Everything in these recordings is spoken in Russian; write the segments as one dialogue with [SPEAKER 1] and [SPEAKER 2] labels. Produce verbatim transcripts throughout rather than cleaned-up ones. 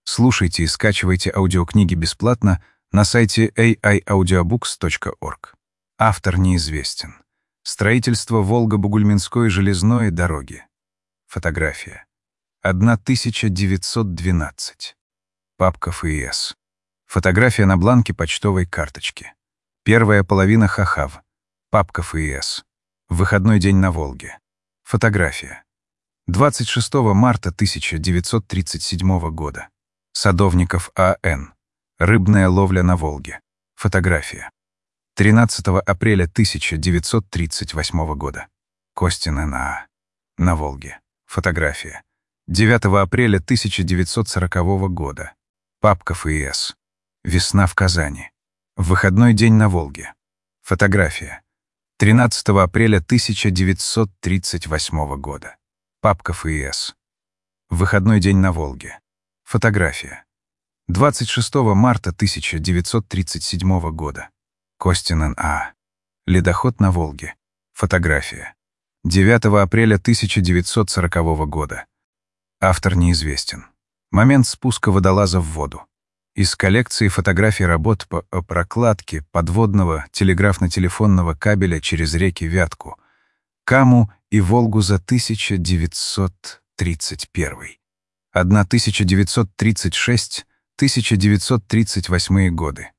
[SPEAKER 1] Слушайте и скачивайте аудиокниги бесплатно на сайте эй ай аудиобукс точка орг. Автор неизвестен. Строительство Волго-Бугульминской железной дороги. Фотография. тысяча девятьсот двенадцать. Папка эф и эс. Фотография на бланке почтовой карточки. Первая половина Хахав. Папка эф и эс. Выходной день на Волге. Фотография. двадцать шестого марта тысяча девятьсот тридцать седьмого года. Садовников А Н. Рыбная ловля на Волге. Фотография. тринадцатого апреля тысяча девятьсот тридцать восьмого года. Костин Н А. На Волге. Фотография. девятого апреля тысяча девятьсот сорокового года. Папка эф и эс. Весна в Казани. Выходной день на Волге. Фотография. тринадцатого апреля тысяча девятьсот тридцать восьмого года. Папка эф и эс. Выходной день на Волге. Фотография. двадцать шестого марта тысяча девятьсот тридцать седьмого года. Костин Н А. Ледоход на Волге. Фотография. девятого апреля тысяча девятьсот сорокового года. Автор неизвестен. Момент спуска водолаза в воду. Из коллекции фотографий работ по прокладке подводного телеграфно-телефонного кабеля через реки Вятку, Каму и Волгу за тысяча девятьсот тридцать первый. тысяча девятьсот тридцать шестой — тысяча девятьсот тридцать восьмой годы.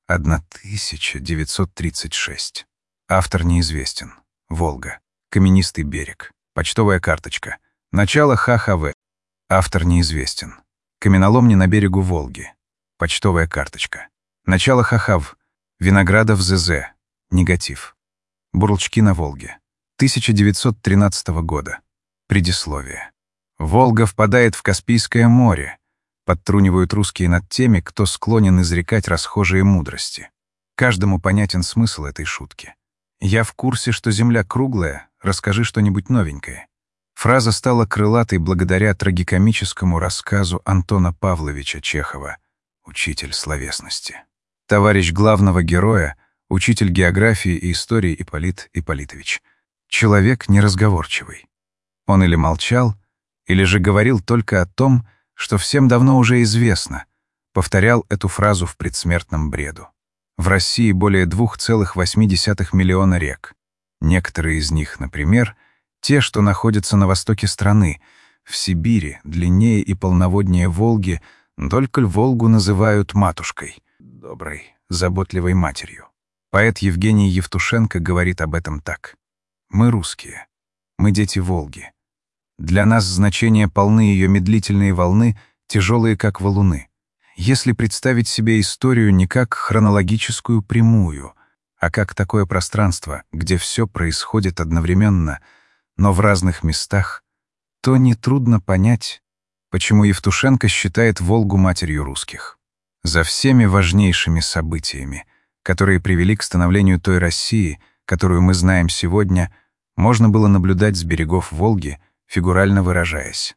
[SPEAKER 1] тысяча девятьсот тридцать шестой. Автор неизвестен. Волга. Каменистый берег. Почтовая карточка. Начало Ха Ха В. Автор неизвестен. Каменоломни на берегу Волги. Почтовая карточка. Начало Ха Ха В. Виноградов З З. Негатив. Бурлчки на Волге. тысяча девятьсот тринадцатого года. Предисловие. Волга впадает в Каспийское море. Подтрунивают русские над теми, кто склонен изрекать расхожие мудрости. Каждому понятен смысл этой шутки. «Я в курсе, что Земля круглая, расскажи что-нибудь новенькое». Фраза стала крылатой благодаря трагикомическому рассказу Антона Павловича Чехова «Учитель словесности». Товарищ главного героя, учитель географии и истории Ипполит Ипполитович. Человек неразговорчивый. Он или молчал, или же говорил только о том, что всем давно уже известно, повторял эту фразу в предсмертном бреду. В России более двух целых восьми десятых миллиона рек. Некоторые из них, например, те, что находятся на востоке страны, в Сибири, длиннее и полноводнее Волги, только Волгу называют матушкой, доброй, заботливой матерью. Поэт Евгений Евтушенко говорит об этом так. «Мы русские, мы дети Волги. Для нас значения полны ее медлительные волны, тяжелые как валуны. Если представить себе историю не как хронологическую прямую, а как такое пространство, где все происходит одновременно, но в разных местах, то нетрудно понять, почему Евтушенко считает Волгу матерью русских. За всеми важнейшими событиями, которые привели к становлению той России, которую мы знаем сегодня, можно было наблюдать с берегов Волги, фигурально выражаясь.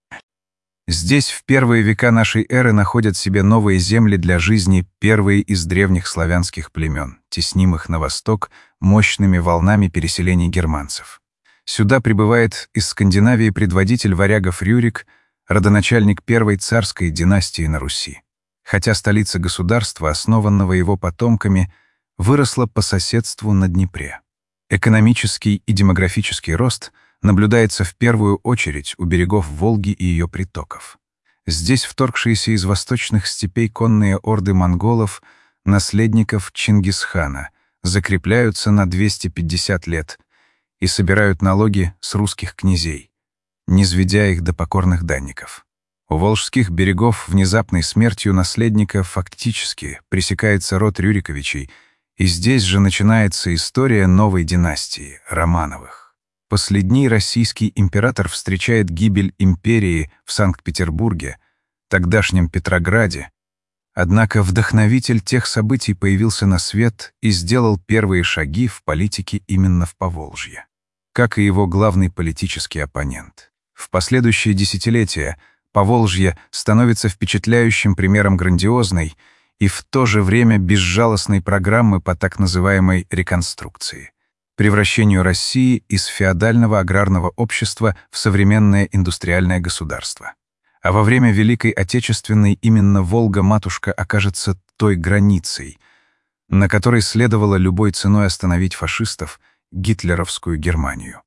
[SPEAKER 1] Здесь в первые века нашей эры находят себе новые земли для жизни первые из древних славянских племен, теснимых на восток мощными волнами переселений германцев. Сюда прибывает из Скандинавии предводитель варягов Рюрик, родоначальник первой царской династии на Руси. Хотя столица государства, основанного его потомками, выросла по соседству на Днепре. Экономический и демографический рост наблюдается в первую очередь у берегов Волги и ее притоков. Здесь вторгшиеся из восточных степей конные орды монголов, наследников Чингисхана, закрепляются на двести пятьдесят лет и собирают налоги с русских князей, низведя их до покорных данников. У волжских берегов внезапной смертью наследника фактически пресекается род Рюриковичей, и здесь же начинается история новой династии — Романовых. Последний российский император встречает гибель империи в Санкт-Петербурге, тогдашнем Петрограде. Однако вдохновитель тех событий появился на свет и сделал первые шаги в политике именно в Поволжье, как и его главный политический оппонент. В последующие десятилетия Поволжье становится впечатляющим примером грандиозной и в то же время безжалостной программы по так называемой реконструкции, превращению России из феодального аграрного общества в современное индустриальное государство. А во время Великой Отечественной именно Волга-матушка окажется той границей, на которой следовало любой ценой остановить фашистов, гитлеровскую Германию.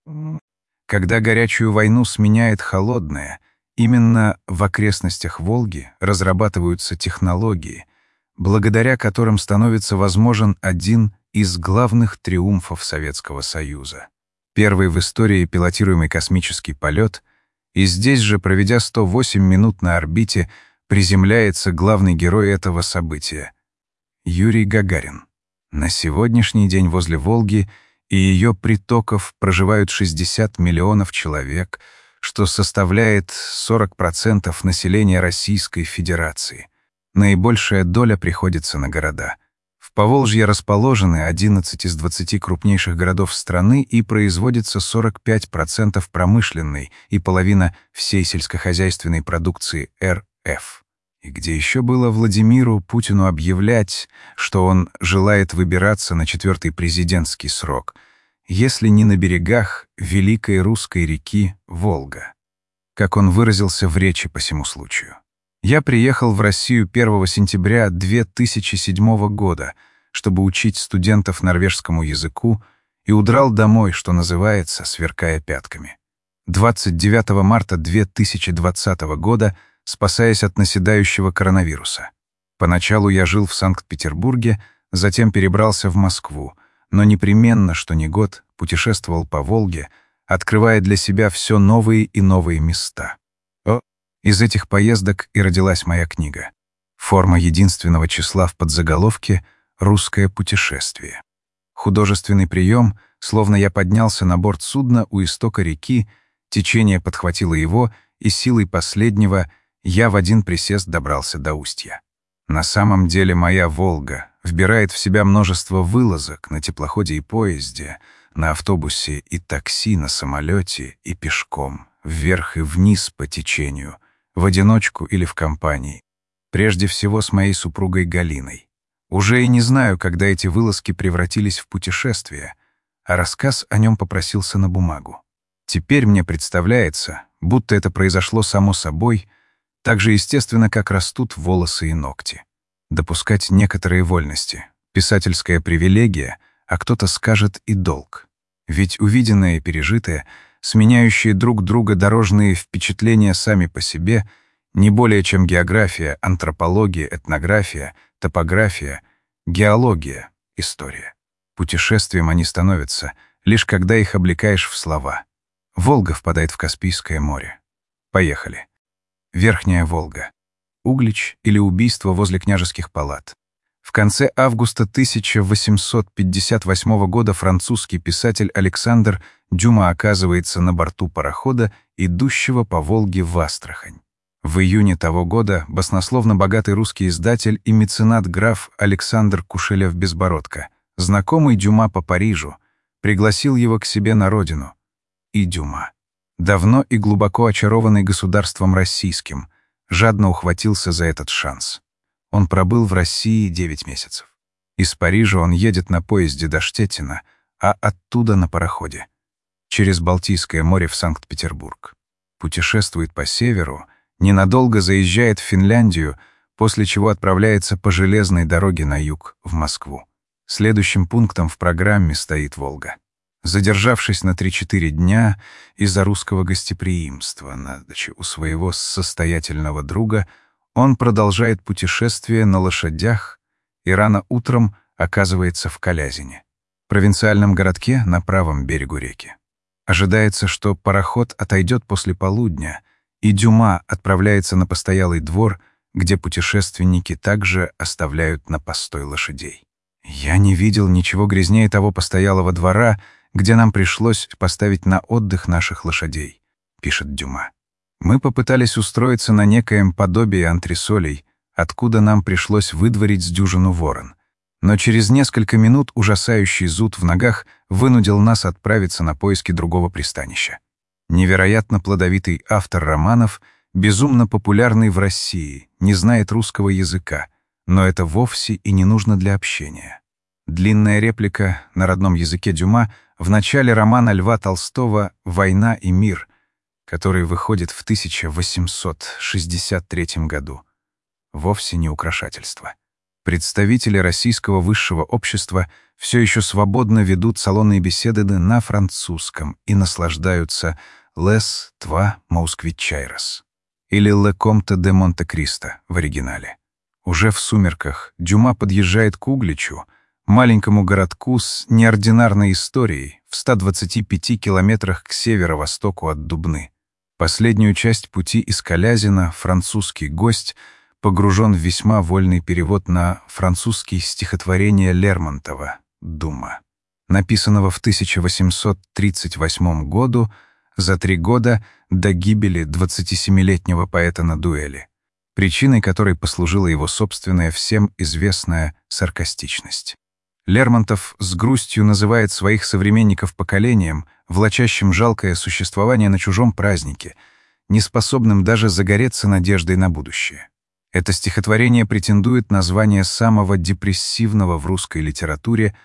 [SPEAKER 1] Когда горячую войну сменяет холодная, именно в окрестностях Волги разрабатываются технологии, благодаря которым становится возможен один из главных триумфов Советского Союза. Первый в истории пилотируемый космический полет, и здесь же, проведя сто восемь минут на орбите, приземляется главный герой этого события — Юрий Гагарин. На сегодняшний день возле Волги и ее притоков проживают шестьдесят миллионов человек, что составляет сорок процентов населения Российской Федерации. Наибольшая доля приходится на города. В Поволжье расположены одиннадцать из двадцати крупнейших городов страны и производится сорок пять процентов промышленной и половина всей сельскохозяйственной продукции эр эф. И где еще было Владимиру Путину объявлять, что он желает выбираться на четвертый президентский срок, если не на берегах великой русской реки Волга, как он выразился в речи по сему случаю. Я приехал в Россию первого сентября две тысячи седьмого года, чтобы учить студентов норвежскому языку, и удрал домой, что называется, сверкая пятками. двадцать девятого марта две тысячи двадцатого года, спасаясь от наседающего коронавируса. Поначалу я жил в Санкт-Петербурге, затем перебрался в Москву, но непременно, что ни год, путешествовал по Волге, открывая для себя все новые и новые места. О, из этих поездок и родилась моя книга. Форма единственного числа в подзаголовке «Русское путешествие». Художественный прием, словно я поднялся на борт судна у истока реки, течение подхватило его, и силой последнего я в один присест добрался до устья. На самом деле моя Волга вбирает в себя множество вылазок на теплоходе и поезде, на автобусе и такси, на самолете и пешком, вверх и вниз по течению, в одиночку или в компании. Прежде всего с моей супругой Галиной. Уже и не знаю, когда эти вылазки превратились в путешествия, а рассказ о нем попросился на бумагу. Теперь мне представляется, будто это произошло само собой, так же естественно, как растут волосы и ногти. Допускать некоторые вольности — писательская привилегия, а кто-то скажет и долг. Ведь увиденное и пережитое, сменяющие друг друга дорожные впечатления сами по себе, не более чем география, антропология, этнография, топография, геология, история. Путешествием они становятся, лишь когда их облекаешь в слова. Волга впадает в Каспийское море. Поехали. Верхняя Волга. Углич или убийство возле княжеских палат. В конце августа тысяча восемьсот пятьдесят восьмого года французский писатель Александр Дюма оказывается на борту парохода, идущего по Волге в Астрахань. В июне того года баснословно богатый русский издатель и меценат граф Александр Кушелев-Безбородко, знакомый Дюма по Парижу, пригласил его к себе на родину. И Дюма, давно и глубоко очарованный государством российским, жадно ухватился за этот шанс. Он пробыл в России девять месяцев. Из Парижа он едет на поезде до Штеттина, а оттуда на пароходе. Через Балтийское море в Санкт-Петербург. Путешествует по северу, ненадолго заезжает в Финляндию, после чего отправляется по железной дороге на юг, в Москву. Следующим пунктом в программе стоит Волга. Задержавшись на три-четыре дня из-за русского гостеприимства на даче у своего состоятельного друга, он продолжает путешествие на лошадях и рано утром оказывается в Калязине, провинциальном городке на правом берегу реки. Ожидается, что пароход отойдет после полудня, и Дюма отправляется на постоялый двор, где путешественники также оставляют на постой лошадей. «Я не видел ничего грязнее того постоялого двора, где нам пришлось поставить на отдых наших лошадей», — пишет Дюма. «Мы попытались устроиться на некоем подобии антресолей, откуда нам пришлось выдворить с дюжину ворон. Но через несколько минут ужасающий зуд в ногах вынудил нас отправиться на поиски другого пристанища. Невероятно плодовитый автор романов, безумно популярный в России, не знает русского языка, но это вовсе и не нужно для общения». Длинная реплика на родном языке Дюма в начале романа Льва Толстого «Война и мир», который выходит в тысяча восемьсот шестьдесят третьем году, вовсе не украшательство. Представители российского высшего общества все еще свободно ведут салонные беседы на французском и наслаждаются «Лес Тва Моусквичайрос» или «Ле Комте де Монте-Кристо» в оригинале. Уже в сумерках Дюма подъезжает к Угличу, маленькому городку с неординарной историей в ста двадцати пяти километрах к северо-востоку от Дубны. Последнюю часть пути из Калязина французский гость погружен в весьма вольный перевод на французский стихотворение Лермонтова «Дума», написанного в тысяча восемьсот тридцать восьмом году, за три года до гибели двадцатисемилетнего поэта на дуэли, причиной которой послужила его собственная всем известная саркастичность. Лермонтов с грустью называет своих современников поколением, влачащим жалкое существование на чужом празднике, неспособным даже загореться надеждой на будущее. Это стихотворение претендует на звание самого депрессивного в русской литературе,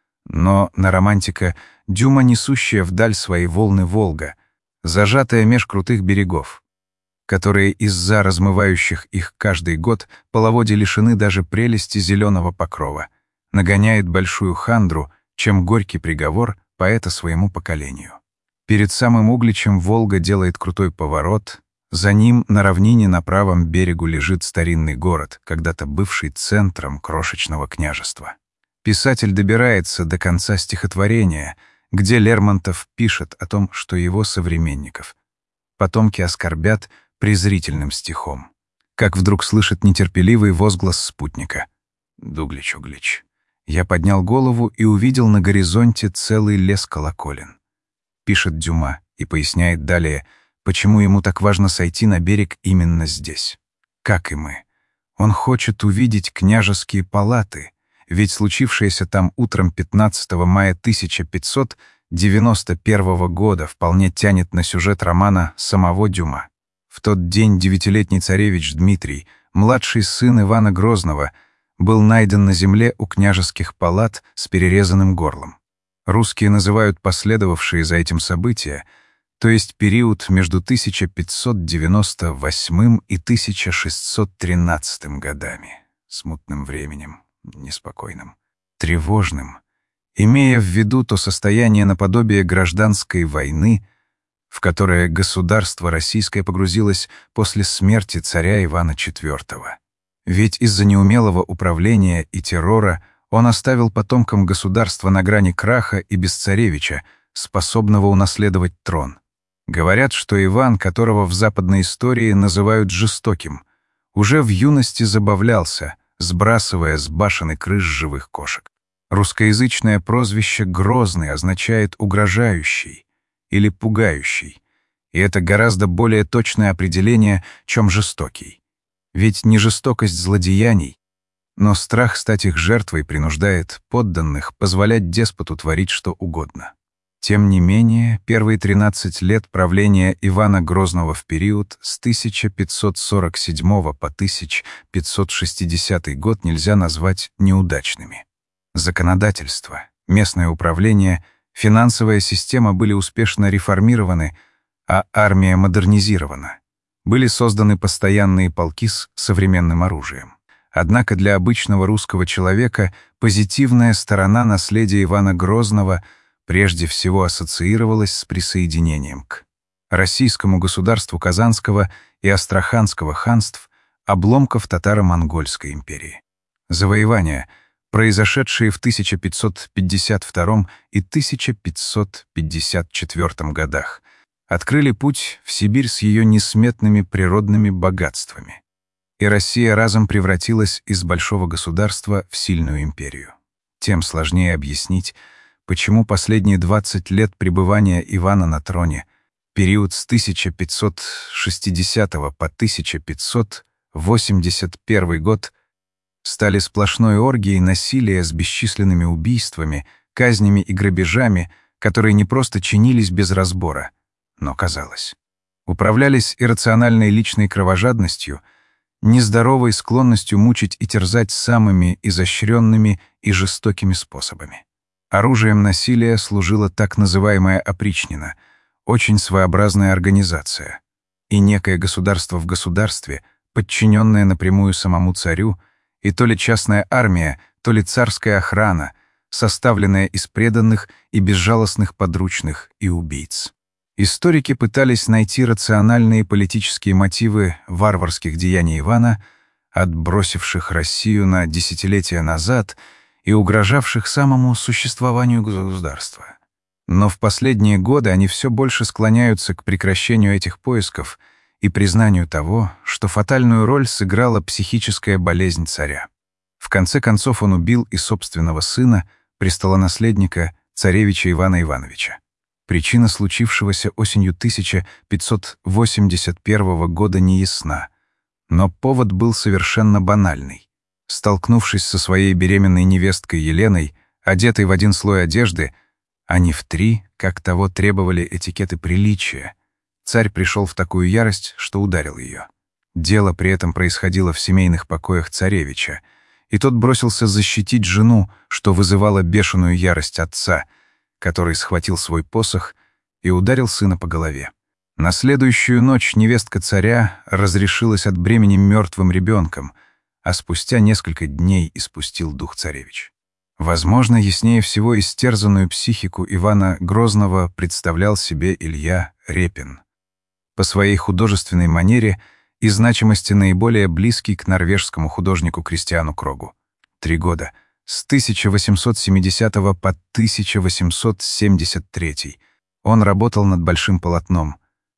[SPEAKER 1] но на романтика Дюма, несущая вдаль свои волны Волга, зажатая меж крутых берегов, которые из-за размывающих их каждый год половодья лишены даже прелести зеленого покрова, нагоняет большую хандру, чем горький приговор поэта своему поколению. Перед самым Угличем Волга делает крутой поворот, за ним на равнине на правом берегу лежит старинный город, когда-то бывший центром крошечного княжества. Писатель добирается до конца стихотворения, где Лермонтов пишет о том, что его современников потомки оскорбят презрительным стихом, как вдруг слышит нетерпеливый возглас спутника. «Дуглич, Углич». Я поднял голову и увидел на горизонте целый лес колоколен. Пишет Дюма и поясняет далее, почему ему так важно сойти на берег именно здесь. Как и мы. Он хочет увидеть княжеские палаты, ведь случившееся там утром пятнадцатого мая тысяча пятьсот девяносто первого года вполне тянет на сюжет романа самого Дюма. В тот день девятилетний царевич Дмитрий, младший сын Ивана Грозного, был найден на земле у княжеских палат с перерезанным горлом. Русские называют последовавшие за этим события, то есть период между тысяча пятьсот девяносто восьмым и тысяча шестьсот тринадцатым годами, смутным временем, неспокойным, тревожным, имея в виду то состояние наподобие гражданской войны, в которое государство российское погрузилось после смерти царя Ивана четвёртого. Ведь из-за неумелого управления и террора он оставил потомкам государства на грани краха и без царевича, способного унаследовать трон. Говорят, что Иван, которого в западной истории называют жестоким, уже в юности забавлялся, сбрасывая с башен и крыш живых кошек. Русскоязычное прозвище «Грозный» означает «угрожающий» или «пугающий», и это гораздо более точное определение, чем «жестокий». Ведь не жестокость злодеяний, но страх стать их жертвой принуждает подданных позволять деспоту творить что угодно. Тем не менее, первые тринадцать лет правления Ивана Грозного в период с тысяча пятьсот сорок седьмого по тысяча пятьсот шестидесятый год нельзя назвать неудачными. Законодательство, местное управление, финансовая система были успешно реформированы, а армия модернизирована. Были созданы постоянные полки с современным оружием. Однако для обычного русского человека позитивная сторона наследия Ивана Грозного прежде всего ассоциировалась с присоединением к российскому государству Казанского и Астраханского ханств обломков татаро-монгольской империи. Завоевания, произошедшие в тысяча пятьсот пятьдесят втором и тысяча пятьсот пятьдесят четвёртом годах, открыли путь в Сибирь с ее несметными природными богатствами. И Россия разом превратилась из большого государства в сильную империю. Тем сложнее объяснить, почему последние двадцать лет пребывания Ивана на троне, период с тысяча пятьсот шестидесятого по тысяча пятьсот восемьдесят первый год, стали сплошной оргией насилия с бесчисленными убийствами, казнями и грабежами, которые не просто чинились без разбора, но, казалось, управлялись иррациональной личной кровожадностью, нездоровой склонностью мучить и терзать самыми изощренными и жестокими способами. Оружием насилия служила так называемая опричнина, очень своеобразная организация. И некое государство в государстве, подчиненное напрямую самому царю, и то ли частная армия, то ли царская охрана, составленная из преданных и безжалостных подручных и убийц. Историки пытались найти рациональные политические мотивы варварских деяний Ивана, отбросивших Россию на десятилетия назад и угрожавших самому существованию государства. Но в последние годы они все больше склоняются к прекращению этих поисков и признанию того, что фатальную роль сыграла психическая болезнь царя. В конце концов он убил и собственного сына, престолонаследника, царевича Ивана Ивановича. Причина случившегося осенью тысяча пятьсот восемьдесят первого года не ясна, но повод был совершенно банальный. Столкнувшись со своей беременной невесткой Еленой, одетой в один слой одежды, а не в три, как того требовали этикеты приличия, царь пришел в такую ярость, что ударил ее. Дело при этом происходило в семейных покоях царевича, и тот бросился защитить жену, что вызывало бешеную ярость отца, который схватил свой посох и ударил сына по голове. На следующую ночь невестка царя разрешилась от бремени мертвым ребенком, а спустя несколько дней испустил дух царевич. Возможно, яснее всего истерзанную психику Ивана Грозного представлял себе Илья Репин. По своей художественной манере и значимости наиболее близкий к норвежскому художнику Кристиану Крогу. Три года, с тысяча восемьсот семидесятого по тысяча восемьсот семьдесят третий, он работал над большим полотном.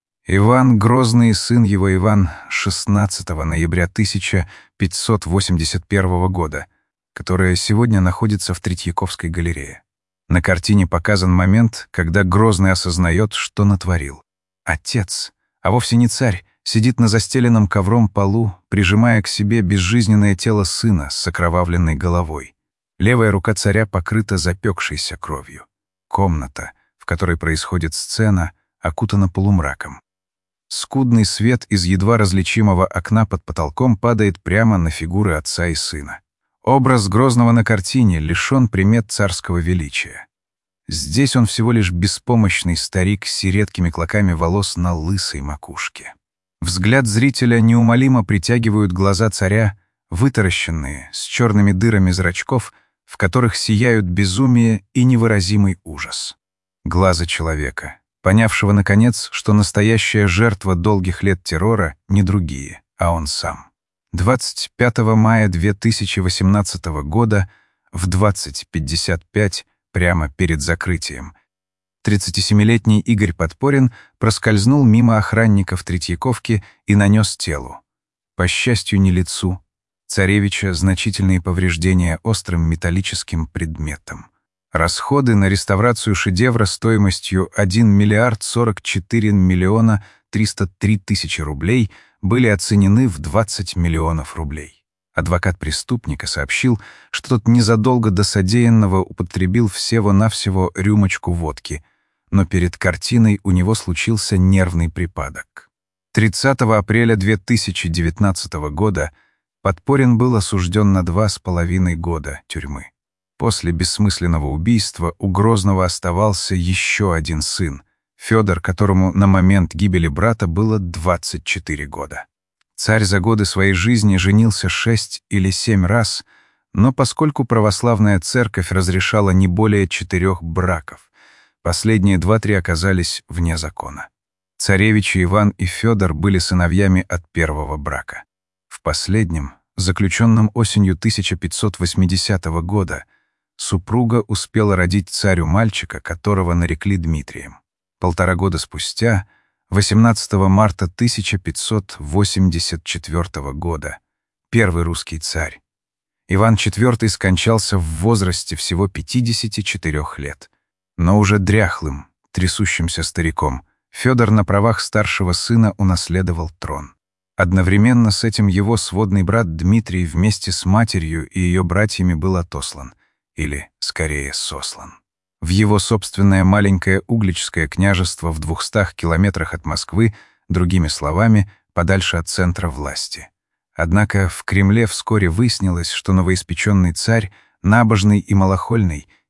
[SPEAKER 1] Иван Грозный, сын его Иван, шестнадцатого ноября тысяча пятьсот восемьдесят первого года, которая сегодня находится в Третьяковской галерее. На картине показан момент, когда Грозный осознает, что натворил. Отец, а вовсе не царь, сидит на застеленном ковром полу, прижимая к себе безжизненное тело сына с окровавленной головой. Левая рука царя покрыта запекшейся кровью. Комната, в которой происходит сцена, окутана полумраком. Скудный свет из едва различимого окна под потолком падает прямо на фигуры отца и сына. Образ Грозного на картине лишен примет царского величия. Здесь он всего лишь беспомощный старик с редкими клоками волос на лысой макушке. Взгляд зрителя неумолимо притягивают глаза царя, вытаращенные, с черными дырами зрачков, в которых сияют безумие и невыразимый ужас. Глаза человека, понявшего, наконец, что настоящая жертва долгих лет террора не другие, а он сам. двадцать пятого мая две тысячи восемнадцатого года в двадцать пятьдесят пять, прямо перед закрытием, тридцатисемилетний Игорь Подпорин проскользнул мимо охранников Третьяковки и нанес телу, по счастью, не лицу, царевича значительные повреждения острым металлическим предметом. Расходы на реставрацию шедевра стоимостью один миллиард сорок четыре миллиона триста три тысячи рублей были оценены в двадцать миллионов рублей. Адвокат преступника сообщил, что тот незадолго до содеянного употребил всего-навсего рюмочку водки, но перед картиной у него случился нервный припадок. тридцатого апреля две тысячи девятнадцатого года Подпорин был осужден на два с половиной года тюрьмы. После бессмысленного убийства у Грозного оставался еще один сын, Федор, которому на момент гибели брата было двадцать четыре года. Царь за годы своей жизни женился шесть или семь раз, но поскольку православная церковь разрешала не более четырех браков, последние два-три оказались вне закона. Царевичи Иван и Федор были сыновьями от первого брака. В последнем, заключенном осенью тысяча пятьсот восьмидесятого года, супруга успела родить царю мальчика, которого нарекли Дмитрием. Полтора года спустя, восемнадцатого марта тысяча пятьсот восемьдесят четвёртого года, первый русский царь, Иван четвёртый скончался в возрасте всего пятидесяти четырёх лет. Но уже дряхлым, трясущимся стариком, Федор на правах старшего сына унаследовал трон. Одновременно с этим его сводный брат Дмитрий вместе с матерью и ее братьями был отослан, или, скорее, сослан, в его собственное маленькое Угличское княжество в двухстах километрах от Москвы, другими словами, подальше от центра власти. Однако в Кремле вскоре выяснилось, что новоиспеченный царь, набожный и малохольный,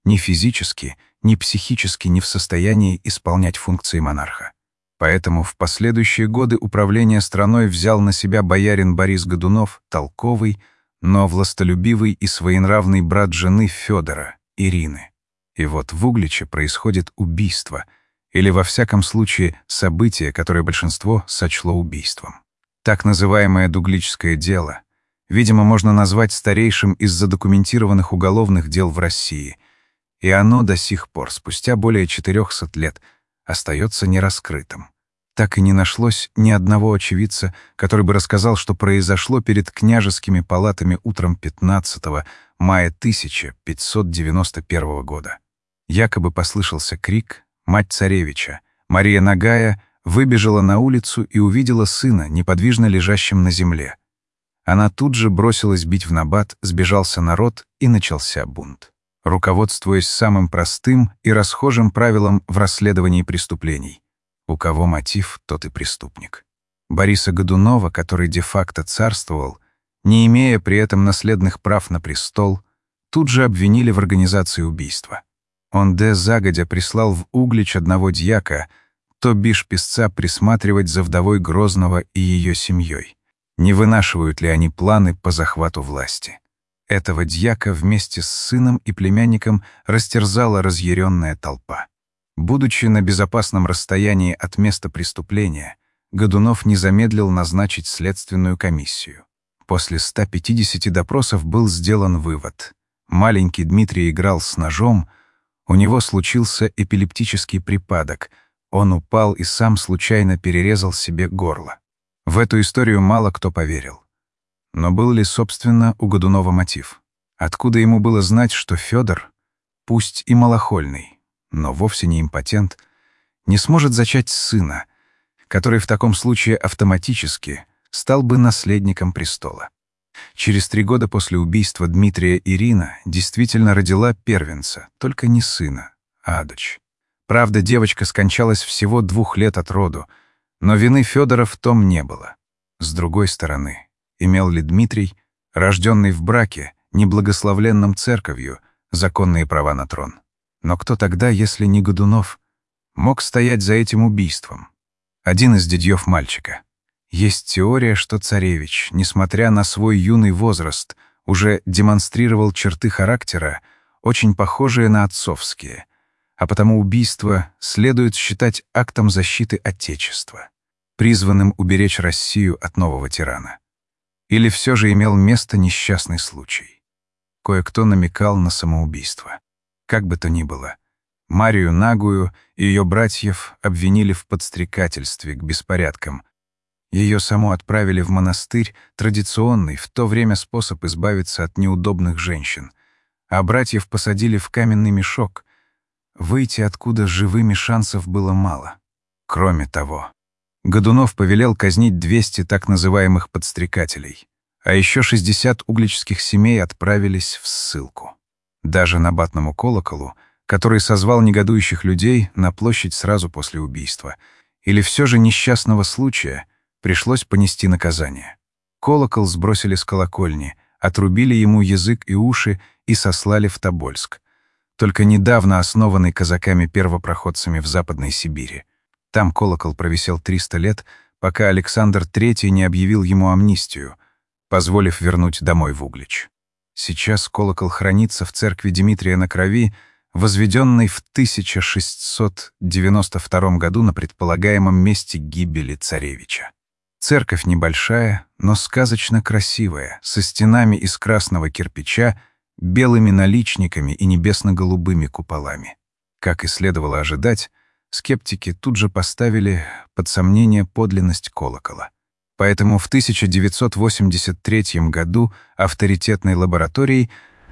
[SPEAKER 1] ни физически, ни психически не в состоянии исполнять функции монарха. Поэтому в последующие годы управление страной взял на себя боярин Борис Годунов, толковый, но властолюбивый и своенравный брат жены Федора, Ирины. И вот в Угличе происходит убийство, или во всяком случае событие, которое большинство сочло убийством. Так называемое Дугличское дело, видимо, можно назвать старейшим из задокументированных уголовных дел в России, и оно до сих пор, спустя более четырехсот лет, остается нераскрытым. Так и не нашлось ни одного очевидца, который бы рассказал, что произошло перед княжескими палатами утром пятнадцатого мая тысяча пятьсот девяносто первого года. Якобы послышался крик, мать царевича, Мария Нагая, выбежала на улицу и увидела сына, неподвижно лежащим на земле. Она тут же бросилась бить в набат, сбежался народ, и начался бунт. Руководствуясь самым простым и расхожим правилом в расследовании преступлений: у кого мотив, тот и преступник. Бориса Годунова, который де-факто царствовал, не имея при этом наследных прав на престол, тут же обвинили в организации убийства. Он де загодя прислал в Углич одного дьяка, то бишь писца, присматривать за вдовой Грозного и ее семьей. Не вынашивают ли они планы по захвату власти? Этого дьяка вместе с сыном и племянником растерзала разъяренная толпа. Будучи на безопасном расстоянии от места преступления, Годунов не замедлил назначить следственную комиссию. После ста пятидесяти допросов был сделан вывод: маленький Дмитрий играл с ножом, у него случился эпилептический припадок, он упал и сам случайно перерезал себе горло. В эту историю мало кто поверил. Но был ли, собственно, у Годунова мотив? Откуда ему было знать, что Федор, пусть и малохольный, но вовсе не импотент, не сможет зачать сына, который в таком случае автоматически стал бы наследником престола? Через три года после убийства Дмитрия Ирина действительно родила первенца, только не сына, а дочь. Правда, девочка скончалась всего двух лет от роду, но вины Федора в том не было. С другой стороны, имел ли Дмитрий, рожденный в браке, неблагословленном церковью, законные права на трон? Но кто тогда, если не Годунов, мог стоять за этим убийством? Один из дядьев мальчика. Есть теория, что царевич, несмотря на свой юный возраст, уже демонстрировал черты характера, очень похожие на отцовские, а потому убийство следует считать актом защиты Отечества, призванным уберечь Россию от нового тирана. Или все же имел место несчастный случай? Кое-кто намекал на самоубийство. Как бы то ни было, Марию Нагую и ее братьев обвинили в подстрекательстве к беспорядкам. Ее саму отправили в монастырь, традиционный в то время способ избавиться от неудобных женщин, а братьев посадили в каменный мешок. Выйти откуда живыми шансов было мало. Кроме того, Годунов повелел казнить двести так называемых подстрекателей, а еще шестьдесят угличских семей отправились в ссылку. Даже Набатному колоколу, который созвал негодующих людей на площадь сразу после убийства, или все же несчастного случая, пришлось понести наказание. Колокол сбросили с колокольни, отрубили ему язык и уши и сослали в Тобольск, только недавно основанный казаками-первопроходцами в Западной Сибири. Там колокол провисел триста лет, пока Александр Третий не объявил ему амнистию, позволив вернуть домой в Углич. Сейчас колокол хранится в церкви Дмитрия на Крови, возведенной в тысяча шестьсот девяносто втором году на предполагаемом месте гибели царевича. Церковь небольшая, но сказочно красивая, со стенами из красного кирпича, белыми наличниками и небесно-голубыми куполами. Как и следовало ожидать, скептики тут же поставили под сомнение подлинность колокола. Поэтому в тысяча девятьсот восемьдесят третьем году авторитетной лабораторией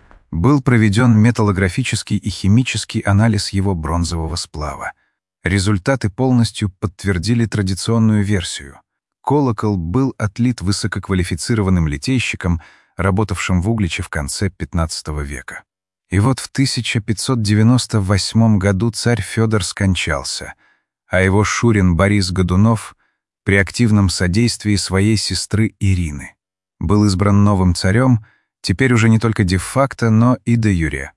[SPEAKER 1] был проведен металлографический и химический анализ его бронзового сплава. Результаты полностью подтвердили традиционную версию. Колокол был отлит высококвалифицированным литейщиком, работавшим в Угличе в конце пятнадцатого века. И вот в тысяча пятьсот девяносто восьмом году царь Федор скончался, а его шурин Борис Годунов при активном содействии своей сестры Ирины был избран новым царем, теперь уже не только де-факто, но и де-юре.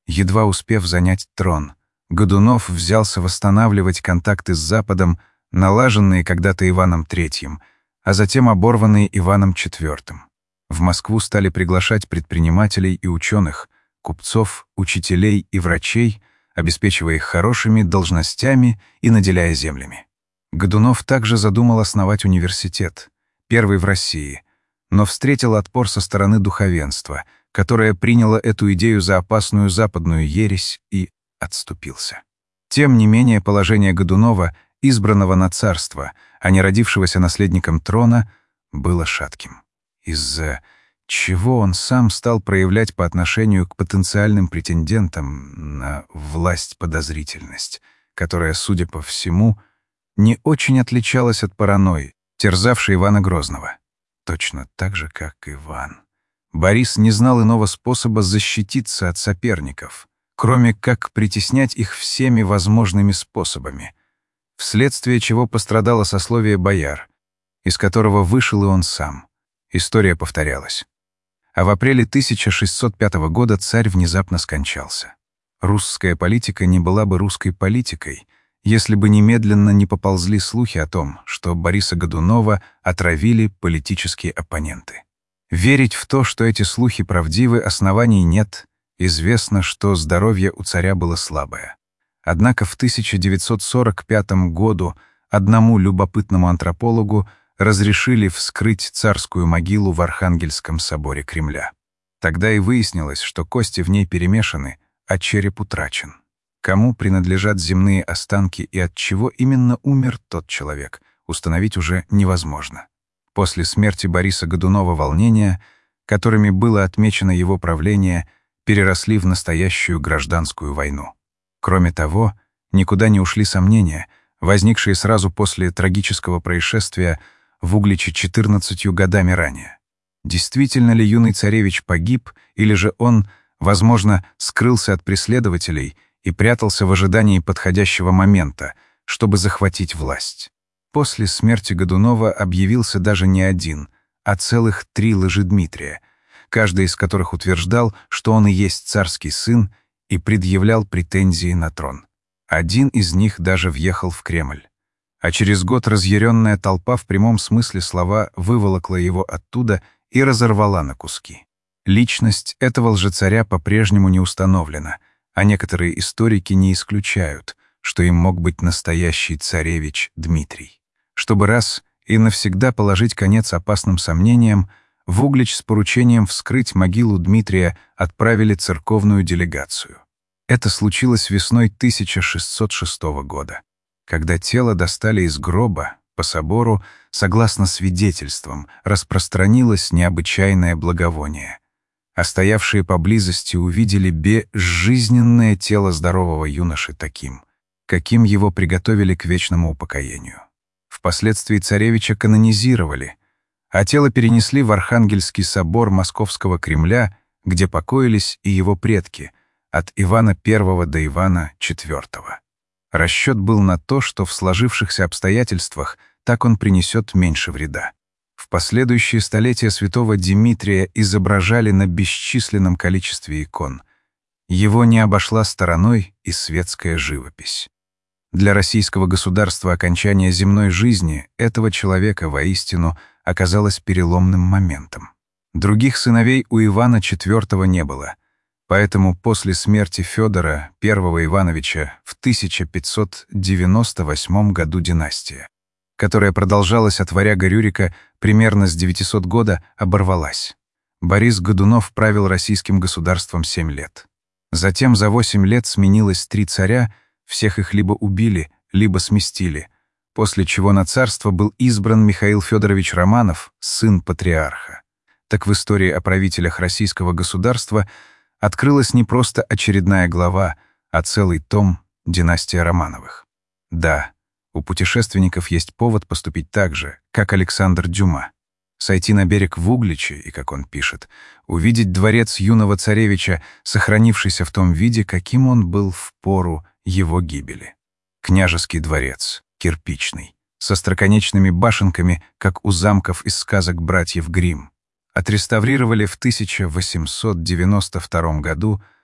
[SPEAKER 1] Едва успев занять трон, Годунов взялся восстанавливать контакты с Западом, налаженные когда-то Иваном Третьим, а затем оборванные Иваном Четвертым. В Москву стали приглашать предпринимателей и ученых, купцов, учителей и врачей, обеспечивая их хорошими должностями и наделяя землями. Годунов также задумал основать университет, первый в России, но встретил отпор со стороны духовенства, которое приняло эту идею за опасную западную ересь, и отступился. Тем не менее, положение Годунова, избранного на царство, а не родившегося наследником трона, было шатким, из-за чего он сам стал проявлять по отношению к потенциальным претендентам на власть подозрительность, которая, судя по всему, не очень отличалась от паранойи, терзавшей Ивана Грозного. Точно так же, как Иван. Борис не знал иного способа защититься от соперников, кроме как притеснять их всеми возможными способами, вследствие чего пострадало сословие бояр, из которого вышел и он сам. История повторялась. А в апреле тысяча шестьсот пятого года царь внезапно скончался. Русская политика не была бы русской политикой, если бы немедленно не поползли слухи о том, что Бориса Годунова отравили политические оппоненты. Верить в то, что эти слухи правдивы, оснований нет. Известно, что здоровье у царя было слабое. Однако в тысяча девятьсот сорок пятом году одному любопытному антропологу разрешили вскрыть царскую могилу в Архангельском соборе Кремля. Тогда и выяснилось, что кости в ней перемешаны, а череп утрачен. Кому принадлежат земные останки и от чего именно умер тот человек, установить уже невозможно. После смерти Бориса Годунова волнения, которыми было отмечено его правление, переросли в настоящую гражданскую войну. Кроме того, никуда не ушли сомнения, возникшие сразу после трагического происшествия в Угличе четырнадцатью годами ранее. Действительно ли юный царевич погиб, или же он, возможно, скрылся от преследователей и прятался в ожидании подходящего момента, чтобы захватить власть? После смерти Годунова объявился даже не один, а целых три Лжедмитрия, каждый из которых утверждал, что он и есть царский сын, и предъявлял претензии на трон. Один из них даже въехал в Кремль. А через год разъяренная толпа в прямом смысле слова выволокла его оттуда и разорвала на куски. Личность этого лжецаря по-прежнему не установлена, а некоторые историки не исключают, что им мог быть настоящий царевич Дмитрий. Чтобы раз и навсегда положить конец опасным сомнениям, в Углич с поручением вскрыть могилу Дмитрия отправили церковную делегацию. Это случилось весной тысяча шестьсот шестого года. Когда тело достали из гроба, по собору, согласно свидетельствам, распространилось необычайное благовоние. А стоявшие поблизости увидели безжизненное тело здорового юноши таким, каким его приготовили к вечному упокоению. Впоследствии царевича канонизировали, а тело перенесли в Архангельский собор Московского Кремля, где покоились и его предки, от Ивана Первого до Ивана Четвертого. Расчет был на то, что в сложившихся обстоятельствах так он принесет меньше вреда. В последующие столетия святого Димитрия изображали на бесчисленном количестве икон. Его не обошла стороной и светская живопись. Для российского государства окончание земной жизни этого человека воистину оказалось переломным моментом. Других сыновей у Ивана Четвертого не было, поэтому после смерти Федора Первого Ивановича в тысяча пятьсот девяносто восьмом году династия, которая продолжалась от варяга Рюрика примерно с девятисотого года, оборвалась. Борис Годунов правил российским государством семь лет. Затем за восемь лет сменилось три царя, всех их либо убили, либо сместили, после чего на царство был избран Михаил Федорович Романов, сын патриарха. Так в истории о правителях российского государства открылась не просто очередная глава, а целый том «Династия Романовых». Да, у путешественников есть повод поступить так же, как Александр Дюма. Сойти на берег в Угличе и, как он пишет, увидеть дворец юного царевича, сохранившийся в том виде, каким он был в пору его гибели. Княжеский дворец, кирпичный, со остроконечными башенками, как у замков из сказок братьев Гримм. Отреставрировали в тысяча восемьсот девяносто втором году.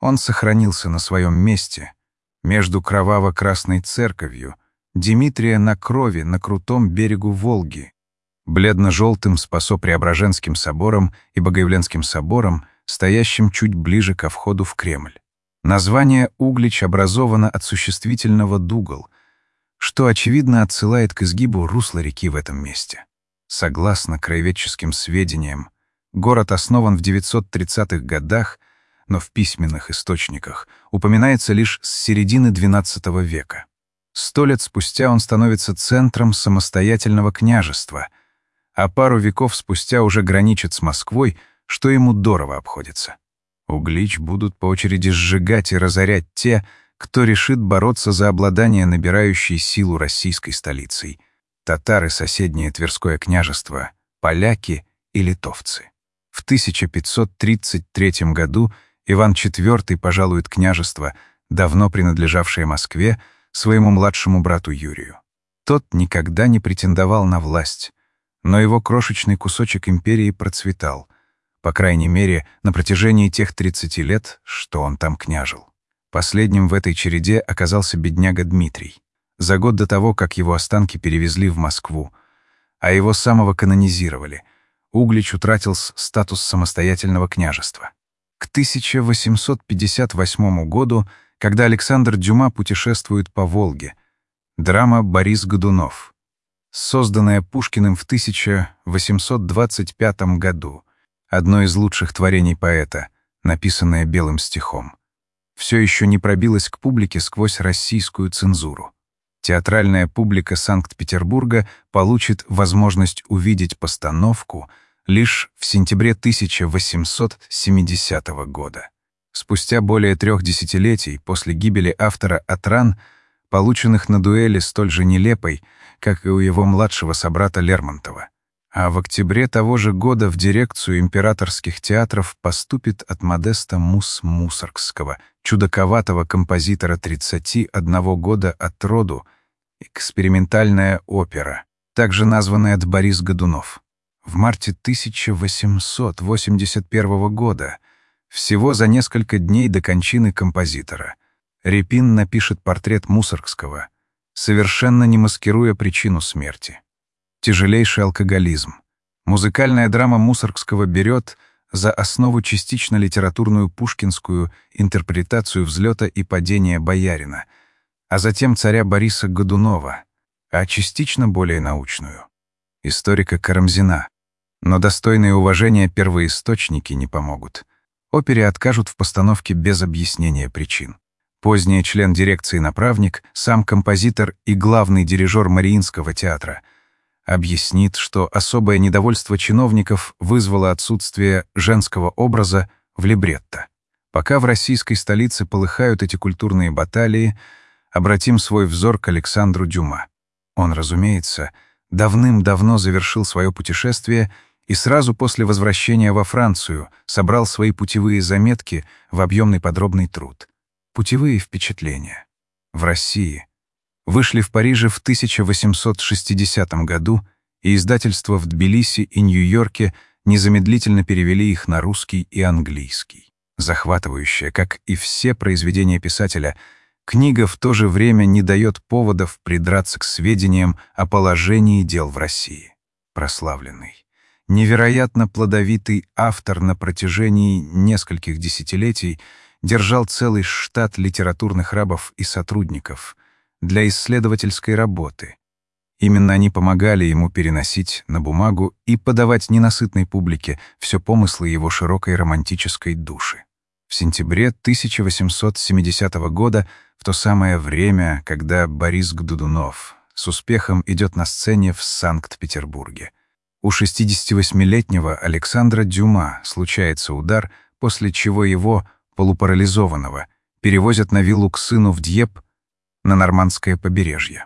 [SPEAKER 1] Он сохранился на своем месте, между кроваво-красной церковью, Димитрия на крови на крутом берегу Волги, бледно-желтым Спасо-Преображенским собором и Богоявленским собором, стоящим чуть ближе ко входу в Кремль. Название Углич образовано от существительного «дугал», что, очевидно, отсылает к изгибу русла реки в этом месте. Согласно краеведческим сведениям, город основан в девятьсот тридцатых годах, но в письменных источниках упоминается лишь с середины двенадцатого века. Сто лет спустя он становится центром самостоятельного княжества, а пару веков спустя уже граничит с Москвой, что ему дорого обходится. Углич будут по очереди сжигать и разорять те, кто решит бороться за обладание набирающей силу российской столицей — татары, соседнее Тверское княжество, поляки и литовцы. В тысяча пятьсот тридцать третьем году Иван четвёртый пожалует княжество, давно принадлежавшее Москве, своему младшему брату Юрию. Тот никогда не претендовал на власть, но его крошечный кусочек империи процветал, по крайней мере, на протяжении тех тридцати лет, что он там княжил. Последним в этой череде оказался бедняга Дмитрий. За год до того, как его останки перевезли в Москву, а его самого канонизировали, Углич утратил статус самостоятельного княжества. К тысяча восемьсот пятьдесят восьмому году, когда Александр Дюма путешествует по Волге, драма «Борис Годунов», созданная Пушкиным в тысяча восемьсот двадцать пятом году, одно из лучших творений поэта, написанное белым стихом, все еще не пробилась к публике сквозь российскую цензуру. Театральная публика Санкт-Петербурга получит возможность увидеть постановку лишь в сентябре тысяча восемьсот семидесятого года. Спустя более трех десятилетий после гибели автора от ран, полученных на дуэли столь же нелепой, как и у его младшего собрата Лермонтова. А в октябре того же года в дирекцию императорских театров поступит от Модеста Мус-Мусоргского, чудаковатого композитора тридцати одного года от роду, экспериментальная опера, также названная «Борис Годунов». В марте тысяча восемьсот восемьдесят первого года, всего за несколько дней до кончины композитора, Репин напишет портрет Мусоргского, совершенно не маскируя причину смерти. Тяжелейший алкоголизм. Музыкальная драма Мусоргского берет за основу частично литературную пушкинскую интерпретацию взлета и падения боярина, а затем царя Бориса Годунова, а частично более научную — историка Карамзина. Но достойные уважения первоисточники не помогут. Опере откажут в постановке без объяснения причин. Поздний член дирекции «Направник», сам композитор и главный дирижер Мариинского театра, объяснит, что особое недовольство чиновников вызвало отсутствие женского образа в либретто. Пока в российской столице полыхают эти культурные баталии, обратим свой взор к Александру Дюма. Он, разумеется, давным-давно завершил свое путешествие и сразу после возвращения во Францию собрал свои путевые заметки в объемный подробный труд. Путевые впечатления. В России. Вышли в Париже в тысяча восемьсот шестидесятом году, и издательства в Тбилиси и Нью-Йорке незамедлительно перевели их на русский и английский. Захватывающая, как и все произведения писателя, книга в то же время не дает поводов придраться к сведениям о положении дел в России. Прославленный, невероятно плодовитый автор на протяжении нескольких десятилетий держал целый штат литературных рабов и сотрудников для исследовательской работы. Именно они помогали ему переносить на бумагу и подавать ненасытной публике все помыслы его широкой романтической души. В сентябре тысяча восемьсот семидесятого года, в то самое время, когда Борис Годунов с успехом идет на сцене в Санкт-Петербурге, у шестидесятивосьмилетнего Александра Дюма случается удар, после чего его, полупарализованного, перевозят на виллу к сыну в Дьепп на Нормандское побережье.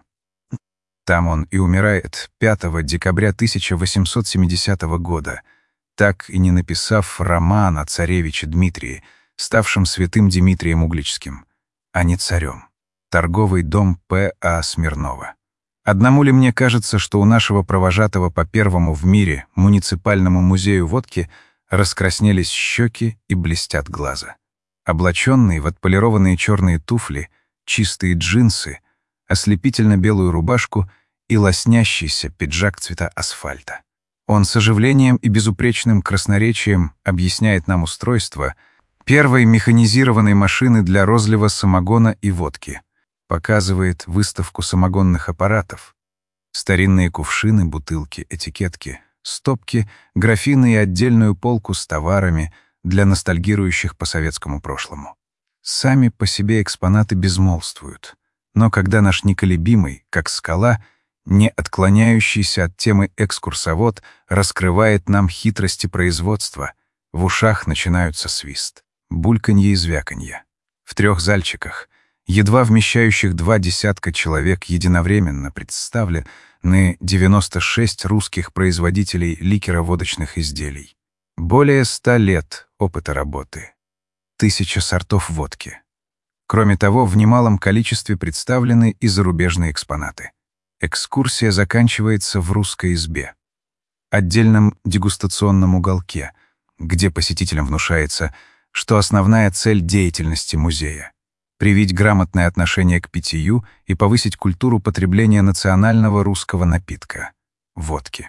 [SPEAKER 1] Там он и умирает пятого декабря тысяча восемьсот семидесятого года, так и не написав роман о царевиче Дмитрии, ставшем святым Дмитрием Угличским, а не царем. Торговый дом П А Смирнова. Одному ли мне кажется, что у нашего провожатого по первому в мире муниципальному музею водки раскраснелись щеки и блестят глаза? Облаченный в отполированные черные туфли, чистые джинсы, ослепительно-белую рубашку и лоснящийся пиджак цвета асфальта. Он с оживлением и безупречным красноречием объясняет нам устройство первой механизированной машины для розлива самогона и водки, показывает выставку самогонных аппаратов, старинные кувшины, бутылки, этикетки, стопки, графины и отдельную полку с товарами для ностальгирующих по советскому прошлому. Сами по себе экспонаты безмолвствуют, но когда наш неколебимый, как скала, не отклоняющийся от темы экскурсовод раскрывает нам хитрости производства, в ушах начинаются свист, бульканье и звяканье. В трех зальчиках, едва вмещающих два десятка человек, единовременно представлены девяносто шесть русских производителей ликероводочных изделий. Более ста лет опыта работы. Тысяча сортов водки. Кроме того, в немалом количестве представлены и зарубежные экспонаты. Экскурсия заканчивается в русской избе, отдельном дегустационном уголке, где посетителям внушается, что основная цель деятельности музея — привить грамотное отношение к питью и повысить культуру потребления национального русского напитка — водки.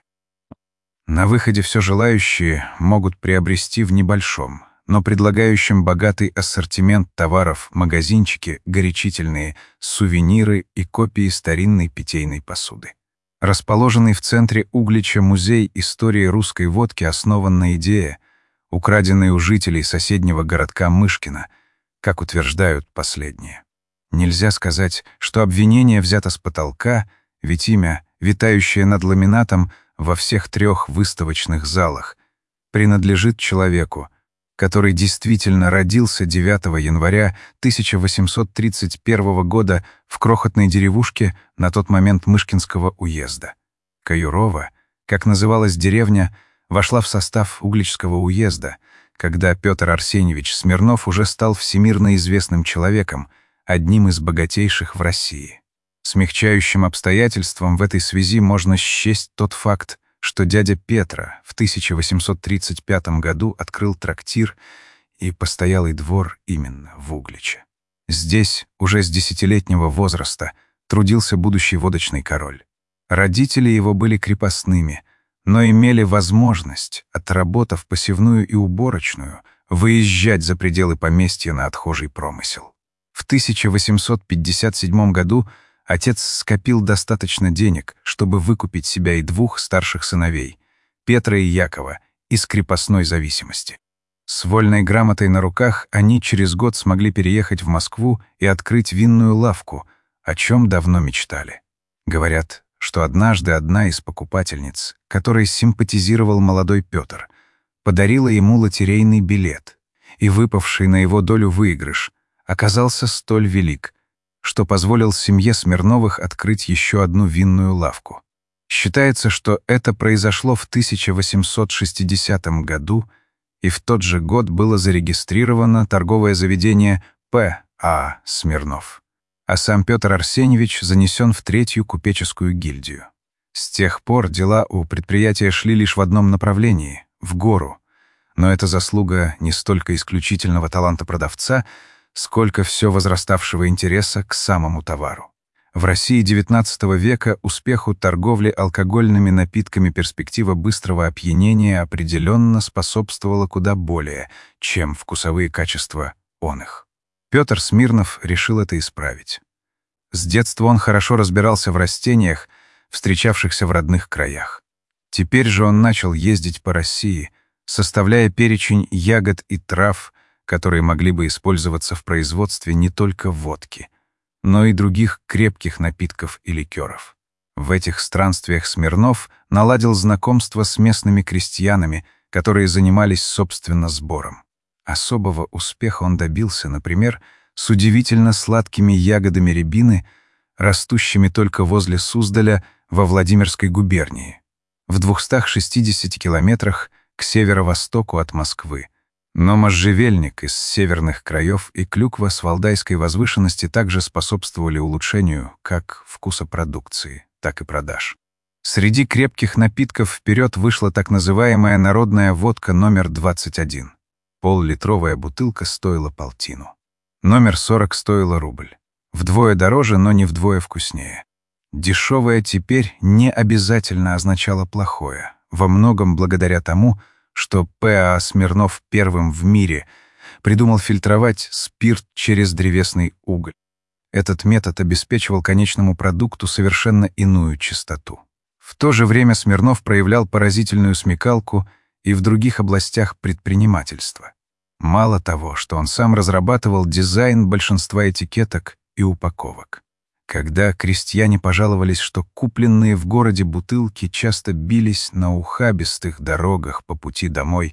[SPEAKER 1] На выходе все желающие могут приобрести в небольшом, но предлагающем богатый ассортимент товаров магазинчики горячительные, сувениры и копии старинной питейной посуды. Расположенный в центре Углича музей истории русской водки основан на идее, украденной у жителей соседнего городка Мышкино, как утверждают последние. Нельзя сказать, что обвинение взято с потолка, ведь имя, витающее над ламинатом во всех трех выставочных залах, принадлежит человеку, который действительно родился девятого января тысяча восемьсот тридцать первого года в крохотной деревушке на тот момент Мышкинского уезда. Каюрово, как называлась деревня, вошла в состав Угличского уезда, когда Петр Арсеньевич Смирнов уже стал всемирно известным человеком, одним из богатейших в России. Смягчающим обстоятельством в этой связи можно счесть тот факт, что дядя Петра в тысяча восемьсот тридцать пятом году открыл трактир и постоялый двор именно в Угличе. Здесь уже с десятилетнего возраста трудился будущий водочный король. Родители его были крепостными, но имели возможность, отработав посевную и уборочную, выезжать за пределы поместья на отхожий промысел. В тысяча восемьсот пятьдесят седьмом году отец скопил достаточно денег, чтобы выкупить себя и двух старших сыновей, Петра и Якова, из крепостной зависимости. С вольной грамотой на руках они через год смогли переехать в Москву и открыть винную лавку, о чем давно мечтали. Говорят, что однажды одна из покупательниц, которой симпатизировал молодой Петр, подарила ему лотерейный билет, и выпавший на его долю выигрыш оказался столь велик, что позволил семье Смирновых открыть еще одну винную лавку. Считается, что это произошло в тысяча восемьсот шестидесятом году, и в тот же год было зарегистрировано торговое заведение П А Смирнов, а сам Петр Арсеньевич занесен в третью купеческую гильдию. С тех пор дела у предприятия шли лишь в одном направлении — в гору, но это заслуга не столько исключительного таланта продавца, сколько все возраставшего интереса к самому товару. В России девятнадцатого века успеху торговли алкогольными напитками перспектива быстрого опьянения определенно способствовала куда более, чем вкусовые качества оных. Петр Смирнов решил это исправить. С детства он хорошо разбирался в растениях, встречавшихся в родных краях. Теперь же он начал ездить по России, составляя перечень ягод и трав, которые могли бы использоваться в производстве не только водки, но и других крепких напитков и ликеров. В этих странствиях Смирнов наладил знакомство с местными крестьянами, которые занимались, собственно, сбором. Особого успеха он добился, например, с удивительно сладкими ягодами рябины, растущими только возле Суздаля во Владимирской губернии, в двухстах шестидесяти километрах к северо-востоку от Москвы. Но можжевельник из северных краев и клюква с Валдайской возвышенности также способствовали улучшению как вкуса продукции, так и продаж. Среди крепких напитков вперед вышла так называемая народная водка номер двадцать один. Поллитровая бутылка стоила полтину. Номер сорок стоила рубль. Вдвое дороже, но не вдвое вкуснее. Дешевое теперь не обязательно означало плохое, во многом благодаря тому, что П А Смирнов первым в мире придумал фильтровать спирт через древесный уголь. Этот метод обеспечивал конечному продукту совершенно иную чистоту. В то же время Смирнов проявлял поразительную смекалку и в других областях предпринимательства. Мало того, что он сам разрабатывал дизайн большинства этикеток и упаковок. Когда крестьяне пожаловались, что купленные в городе бутылки часто бились на ухабистых дорогах по пути домой,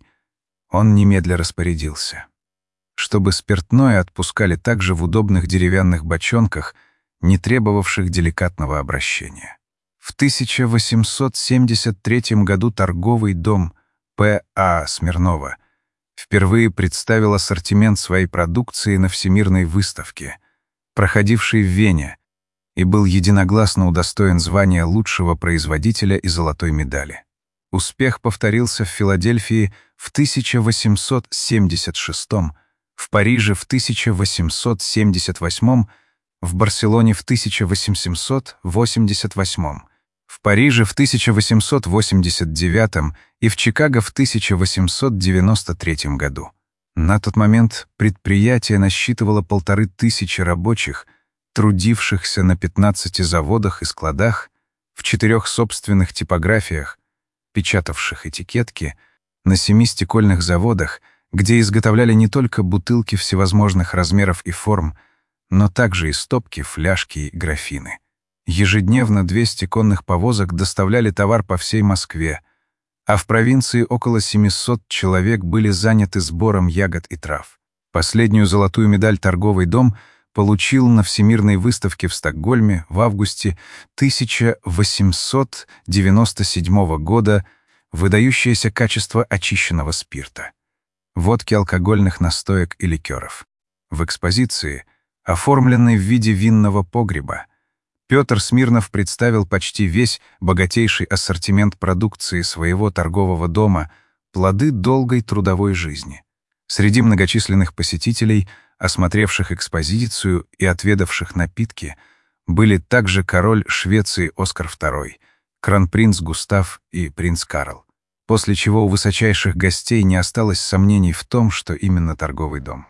[SPEAKER 1] он немедля распорядился, чтобы спиртное отпускали также в удобных деревянных бочонках, не требовавших деликатного обращения. В тысяча восемьсот семьдесят третьем году торговый дом П А Смирнова впервые представил ассортимент своей продукции на Всемирной выставке, проходившей в Вене, и был единогласно удостоен звания лучшего производителя и золотой медали. Успех повторился в Филадельфии в тысяча восемьсот семьдесят шестом, в Париже в тысяча восемьсот семьдесят восьмом, в Барселоне в тысяча восемьсот восемьдесят восьмом, в Париже в тысяча восемьсот восемьдесят девятом и в Чикаго в тысяча восемьсот девяносто третьем году. На тот момент предприятие насчитывало полторы тысячи рабочих, трудившихся на пятнадцати заводах и складах, в четырех собственных типографиях, печатавших этикетки, на семи стекольных заводах, где изготовляли не только бутылки всевозможных размеров и форм, но также и стопки, фляжки и графины. Ежедневно двести конных повозок доставляли товар по всей Москве, а в провинции около семисот человек были заняты сбором ягод и трав. Последнюю золотую медаль торговый дом получил на Всемирной выставке в Стокгольме в августе тысяча восемьсот девяносто седьмого года выдающееся качество очищенного спирта, водки, алкогольных настоек и ликеров. В экспозиции, оформленной в виде винного погреба, Петр Смирнов представил почти весь богатейший ассортимент продукции своего торгового дома, плоды долгой трудовой жизни. Среди многочисленных посетителей, осмотревших экспозицию и отведавших напитки, были также король Швеции Оскар второй, кронпринц Густав и принц Карл, после чего у высочайших гостей не осталось сомнений в том, что именно торговый дом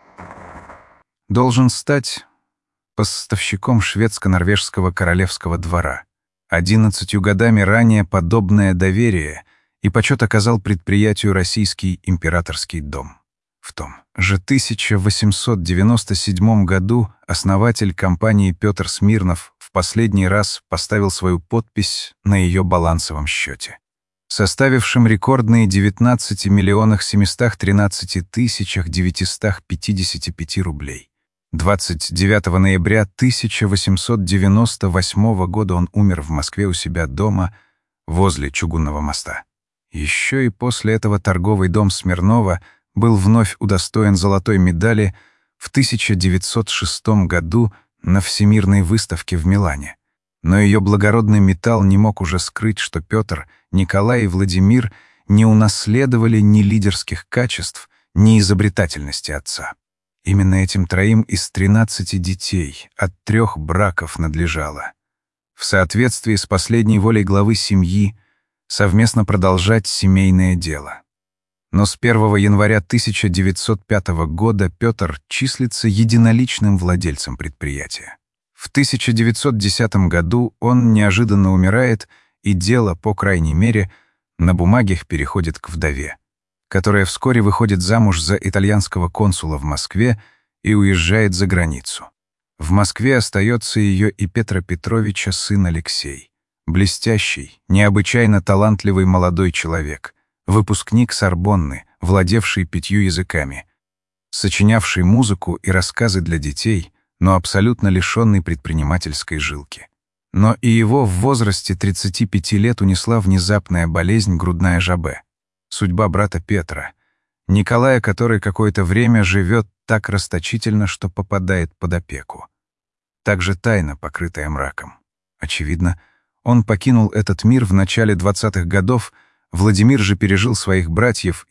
[SPEAKER 1] должен стать поставщиком шведско-норвежского королевского двора. Одиннадцатью годами ранее подобное доверие и почет оказал предприятию Российский императорский дом. В том же тысяча восемьсот девяносто седьмом году основатель компании Петр Смирнов в последний раз поставил свою подпись на ее балансовом счете, составившем рекордные девятнадцать миллионов семьсот тринадцать тысяч девятьсот пятьдесят пять рублей. двадцать девятого ноября тысяча восемьсот девяносто восьмого года он умер в Москве у себя дома возле Чугунного моста. Еще и после этого торговый дом Смирнова был вновь удостоен золотой медали в тысяча девятьсот шестом году на Всемирной выставке в Милане. Но ее благородный металл не мог уже скрыть, что Петр, Николай и Владимир не унаследовали ни лидерских качеств, ни изобретательности отца. Именно этим троим из тринадцати детей от трех браков надлежало, в соответствии с последней волей главы семьи, совместно продолжать семейное дело. Но с первого января тысяча девятьсот пятого года Петр числится единоличным владельцем предприятия. В тысяча девятьсот десятом году он неожиданно умирает, и дело, по крайней мере, на бумагах переходит к вдове, которая вскоре выходит замуж за итальянского консула в Москве и уезжает за границу. В Москве остается ее и Петра Петровича сын Алексей, блестящий, необычайно талантливый молодой человек, выпускник Сорбонны, владевший пятью языками, сочинявший музыку и рассказы для детей, но абсолютно лишенный предпринимательской жилки. Но и его в возрасте тридцати пяти лет унесла внезапная болезнь грудная жабе. Судьба брата Петра, Николая, который какое-то время живет так расточительно, что попадает под опеку. Также тайна, покрытая мраком. Очевидно, он покинул этот мир в начале двадцатых годов, Владимир же пережил своих братьев и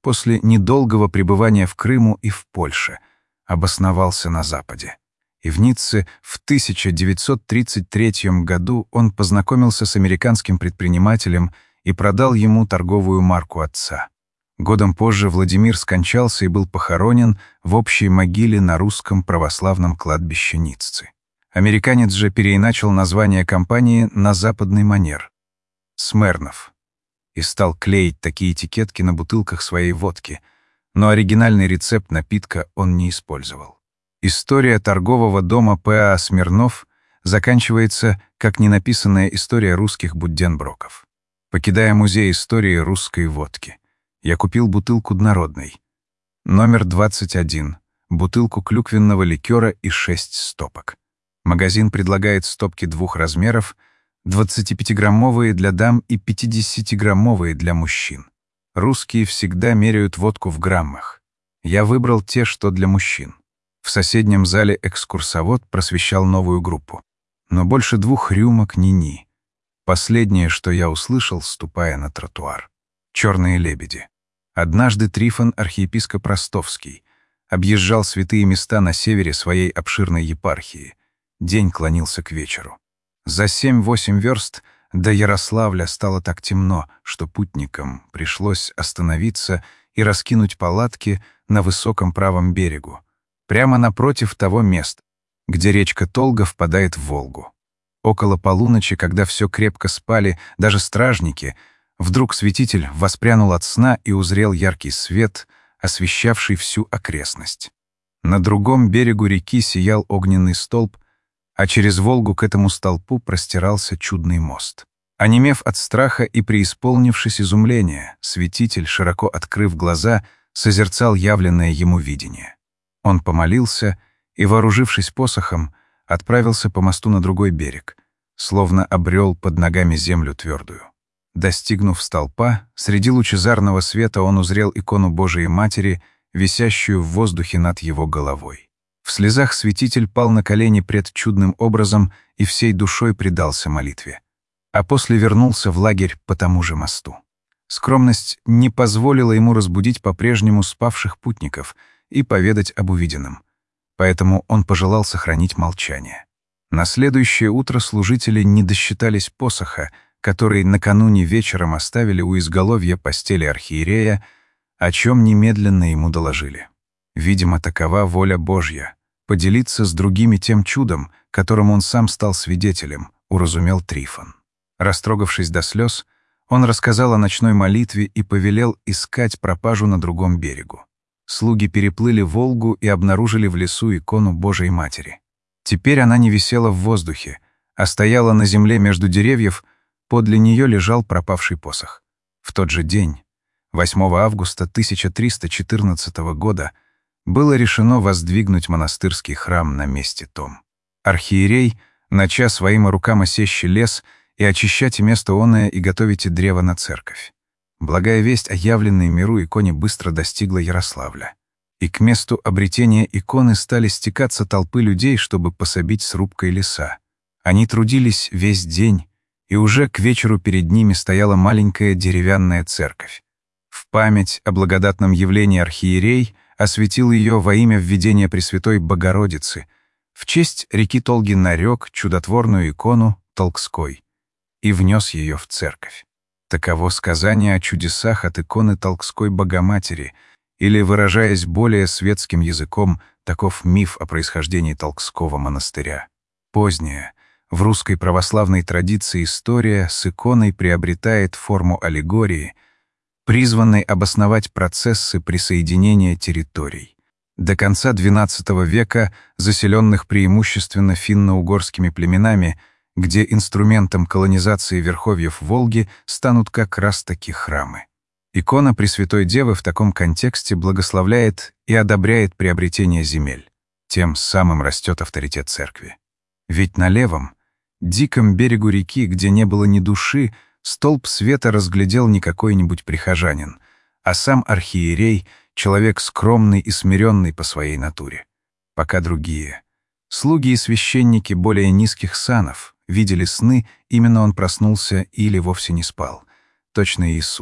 [SPEAKER 1] после недолгого пребывания в Крыму и в Польше, обосновался на Западе. И в Ницце в тысяча девятьсот тридцать третьем году он познакомился с американским предпринимателем и продал ему торговую марку отца. Годом позже Владимир скончался и был похоронен в общей могиле на русском православном кладбище Ниццы. Американец же переиначил название компании на западный манер — Смернов, и стал клеить такие этикетки на бутылках своей водки, но оригинальный рецепт напитка он не использовал. История торгового дома П А Смирнов заканчивается как ненаписанная история русских Будденброков. Покидая музей истории русской водки, я купил бутылку народной, номер двадцать один, бутылку клюквенного ликера и шесть стопок. Магазин предлагает стопки двух размеров, двадцатипятиграммовые для дам и пятидесятиграммовые для мужчин. Русские всегда меряют водку в граммах. Я выбрал те, что для мужчин. В соседнем зале экскурсовод просвещал новую группу. Но больше двух рюмок ни-ни. Последнее, что я услышал, ступая на тротуар. «Черные лебеди». Однажды Трифон, архиепископ Ростовский, объезжал святые места на севере своей обширной епархии. День клонился к вечеру. За семь-восемь верст до Ярославля стало так темно, что путникам пришлось остановиться и раскинуть палатки на высоком правом берегу, прямо напротив того места, где речка Толга впадает в Волгу. Около полуночи, когда все крепко спали, даже стражники, вдруг святитель воспрянул от сна и узрел яркий свет, освещавший всю окрестность. На другом берегу реки сиял огненный столб, а через Волгу к этому столпу простирался чудный мост. Онемев от страха и преисполнившись изумления, святитель, широко открыв глаза, созерцал явленное ему видение. Он помолился и, вооружившись посохом, отправился по мосту на другой берег, словно обрел под ногами землю твердую. Достигнув столпа, среди лучезарного света он узрел икону Божией Матери, висящую в воздухе над его головой. В слезах святитель пал на колени пред чудным образом и всей душой предался молитве. А после вернулся в лагерь по тому же мосту. Скромность не позволила ему разбудить по-прежнему спавших путников и поведать об увиденном, поэтому он пожелал сохранить молчание. На следующее утро служители не досчитались посоха, который накануне вечером оставили у изголовья постели архиерея, о чем немедленно ему доложили. Видимо, такова воля Божья — поделиться с другими тем чудом, которым он сам стал свидетелем, уразумел Трифон. Растрогавшись до слез, он рассказал о ночной молитве и повелел искать пропажу на другом берегу. Слуги переплыли Волгу и обнаружили в лесу икону Божией Матери. Теперь она не висела в воздухе, а стояла на земле между деревьев, подле нее лежал пропавший посох. В тот же день, восьмого августа тысяча триста четырнадцатого года, было решено воздвигнуть монастырский храм на месте том. Архиерей, нача своим рукам осещи лес и очищайте место оное и готовите древо на церковь. Благая весть о явленной миру иконе быстро достигла Ярославля. И к месту обретения иконы стали стекаться толпы людей, чтобы пособить с рубкой леса. Они трудились весь день, и уже к вечеру перед ними стояла маленькая деревянная церковь. В память о благодатном явлении архиерей осветил ее во имя введения Пресвятой Богородицы, в честь реки Толги нарек чудотворную икону Толгской и внес ее в церковь. Таково сказание о чудесах от иконы Толгской Богоматери, или, выражаясь более светским языком, таков миф о происхождении Толгского монастыря. Поздняя, в русской православной традиции история с иконой приобретает форму аллегории, призванной обосновать процессы присоединения территорий. До конца двенадцатого века, заселенных преимущественно финно-угорскими племенами, где инструментом колонизации верховьев Волги станут как раз-таки храмы. Икона Пресвятой Девы в таком контексте благословляет и одобряет приобретение земель. Тем самым растет авторитет церкви. Ведь на левом, диком берегу реки, где не было ни души, столб света разглядел не какой-нибудь прихожанин, а сам архиерей, человек скромный и смиренный по своей натуре. Пока другие, слуги и священники более низких санов, видели сны, именно он проснулся или вовсе не спал. Точно Иисус,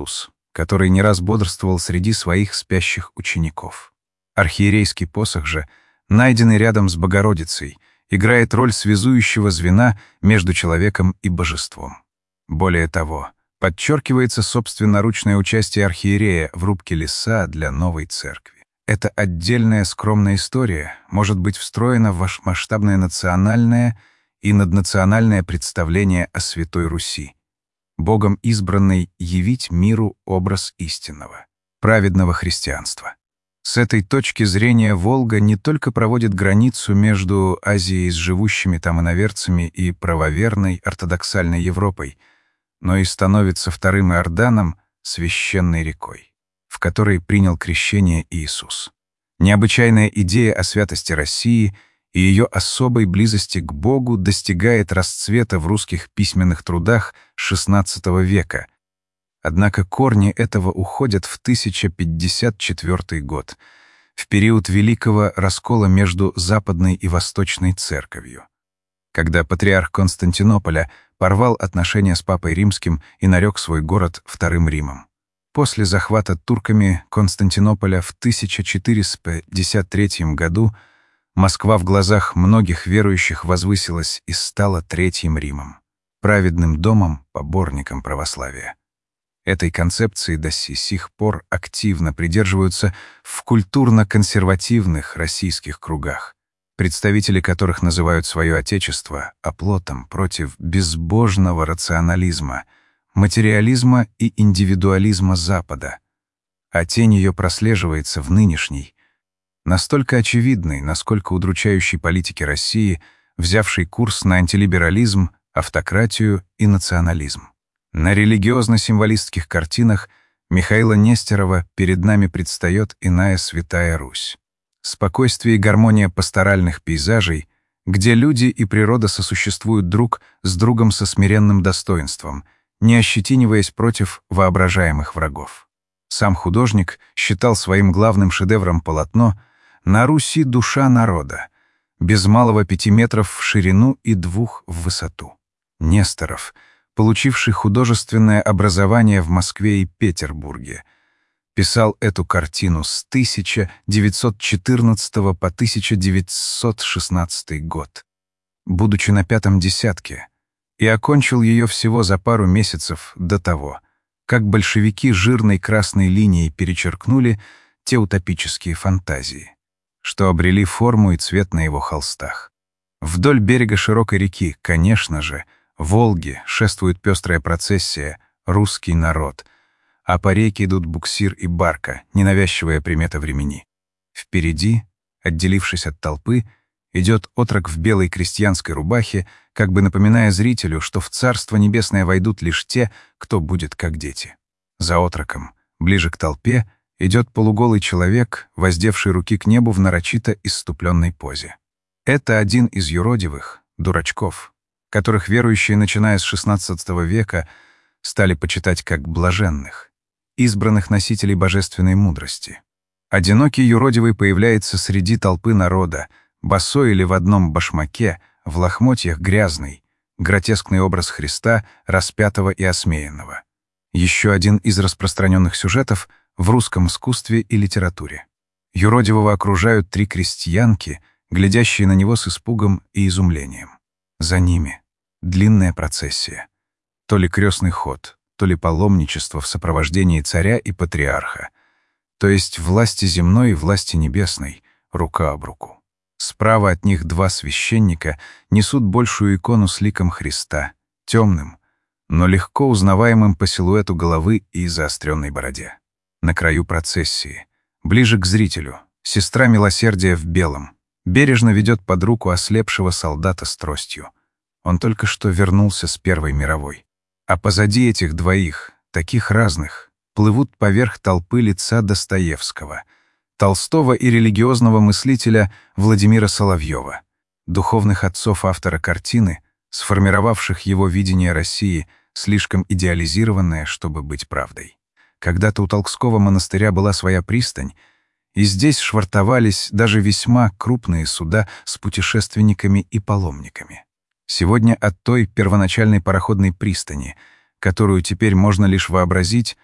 [SPEAKER 1] который не раз бодрствовал среди своих спящих учеников. Архиерейский посох же, найденный рядом с Богородицей, играет роль связующего звена между человеком и божеством. Более того, подчеркивается собственноручное участие архиерея в рубке леса для новой церкви. Эта отдельная скромная история может быть встроена в ваше масштабное национальное и наднациональное представление о Святой Руси, Богом избранной явить миру образ истинного, праведного христианства. С этой точки зрения Волга не только проводит границу между Азией с живущими там иноверцами и правоверной ортодоксальной Европой, но и становится вторым Иорданом, священной рекой, в которой принял крещение Иисус. Необычайная идея о святости России и ее особой близости к Богу достигает расцвета в русских письменных трудах шестнадцатого века. Однако корни этого уходят в тысяча пятьдесят четвёртый год, в период великого раскола между Западной и Восточной церковью, когда патриарх Константинополя порвал отношения с Папой Римским и нарек свой город Вторым Римом. После захвата турками Константинополя в тысяча четыреста пятьдесят третьем году Москва в глазах многих верующих возвысилась и стала Третьим Римом, праведным домом, поборником православия. Этой концепции до сих пор активно придерживаются в культурно-консервативных российских кругах, представители которых называют свое отечество оплотом против безбожного рационализма, материализма и индивидуализма Запада, а тень ее прослеживается в нынешней, настолько очевидной, насколько удручающей политике России, взявшей курс на антилиберализм, автократию и национализм. На религиозно-символистских картинах Михаила Нестерова перед нами предстает иная Святая Русь. Спокойствие и гармония пасторальных пейзажей, где люди и природа сосуществуют друг с другом со смиренным достоинством, не ощетиниваясь против воображаемых врагов. Сам художник считал своим главным шедевром полотно «На Руси душа народа», без малого пяти метров в ширину и двух в высоту. Несторов, получивший художественное образование в Москве и Петербурге, писал эту картину с тысяча девятьсот четырнадцатого по тысяча девятьсот шестнадцатый год, будучи на пятом десятке, и окончил ее всего за пару месяцев до того, как большевики жирной красной линией перечеркнули те утопические фантазии, что обрели форму и цвет на его холстах. Вдоль берега широкой реки, конечно же, Волги, шествует пестрая процессия «Русский народ», а по реке идут буксир и барка, ненавязчивая примета времени. Впереди, отделившись от толпы, идет отрок в белой крестьянской рубахе, как бы напоминая зрителю, что в Царство Небесное войдут лишь те, кто будет как дети. За отроком, ближе к толпе, идет полуголый человек, воздевший руки к небу в нарочито исступленной позе. Это один из юродивых, дурачков, которых верующие, начиная с шестнадцатого века, стали почитать как блаженных, избранных носителей божественной мудрости. Одинокий юродивый появляется среди толпы народа, босой или в одном башмаке, в лохмотьях грязный, гротескный образ Христа, распятого и осмеянного. Еще один из распространенных сюжетов в русском искусстве и литературе. Юродивого окружают три крестьянки, глядящие на него с испугом и изумлением. За ними длинная процессия. То ли крестный ход, то ли паломничество в сопровождении царя и патриарха, то есть власти земной и власти небесной, рука об руку. Справа от них два священника несут большую икону с ликом Христа, темным, но легко узнаваемым по силуэту головы и заостренной бороде. На краю процессии, ближе к зрителю, сестра милосердия в белом, бережно ведет под руку ослепшего солдата с тростью. Он только что вернулся с Первой мировой. А позади этих двоих, таких разных, плывут поверх толпы лица Достоевского, Толстого и религиозного мыслителя Владимира Соловьева, духовных отцов автора картины, сформировавших его видение России, слишком идеализированное, чтобы быть правдой. Когда-то у Толкского монастыря была своя пристань, и здесь швартовались даже весьма крупные суда с путешественниками и паломниками. Сегодня от той первоначальной пароходной пристани, которую теперь можно лишь вообразить,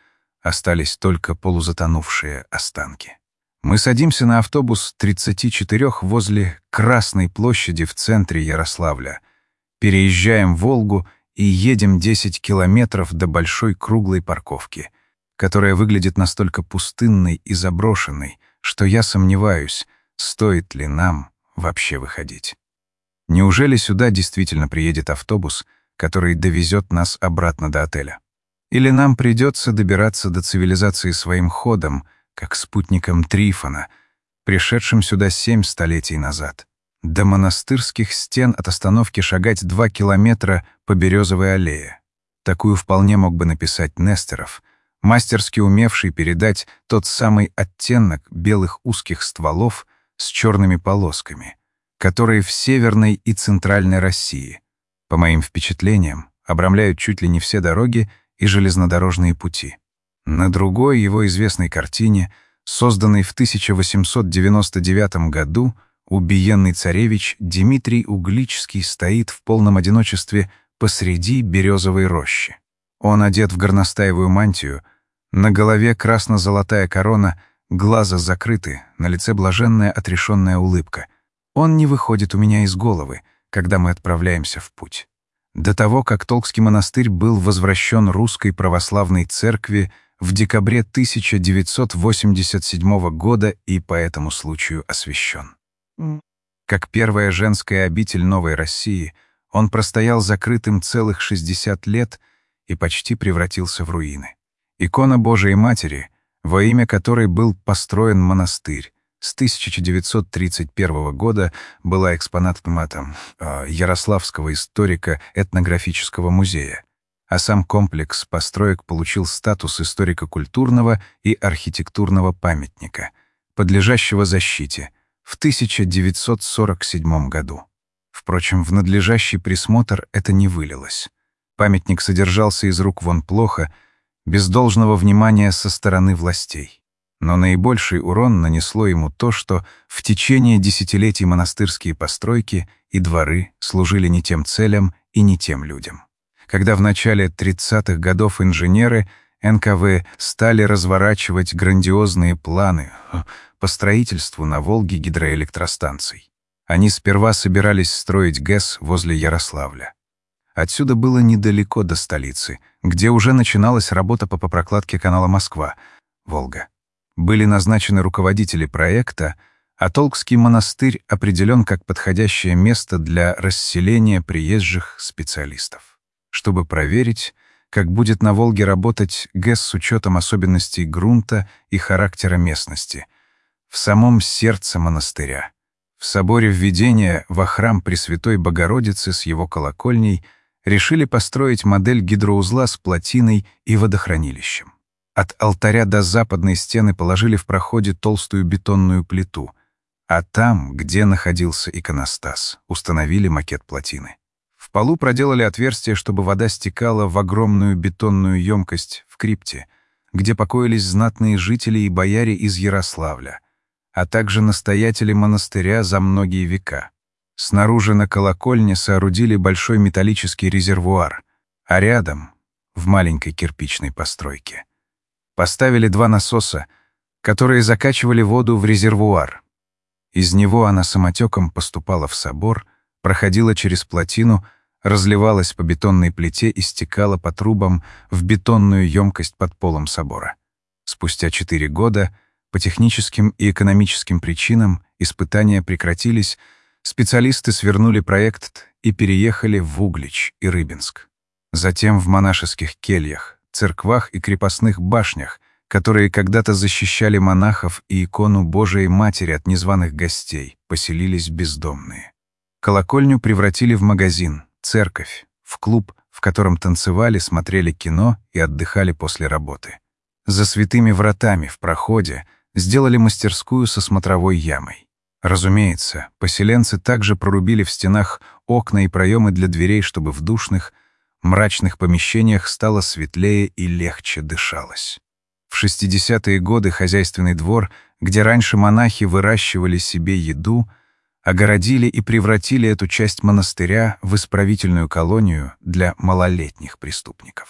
[SPEAKER 1] Остались только полузатонувшие останки. Мы садимся на автобус тридцать четыре возле Красной площади в центре Ярославля, переезжаем Волгу и едем десять километров до большой круглой парковки, которая выглядит настолько пустынной и заброшенной, что я сомневаюсь, стоит ли нам вообще выходить. Неужели сюда действительно приедет автобус, который довезет нас обратно до отеля? Или нам придется добираться до цивилизации своим ходом, как спутником Трифона, пришедшим сюда семь столетий назад? До монастырских стен от остановки шагать два километра по Березовой аллее. Такую вполне мог бы написать Нестеров, мастерски умевший передать тот самый оттенок белых узких стволов с черными полосками, которые в Северной и Центральной России, по моим впечатлениям, обрамляют чуть ли не все дороги и железнодорожные пути. На другой его известной картине, созданной в тысяча восемьсот девяносто девятом году, убиенный царевич Дмитрий Угличский стоит в полном одиночестве посреди березовой рощи. Он одет в горностаевую мантию, на голове красно-золотая корона, глаза закрыты, на лице блаженная отрешенная улыбка. Он не выходит у меня из головы, когда мы отправляемся в путь. До того, как Толкский монастырь был возвращен Русской Православной Церкви в декабре тысяча девятьсот восемьдесят седьмого года и по этому случаю освящен. Как первая женская обитель Новой России, он простоял закрытым целых шестьдесят лет и почти превратился в руины. Икона Божией Матери, во имя которой был построен монастырь, с тысяча девятьсот тридцать первого года была экспонатом э, Ярославского историко-этнографического музея, а сам комплекс построек получил статус историко-культурного и архитектурного памятника, подлежащего защите, в тысяча девятьсот сорок седьмом году. Впрочем, в надлежащий присмотр это не вылилось. Памятник содержался из рук вон плохо, без должного внимания со стороны властей. Но наибольший урон нанесло ему то, что в течение десятилетий монастырские постройки и дворы служили не тем целям и не тем людям. Когда в начале тридцатых годов инженеры эн ка вэ стали разворачивать грандиозные планы по строительству на Волге гидроэлектростанций, они сперва собирались строить ГЭС возле Ярославля. Отсюда было недалеко до столицы, где уже начиналась работа по прокладке канала Москва-Волга. Были назначены руководители проекта, а Толкский монастырь определен как подходящее место для расселения приезжих специалистов, чтобы проверить, как будет на Волге работать ГЭС с учетом особенностей грунта и характера местности, в самом сердце монастыря. В соборе Введения во храм Пресвятой Богородицы с его колокольней решили построить модель гидроузла с плотиной и водохранилищем. От алтаря до западной стены положили в проходе толстую бетонную плиту, а там, где находился иконостас, установили макет плотины. В полу проделали отверстие, чтобы вода стекала в огромную бетонную емкость в крипте, где покоились знатные жители и бояре из Ярославля, а также настоятели монастыря за многие века. Снаружи на колокольне соорудили большой металлический резервуар, а рядом, в маленькой кирпичной постройке, поставили два насоса, которые закачивали воду в резервуар. Из него она самотеком поступала в собор, проходила через плотину, разливалась по бетонной плите и стекала по трубам в бетонную емкость под полом собора. Спустя четыре года, по техническим и экономическим причинам, испытания прекратились, специалисты свернули проект и переехали в Углич и Рыбинск. Затем в монашеских кельях, церквах и крепостных башнях, которые когда-то защищали монахов и икону Божией Матери от незваных гостей, поселились бездомные. Колокольню превратили в магазин, церковь, в клуб, в котором танцевали, смотрели кино и отдыхали после работы. За святыми вратами в проходе сделали мастерскую со смотровой ямой. Разумеется, поселенцы также прорубили в стенах окна и проемы для дверей, чтобы в душных, мрачных помещениях стало светлее и легче дышалось. В шестидесятые годы хозяйственный двор, где раньше монахи выращивали себе еду, огородили и превратили эту часть монастыря в исправительную колонию для малолетних преступников.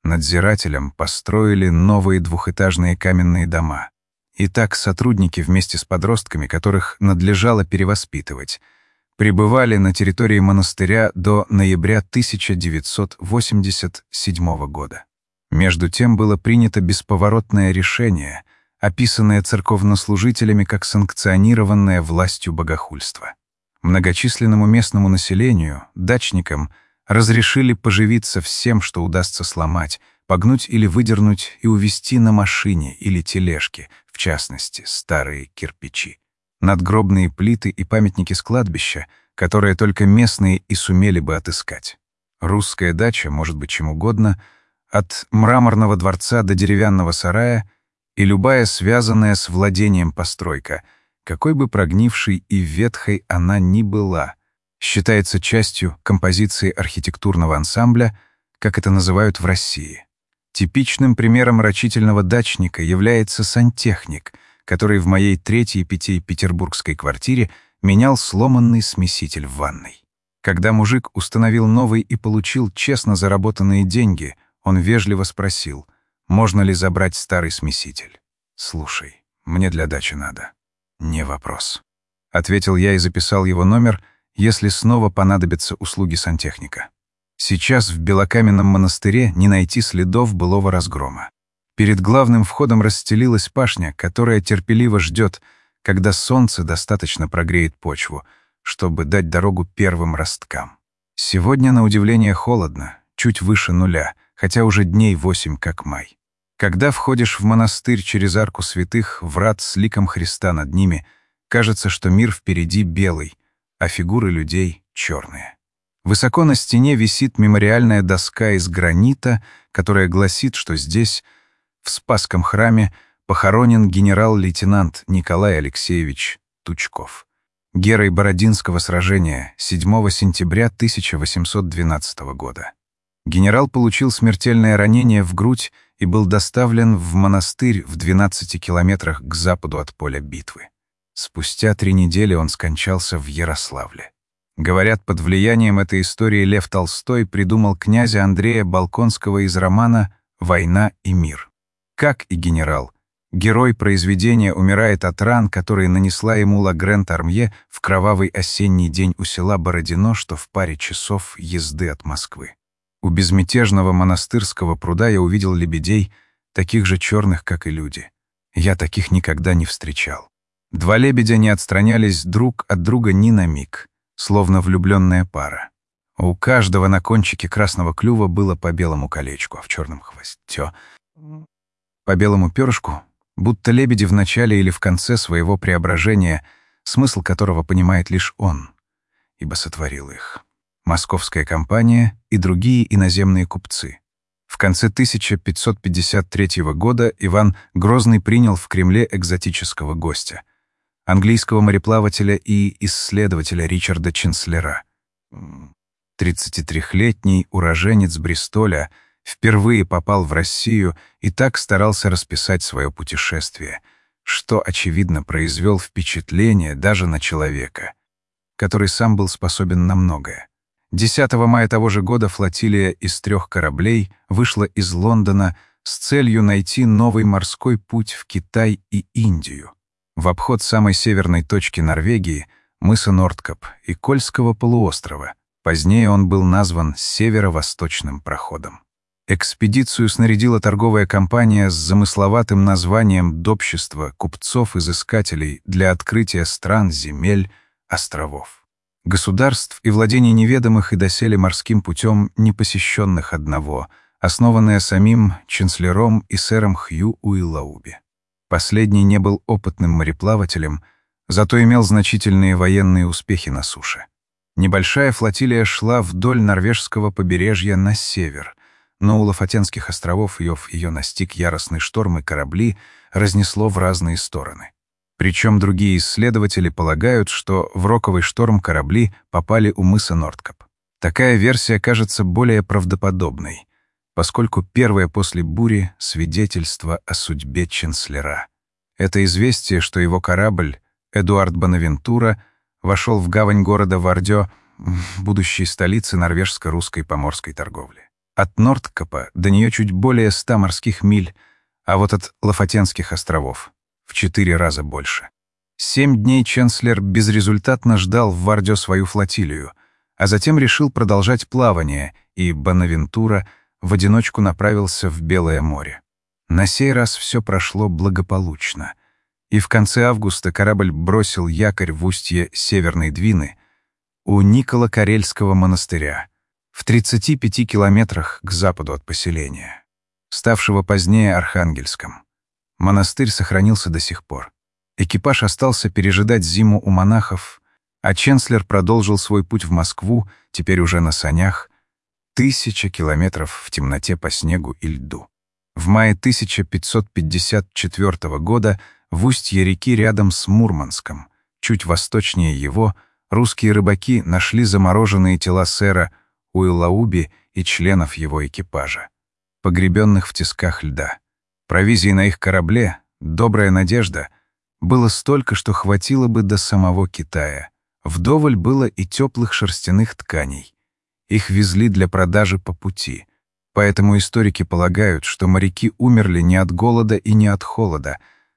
[SPEAKER 1] Надзирателям построили новые двухэтажные каменные дома. И так сотрудники вместе с подростками, которых надлежало перевоспитывать, пребывали на территории монастыря до ноября тысяча девятьсот восемьдесят седьмого года. Между тем было принято бесповоротное решение, описанное церковнослужителями как санкционированное властью богохульство. Многочисленному местному населению, дачникам, разрешили поживиться всем, что удастся сломать, погнуть или выдернуть и увезти на машине или тележке, в частности, старые кирпичи. Надгробные плиты и памятники с кладбища, которые только местные и сумели бы отыскать. Русская дача может быть чем угодно, от мраморного дворца до деревянного сарая, и любая связанная с владением постройка, какой бы прогнившей и ветхой она ни была, считается частью композиции архитектурного ансамбля, как это называют в России. Типичным примером рачительного дачника является сантехник, который в моей третьей пятипетербургской квартире менял сломанный смеситель в ванной. Когда мужик установил новый и получил честно заработанные деньги, он вежливо спросил, можно ли забрать старый смеситель. «Слушай, мне для дачи надо». «Не вопрос», — ответил я и записал его номер, если снова понадобятся услуги сантехника. Сейчас в Белокаменном монастыре не найти следов былого разгрома. Перед главным входом расстелилась пашня, которая терпеливо ждет, когда солнце достаточно прогреет почву, чтобы дать дорогу первым росткам. Сегодня, на удивление, холодно, чуть выше нуля, хотя уже дней восемь как май. Когда входишь в монастырь через арку святых, врат с ликом Христа над ними, кажется, что мир впереди белый, а фигуры людей черные. Высоко на стене висит мемориальная доска из гранита, которая гласит, что здесь, в Спасском храме, похоронен генерал-лейтенант Николай Алексеевич Тучков, герой Бородинского сражения седьмого сентября тысяча восемьсот двенадцатого года. Генерал получил смертельное ранение в грудь и был доставлен в монастырь в двенадцати километрах к западу от поля битвы. Спустя три недели он скончался в Ярославле. Говорят, под влиянием этой истории Лев Толстой придумал князя Андрея Болконского из романа «Война и мир». Как и генерал, герой произведения умирает от ран, которые нанесла ему Лагрен Тормье в кровавый осенний день у села Бородино, что в паре часов езды от Москвы. У безмятежного монастырского пруда я увидел лебедей, таких же черных, как и люди. Я таких никогда не встречал. Два лебедя не отстранялись друг от друга ни на миг, словно влюбленная пара. У каждого на кончике красного клюва было по белому колечку, а в черном хвосте по белому перышку, будто лебеди в начале или в конце своего преображения, смысл которого понимает лишь он, ибо сотворил их. Московская компания и другие иноземные купцы. В конце тысяча пятьсот пятьдесят третьего года Иван Грозный принял в Кремле экзотического гостя — английского мореплавателя и исследователя Ричарда Ченслера. тридцатитрёхлетний уроженец Бристоля впервые попал в Россию и так старался расписать свое путешествие, что, очевидно, произвел впечатление даже на человека, который сам был способен на многое. десятого мая того же года флотилия из трех кораблей вышла из Лондона с целью найти новый морской путь в Китай и Индию, в обход самой северной точки Норвегии, мыса Нордкап и Кольского полуострова. Позднее он был назван Северо-Восточным проходом. Экспедицию снарядила торговая компания с замысловатым названием «Добщество купцов-изыскателей для открытия стран, земель, островов, государств и владений неведомых и доселе морским путем непосещенных одного, основанное самим Ченслером и сэром Хью Уиллауби. Последний не был опытным мореплавателем, зато имел значительные военные успехи на суше. Небольшая флотилия шла вдоль норвежского побережья на север, но у Лафатенских островов ее, ее настиг яростный шторм, и корабли разнесло в разные стороны. Причем другие исследователи полагают, что в роковый шторм корабли попали у мыса Нордкап. Такая версия кажется более правдоподобной, поскольку первое после бури — свидетельство о судьбе Ченслера. Это известие, что его корабль, Эдуард Бонавентура, вошел в гавань города Вардё, будущей столицы норвежско-русской поморской торговли. От Нордкапа до нее чуть более ста морских миль, а вот от Лафатенских островов в четыре раза больше. Семь дней Ченслер безрезультатно ждал в Вардё свою флотилию, а затем решил продолжать плавание, и Бонавентура в одиночку направился в Белое море. На сей раз все прошло благополучно, и в конце августа корабль бросил якорь в устье Северной Двины у Николо-Карельского монастыря в тридцати пяти километрах к западу от поселения, ставшего позднее Архангельском. Монастырь сохранился до сих пор. Экипаж остался пережидать зиму у монахов, а Ченслер продолжил свой путь в Москву, теперь уже на санях, тысяча километров в темноте по снегу и льду. В мае тысяча пятьсот пятьдесят четвёртого года в устье реки рядом с Мурманском, чуть восточнее его, русские рыбаки нашли замороженные тела сэра Уиллауби и членов его экипажа, погребенных в тисках льда. Провизии на их корабле, «Добрая надежда», было столько, что хватило бы до самого Китая. Вдоволь было и теплых шерстяных тканей. Их везли для продажи по пути. Поэтому историки полагают, что моряки умерли не от голода и не от холода,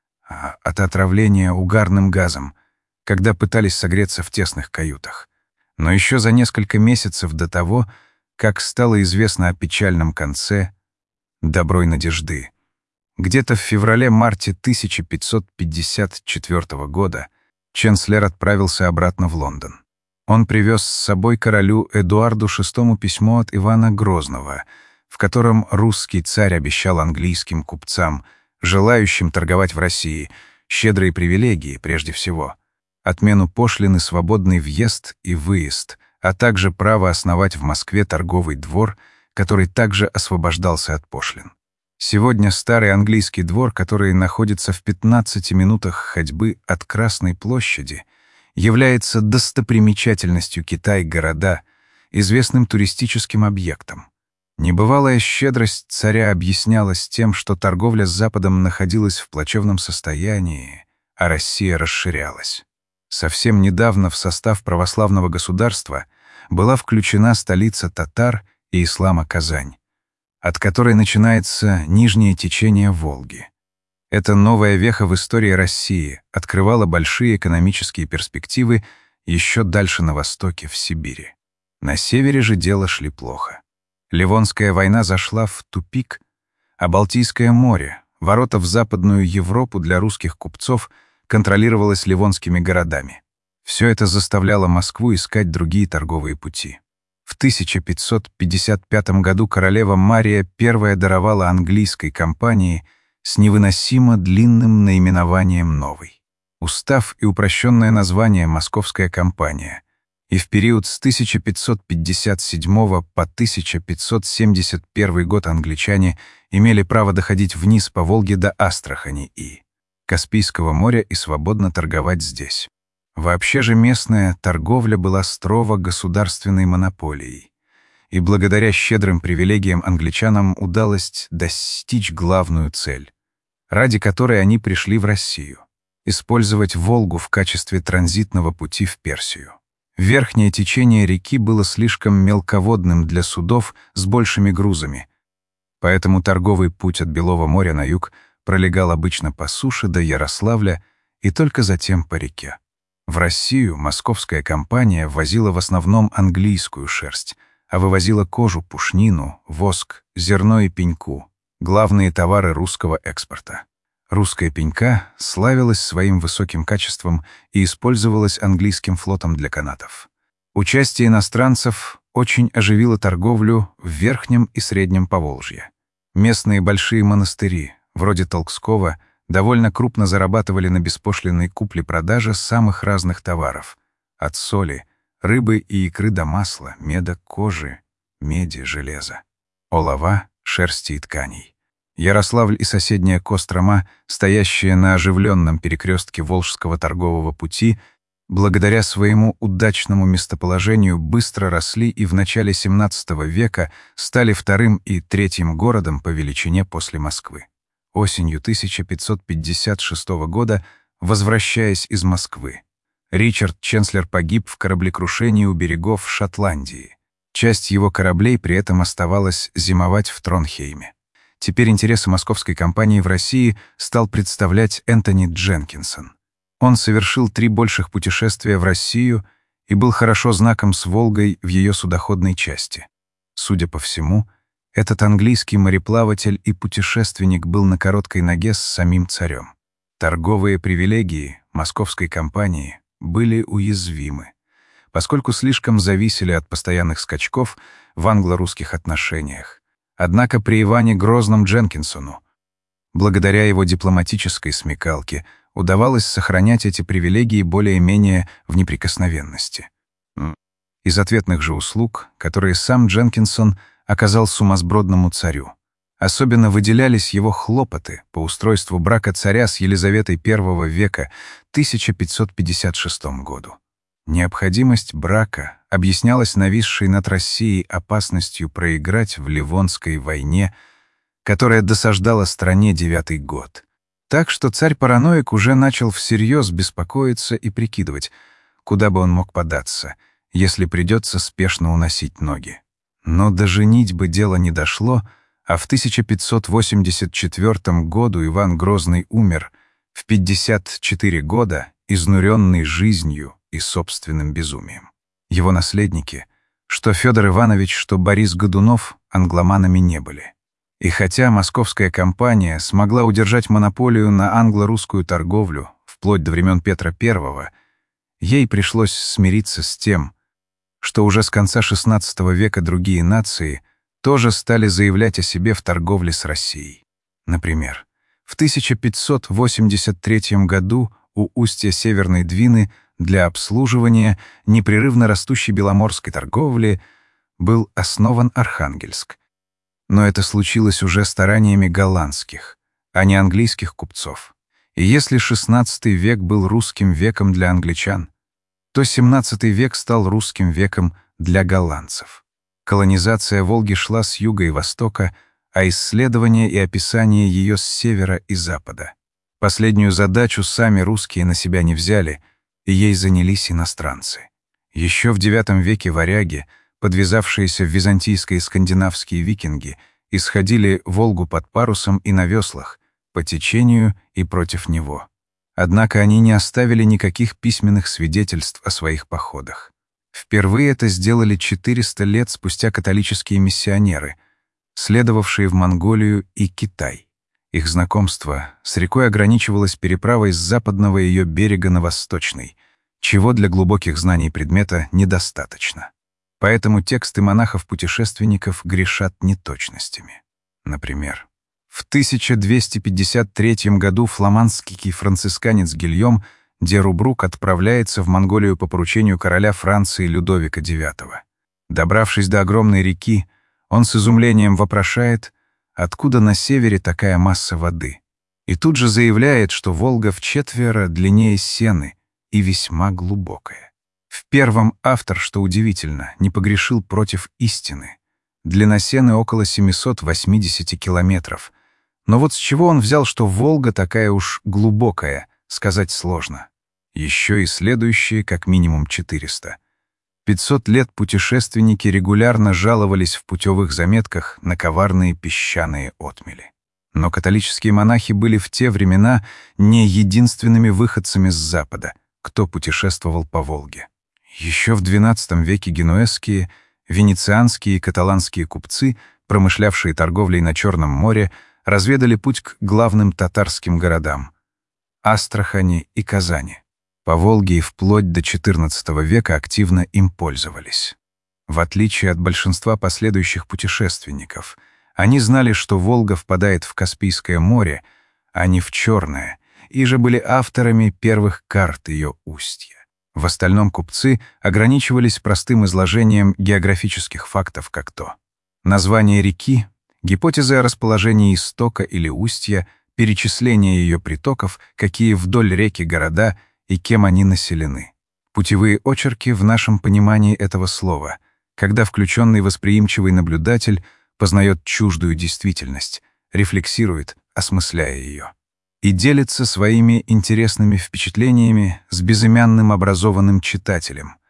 [SPEAKER 1] а от отравления угарным газом, когда пытались согреться в тесных каютах. Но еще за несколько месяцев до того, как стало известно о печальном конце «Доброй надежды», где-то в феврале-марте тысяча пятьсот пятьдесят четвёртого года Ченслер отправился обратно в Лондон. Он привез с собой королю Эдуарду шестому письмо от Ивана Грозного, в котором русский царь обещал английским купцам, желающим торговать в России, щедрые привилегии прежде всего, отмену пошлины, свободный въезд и выезд, а также право основать в Москве торговый двор, который также освобождался от пошлин. Сегодня старый английский двор, который находится в пятнадцати минутах ходьбы от Красной площади, является достопримечательностью Китай-города, известным туристическим объектом. Небывалая щедрость царя объяснялась тем, что торговля с Западом находилась в плачевном состоянии, а Россия расширялась. Совсем недавно в состав православного государства была включена столица татар и ислама Казань, от которой начинается нижнее течение Волги. Эта новая веха в истории России открывала большие экономические перспективы еще дальше на востоке, в Сибири. На севере же дела шли плохо. Ливонская война зашла в тупик, а Балтийское море, ворота в Западную Европу для русских купцов, контролировалось ливонскими городами. Все это заставляло Москву искать другие торговые пути. В тысяча пятьсот пятьдесят пятом году королева Мария I даровала английской компании с невыносимо длинным наименованием «Новый» устав и упрощенное название «Московская компания», и в период с тысяча пятьсот пятьдесят седьмого по тысяча пятьсот семьдесят первый год англичане имели право доходить вниз по Волге до Астрахани и Каспийского моря и свободно торговать здесь. Вообще же местная торговля была строго государственной монополией, и благодаря щедрым привилегиям англичанам удалось достичь главную цель, ради которой они пришли в Россию — использовать Волгу в качестве транзитного пути в Персию. Верхнее течение реки было слишком мелководным для судов с большими грузами, поэтому торговый путь от Белого моря на юг пролегал обычно по суше до Ярославля и только затем по реке. В Россию московская компания ввозила в основном английскую шерсть, а вывозила кожу, пушнину, воск, зерно и пеньку — главные товары русского экспорта. Русская пенька славилась своим высоким качеством и использовалась английским флотом для канатов. Участие иностранцев очень оживило торговлю в Верхнем и Среднем Поволжье. Местные большие монастыри, вроде Толкского, довольно крупно зарабатывали на беспошлинной купле-продаже самых разных товаров — от соли, рыбы и икры до масла, меда, кожи, меди, железа, олова, шерсти и тканей. Ярославль и соседняя Кострома, стоящие на оживленном перекрестке Волжского торгового пути, благодаря своему удачному местоположению быстро росли и в начале семнадцатого века стали вторым и третьим городом по величине после Москвы. Осенью тысяча пятьсот пятьдесят шестого года, возвращаясь из Москвы, Ричард Ченслер погиб в кораблекрушении у берегов Шотландии. Часть его кораблей при этом оставалась зимовать в Тронхейме. Теперь интересы московской компании в России стал представлять Энтони Дженкинсон. Он совершил три больших путешествия в Россию и был хорошо знаком с Волгой в ее судоходной части. Судя по всему, этот английский мореплаватель и путешественник был на короткой ноге с самим царем. Торговые привилегии московской компании были уязвимы, поскольку слишком зависели от постоянных скачков в англо-русских отношениях. Однако при Иване Грозном Дженкинсону, благодаря его дипломатической смекалке, удавалось сохранять эти привилегии более-менее в неприкосновенности. Из ответных же услуг, которые сам Дженкинсон оказал сумасбродному царю, особенно выделялись его хлопоты по устройству брака царя с Елизаветой первого века тысяча пятьсот пятьдесят шестом году. Необходимость брака объяснялась нависшей над Россией опасностью проиграть в Ливонской войне, которая досаждала стране девятый год. Так что царь-параноик уже начал всерьез беспокоиться и прикидывать, куда бы он мог податься, если придется спешно уносить ноги. Но до женитьбы дело не дошло, а в тысяча пятьсот восемьдесят четвёртом году Иван Грозный умер в пятьдесят четыре года, изнуренный жизнью и собственным безумием. Его наследники, что Федор Иванович, что Борис Годунов, англоманами не были. И хотя московская компания смогла удержать монополию на англо-русскую торговлю вплоть до времен Петра Первого, ей пришлось смириться с тем, что уже с конца шестнадцатого века другие нации тоже стали заявлять о себе в торговле с Россией. Например, в тысяча пятьсот восемьдесят третьем году у устья Северной Двины для обслуживания непрерывно растущей беломорской торговли был основан Архангельск. Но это случилось уже стараниями голландских, а не английских купцов. И если шестнадцатый век был русским веком для англичан, то семнадцатый век стал русским веком для голландцев. Колонизация Волги шла с юга и востока, а исследование и описание ее с севера и запада. Последнюю задачу сами русские на себя не взяли, и ей занялись иностранцы. Еще в девятом веке варяги, подвязавшиеся в византийские и скандинавские викинги, исходили Волгу под парусом и на веслах, по течению и против него. Однако они не оставили никаких письменных свидетельств о своих походах. Впервые это сделали четыреста лет спустя католические миссионеры, следовавшие в Монголию и Китай. Их знакомство с рекой ограничивалось переправой с западного ее берега на восточный, чего для глубоких знаний предмета недостаточно. Поэтому тексты монахов-путешественников грешат неточностями. Например, в тысяча двести пятьдесят третьем году фламандский францисканец Гильем де Рубрук отправляется в Монголию по поручению короля Франции Людовика девятого. Добравшись до огромной реки, он с изумлением вопрошает, откуда на севере такая масса воды, и тут же заявляет, что Волга вчетверо длиннее Сены и весьма глубокая. В первом автор, что удивительно, не погрешил против истины. Длина Сены около семьсот восемьдесят километров. Но вот с чего он взял, что Волга такая уж глубокая, сказать сложно. Еще и следующие как минимум четыреста. пятьсот лет путешественники регулярно жаловались в путевых заметках на коварные песчаные отмели. Но католические монахи были в те времена не единственными выходцами с Запада, кто путешествовал по Волге. Еще в двенадцатом веке генуэзские, венецианские и каталанские купцы, промышлявшие торговлей на Черном море, разведали путь к главным татарским городам — Астрахани и Казани. По Волге и вплоть до четырнадцатого века активно им пользовались. В отличие от большинства последующих путешественников, они знали, что Волга впадает в Каспийское море, а не в Черное, и же были авторами первых карт ее устья. В остальном купцы ограничивались простым изложением географических фактов, как то название реки, гипотезы о расположении истока или устья, перечисление ее притоков, какие вдоль реки города и кем они населены. Путевые очерки в нашем понимании этого слова, когда включенный восприимчивый наблюдатель познает чуждую действительность, рефлексирует, осмысляя ее, и делится своими интересными впечатлениями с безымянным образованным читателем,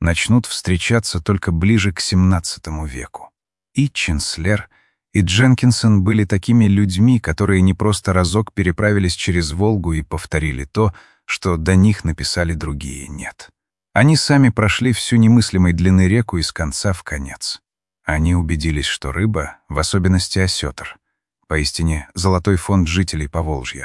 [SPEAKER 1] начнут встречаться только ближе к семнадцатому веку. И Ченслер, и Дженкинсон были такими людьми, которые не просто разок переправились через Волгу и повторили то, что до них написали другие «нет». Они сами прошли всю немыслимой длины реку из конца в конец. Они убедились, что рыба, в особенности осетр, поистине золотой фонд жителей Поволжья,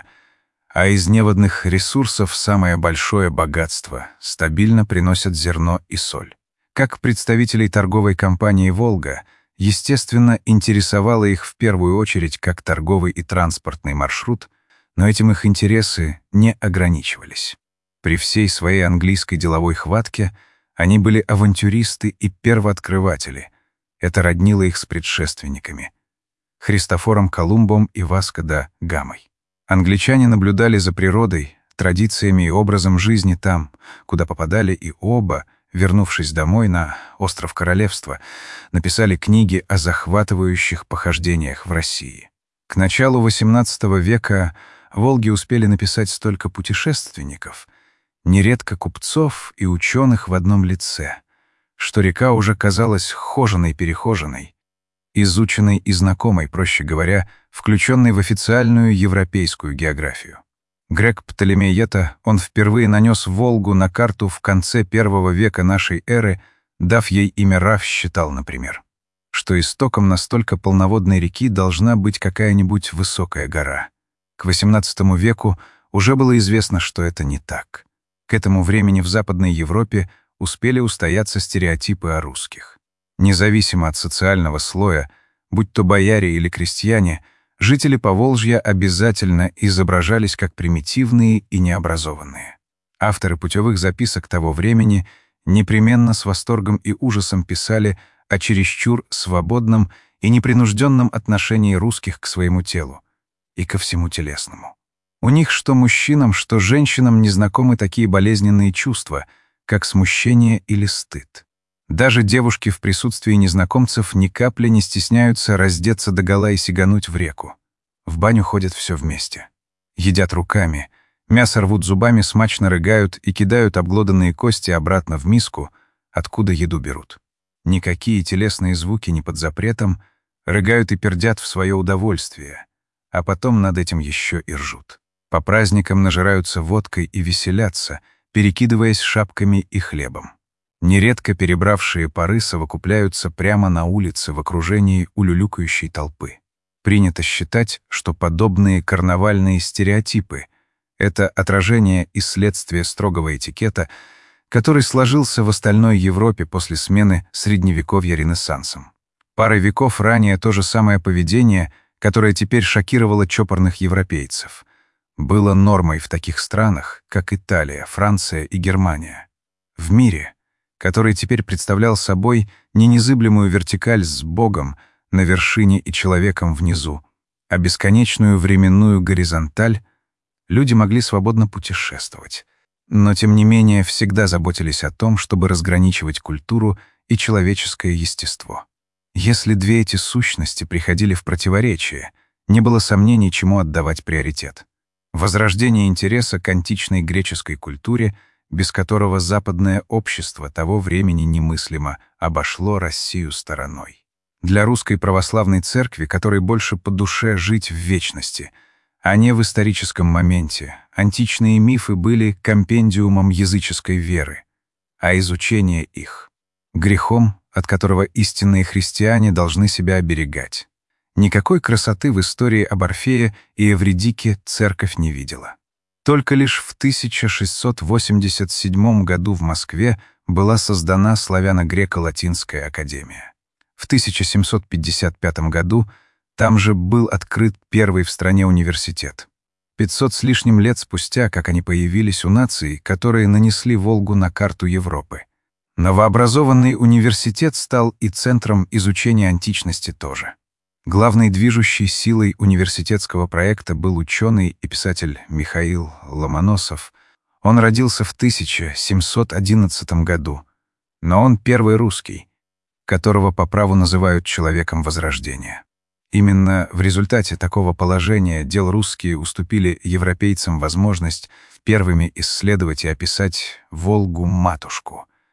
[SPEAKER 1] а из неводных ресурсов самое большое богатство, стабильно приносят зерно и соль. Как представителей торговой компании «Волга», естественно, интересовало их в первую очередь как торговый и транспортный маршрут, но этим их интересы не ограничивались. При всей своей английской деловой хватке они были авантюристы и первооткрыватели. Это роднило их с предшественниками — Христофором Колумбом и Васко да Гамой. Англичане наблюдали за природой, традициями и образом жизни там, куда попадали, и оба, вернувшись домой на остров Королевства, написали книги о захватывающих похождениях в России. К началу восемнадцатого века Волги успели написать столько путешественников, нередко купцов и ученых в одном лице, что река уже казалась хоженой-перехоженной, изученной и знакомой, проще говоря, включенной в официальную европейскую географию. Грек Птолемей Ета, он впервые нанес Волгу на карту в конце первого века нашей эры, дав ей имя Раф, считал, например, что истоком настолько полноводной реки должна быть какая-нибудь высокая гора. К восемнадцатому веку уже было известно, что это не так. К этому времени в Западной Европе успели устояться стереотипы о русских. Независимо от социального слоя, будь то бояре или крестьяне, жители Поволжья обязательно изображались как примитивные и необразованные. Авторы путевых записок того времени непременно с восторгом и ужасом писали о чересчур свободном и непринужденном отношении русских к своему телу и ко всему телесному. У них что мужчинам, что женщинам незнакомы такие болезненные чувства, как смущение или стыд. Даже девушки в присутствии незнакомцев ни капли не стесняются раздеться догола и сигануть в реку. В баню ходят все вместе. Едят руками, мясо рвут зубами, смачно рыгают и кидают обглоданные кости обратно в миску, откуда еду берут. Никакие телесные звуки не под запретом, рыгают и пердят в свое удовольствие, а потом над этим еще и ржут. По праздникам нажираются водкой и веселятся, перекидываясь шапками и хлебом. Нередко перебравшие пары совокупляются прямо на улице в окружении улюлюкающей толпы. Принято считать, что подобные карнавальные стереотипы — это отражение и следствие строгого этикета, который сложился в остальной Европе после смены Средневековья Ренессансом. Парой веков ранее то же самое поведение, которое теперь шокировало чопорных европейцев, было нормой в таких странах, как Италия, Франция и Германия. В мире, который теперь представлял собой не незыблемую вертикаль с Богом на вершине и человеком внизу, а бесконечную временную горизонталь, люди могли свободно путешествовать, но тем не менее всегда заботились о том, чтобы разграничивать культуру и человеческое естество. Если две эти сущности приходили в противоречие, не было сомнений, чему отдавать приоритет. Возрождение интереса к античной греческой культуре, без которого западное общество того времени немыслимо, обошло Россию стороной. Для русской православной церкви, которой больше по душе жить в вечности, а не в историческом моменте, античные мифы были компендиумом языческой веры, а изучение их — грехом, от которого истинные христиане должны себя оберегать. Никакой красоты в истории об Орфее и Эвридике церковь не видела. Только лишь в тысяча шестьсот восемьдесят седьмом году в Москве была создана Славяно-Греко-Латинская академия. В тысяча семьсот пятьдесят пятом году там же был открыт первый в стране университет. Пятьсот с лишним лет спустя, как они появились у наций, которые нанесли Волгу на карту Европы. Новообразованный университет стал и центром изучения античности тоже. Главной движущей силой университетского проекта был ученый и писатель Михаил Ломоносов. Он родился в тысяча семьсот одиннадцатом году, но он первый русский, которого по праву называют человеком Возрождения. Именно в результате такого положения дел русские уступили европейцам возможность первыми исследовать и описать Волгу-матушку.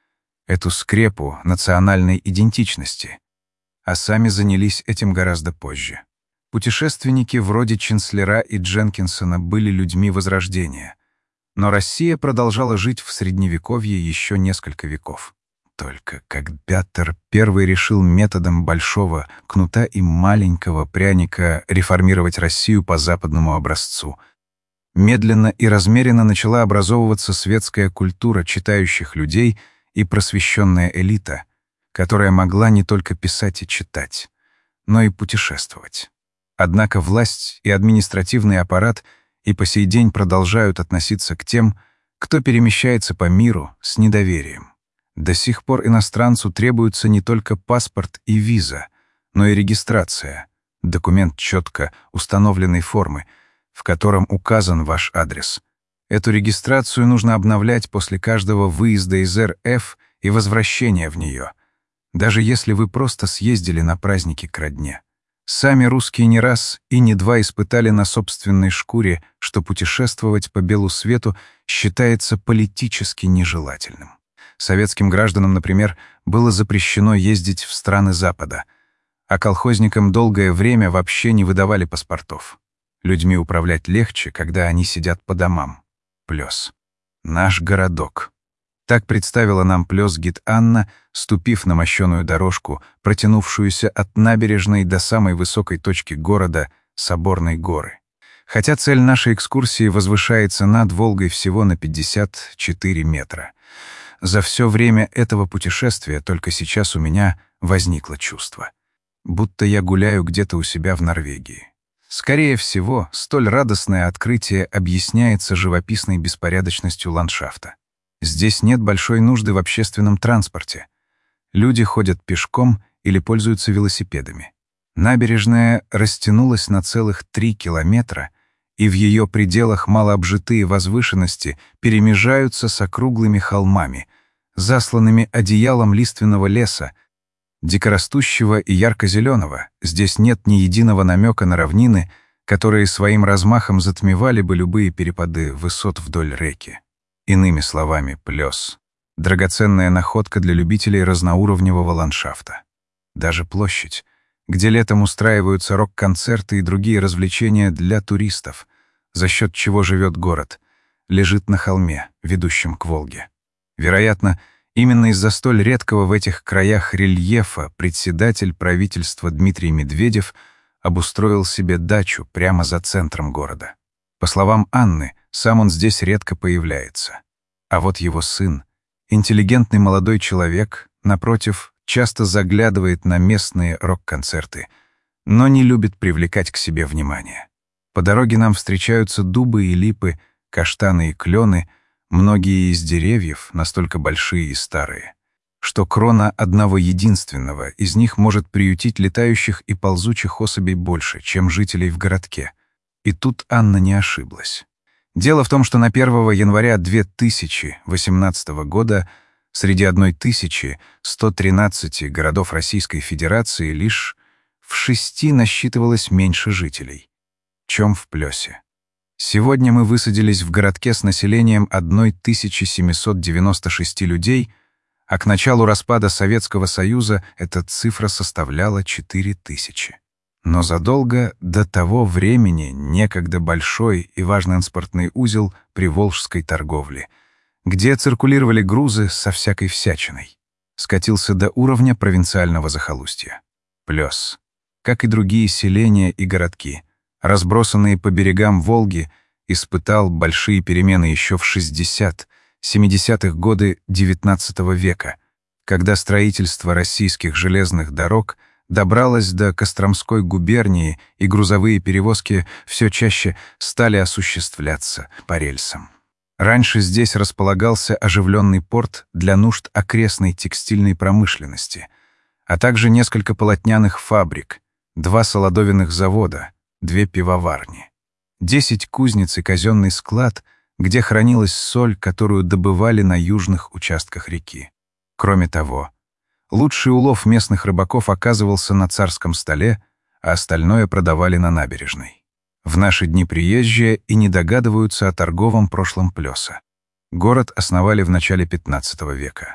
[SPEAKER 1] эту скрепу национальной идентичности, а сами занялись этим гораздо позже. Путешественники вроде Ченслера и Дженкинсона были людьми Возрождения, но Россия продолжала жить в Средневековье еще несколько веков. Только когда Петр Первый решил методом большого кнута и маленького пряника реформировать Россию по западному образцу, медленно и размеренно начала образовываться светская культура читающих людей и просвещенная элита, которая могла не только писать и читать, но и путешествовать. Однако власть и административный аппарат и по сей день продолжают относиться к тем, кто перемещается по миру, с недоверием. До сих пор иностранцу требуются не только паспорт и виза, но и регистрация, документ четко установленной формы, в котором указан ваш адрес. Эту регистрацию нужно обновлять после каждого выезда из эр эф и возвращения в нее, даже если вы просто съездили на праздники к родне. Сами русские не раз и не два испытали на собственной шкуре, что путешествовать по белу свету считается политически нежелательным. Советским гражданам, например, было запрещено ездить в страны Запада, а колхозникам долгое время вообще не выдавали паспортов. Людьми управлять легче, когда они сидят по домам. Плёс. Наш городок. Так представила нам Плёс-гид Анна, ступив на мощеную дорожку, протянувшуюся от набережной до самой высокой точки города — Соборной горы. Хотя цель нашей экскурсии возвышается над Волгой всего на пятьдесят четыре метра. За все время этого путешествия только сейчас у меня возникло чувство, будто я гуляю где-то у себя в Норвегии. Скорее всего, столь радостное открытие объясняется живописной беспорядочностью ландшафта. Здесь нет большой нужды в общественном транспорте. Люди ходят пешком или пользуются велосипедами. Набережная растянулась на целых три километра, и в ее пределах малообжитые возвышенности перемежаются с округлыми холмами, засланными одеялом лиственного леса, дикорастущего и ярко-зеленого. Здесь нет ни единого намека на равнины, которые своим размахом затмевали бы любые перепады высот вдоль реки. Иными словами, Плёс — драгоценная находка для любителей разноуровневого ландшафта. Даже площадь, где летом устраиваются рок-концерты и другие развлечения для туристов, за счет чего живет город, лежит на холме, ведущем к Волге. Вероятно, именно из-за столь редкого в этих краях рельефа председатель правительства Дмитрий Медведев обустроил себе дачу прямо за центром города. По словам Анны, сам он здесь редко появляется. А вот его сын, интеллигентный молодой человек, напротив, часто заглядывает на местные рок-концерты, но не любит привлекать к себе внимание. По дороге нам встречаются дубы и липы, каштаны и клены, многие из деревьев настолько большие и старые, что крона одного единственного из них может приютить летающих и ползучих особей больше, чем жителей в городке. И тут Анна не ошиблась. Дело в том, что на первого января две тысячи восемнадцатого года среди тысячи ста тринадцати городов Российской Федерации лишь в шести насчитывалось меньше жителей, чем в Плёсе. Сегодня мы высадились в городке с населением тысяча семьсот девяносто шесть людей, а к началу распада Советского Союза эта цифра составляла четыре тысячи. Но задолго до того времени некогда большой и важный экспортный узел приволжской торговли, где циркулировали грузы со всякой всячиной, скатился до уровня провинциального захолустья. Плёс, как и другие селения и городки, разбросанные по берегам Волги, испытал большие перемены еще в шестидесятых-семидесятых годы девятнадцатого века, когда строительство российских железных дорог добралось до Костромской губернии, и грузовые перевозки все чаще стали осуществляться по рельсам. Раньше здесь располагался оживленный порт для нужд окрестной текстильной промышленности, а также несколько полотняных фабрик, два солодовинных завода, две пивоварни, десять кузнец и казенный склад, где хранилась соль, которую добывали на южных участках реки. Кроме того, лучший улов местных рыбаков оказывался на Царском столе, а остальное продавали на набережной. В наши дни приезжие и не догадываются о торговом прошлом Плёса. Город основали в начале пятнадцатого века.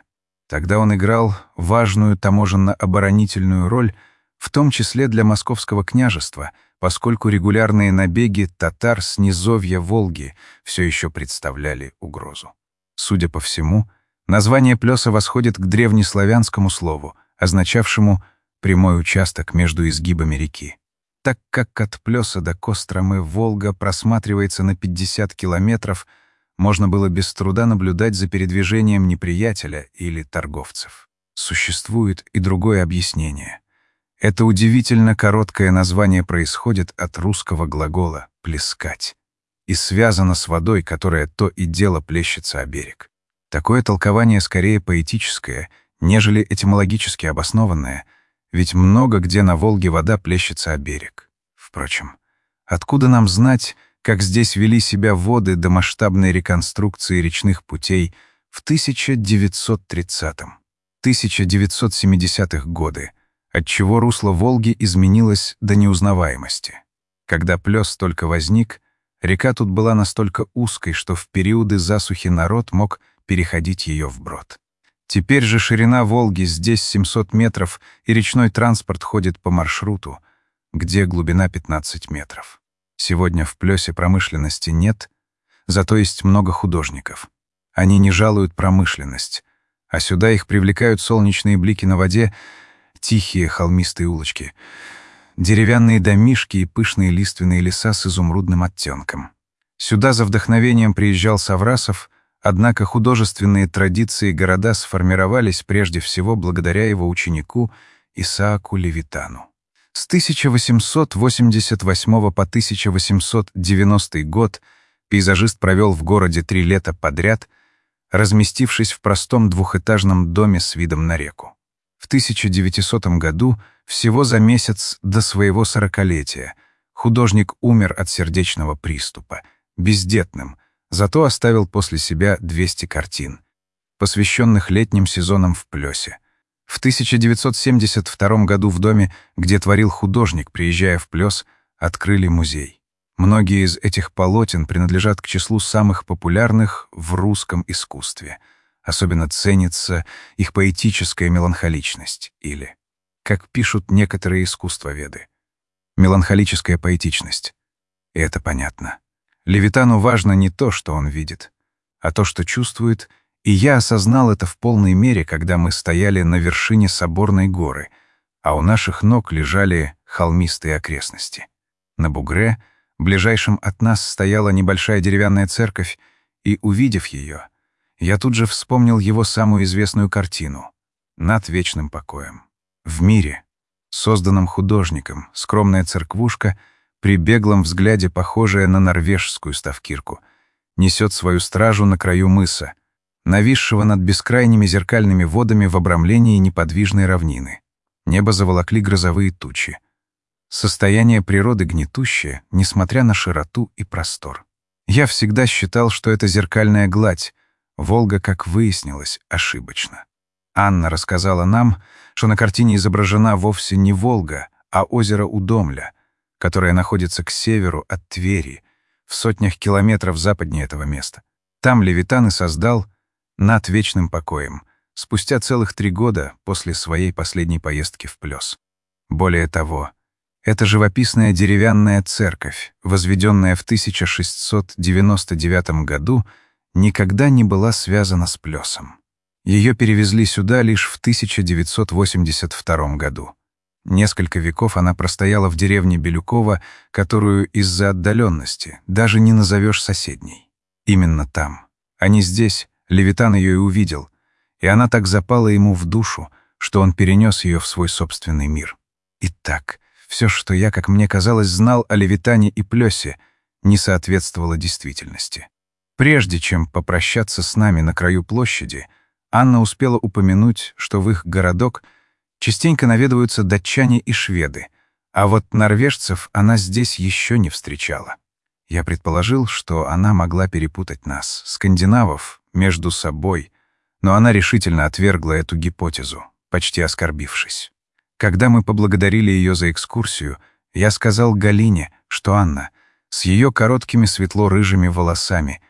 [SPEAKER 1] Тогда он играл важную таможенно-оборонительную роль, в том числе для Московского княжества, поскольку регулярные набеги татар с низовья Волги все еще представляли угрозу. Судя по всему, название Плеса восходит к древнеславянскому слову, означавшему прямой участок между изгибами реки. Так как от Плеса до Костромы Волга просматривается на пятьдесят километров, можно было без труда наблюдать за передвижением неприятеля или торговцев. Существует и другое объяснение. Это удивительно короткое название происходит от русского глагола «плескать» и связано с водой, которая то и дело плещется о берег. Такое толкование скорее поэтическое, нежели этимологически обоснованное, ведь много где на Волге вода плещется о берег. Впрочем, откуда нам знать, как здесь вели себя воды до масштабной реконструкции речных путей в тысяча девятьсот тридцатом — тысяча девятьсот семидесятых годы, отчего русло Волги изменилось до неузнаваемости. Когда Плес только возник, река тут была настолько узкой, что в периоды засухи народ мог переходить ее вброд. Теперь же ширина Волги здесь семьсот метров, и речной транспорт ходит по маршруту, где глубина пятнадцать метров. Сегодня в Плесе промышленности нет, зато есть много художников. Они не жалуют промышленность, а сюда их привлекают солнечные блики на воде, тихие холмистые улочки, деревянные домишки и пышные лиственные леса с изумрудным оттенком. Сюда за вдохновением приезжал Саврасов, однако художественные традиции города сформировались прежде всего благодаря его ученику Исааку Левитану. С тысяча восемьсот восемьдесят восьмого по тысяча восемьсот девяностый год пейзажист провел в городе три лета подряд, разместившись в простом двухэтажном доме с видом на реку. В тысяча девятисотом году, всего за месяц до своего сорокалетия, художник умер от сердечного приступа, бездетным, зато оставил после себя двести картин, посвященных летним сезонам в Плесе. В тысяча девятьсот семьдесят втором году в доме, где творил художник, приезжая в Плес, открыли музей. Многие из этих полотен принадлежат к числу самых популярных в русском искусстве. Особенно ценится их поэтическая меланхоличность, или, как пишут некоторые искусствоведы, меланхолическая поэтичность. И это понятно. Левитану важно не то, что он видит, а то, что чувствует, и я осознал это в полной мере, когда мы стояли на вершине Соборной горы, а у наших ног лежали холмистые окрестности. На бугре, ближайшем от нас, стояла небольшая деревянная церковь, и, увидев ее, я тут же вспомнил его самую известную картину «Над вечным покоем». В мире, созданном художником, скромная церквушка, при беглом взгляде похожая на норвежскую ставкирку, несет свою стражу на краю мыса, нависшего над бескрайними зеркальными водами в обрамлении неподвижной равнины. Небо заволокли грозовые тучи. Состояние природы гнетущее, несмотря на широту и простор. Я всегда считал, что это зеркальная гладь. Волга, как выяснилось, ошибочно. Анна рассказала нам, что на картине изображена вовсе не Волга, а озеро Удомля, которое находится к северу от Твери, в сотнях километров западнее этого места. Там Левитан и создал «Над вечным покоем», спустя целых три года после своей последней поездки в Плес. Более того, эта живописная деревянная церковь, возведенная в тысяча шестьсот девяносто девятом году, никогда не была связана с Плесом. Ее перевезли сюда лишь в тысяча девятьсот восемьдесят втором году. Несколько веков она простояла в деревне Белюково, которую из-за отдаленности даже не назовешь соседней. Именно там, а не здесь, Левитан ее и увидел, и она так запала ему в душу, что он перенес ее в свой собственный мир. Итак, все, что я, как мне казалось, знал о Левитане и Плесе, не соответствовало действительности. Прежде чем попрощаться с нами на краю площади, Анна успела упомянуть, что в их городок частенько наведываются датчане и шведы, а вот норвежцев она здесь еще не встречала. Я предположил, что она могла перепутать нас, скандинавов, между собой, но она решительно отвергла эту гипотезу, почти оскорбившись. Когда мы поблагодарили ее за экскурсию, я сказал Галине, что Анна, с ее короткими светло-рыжими волосами,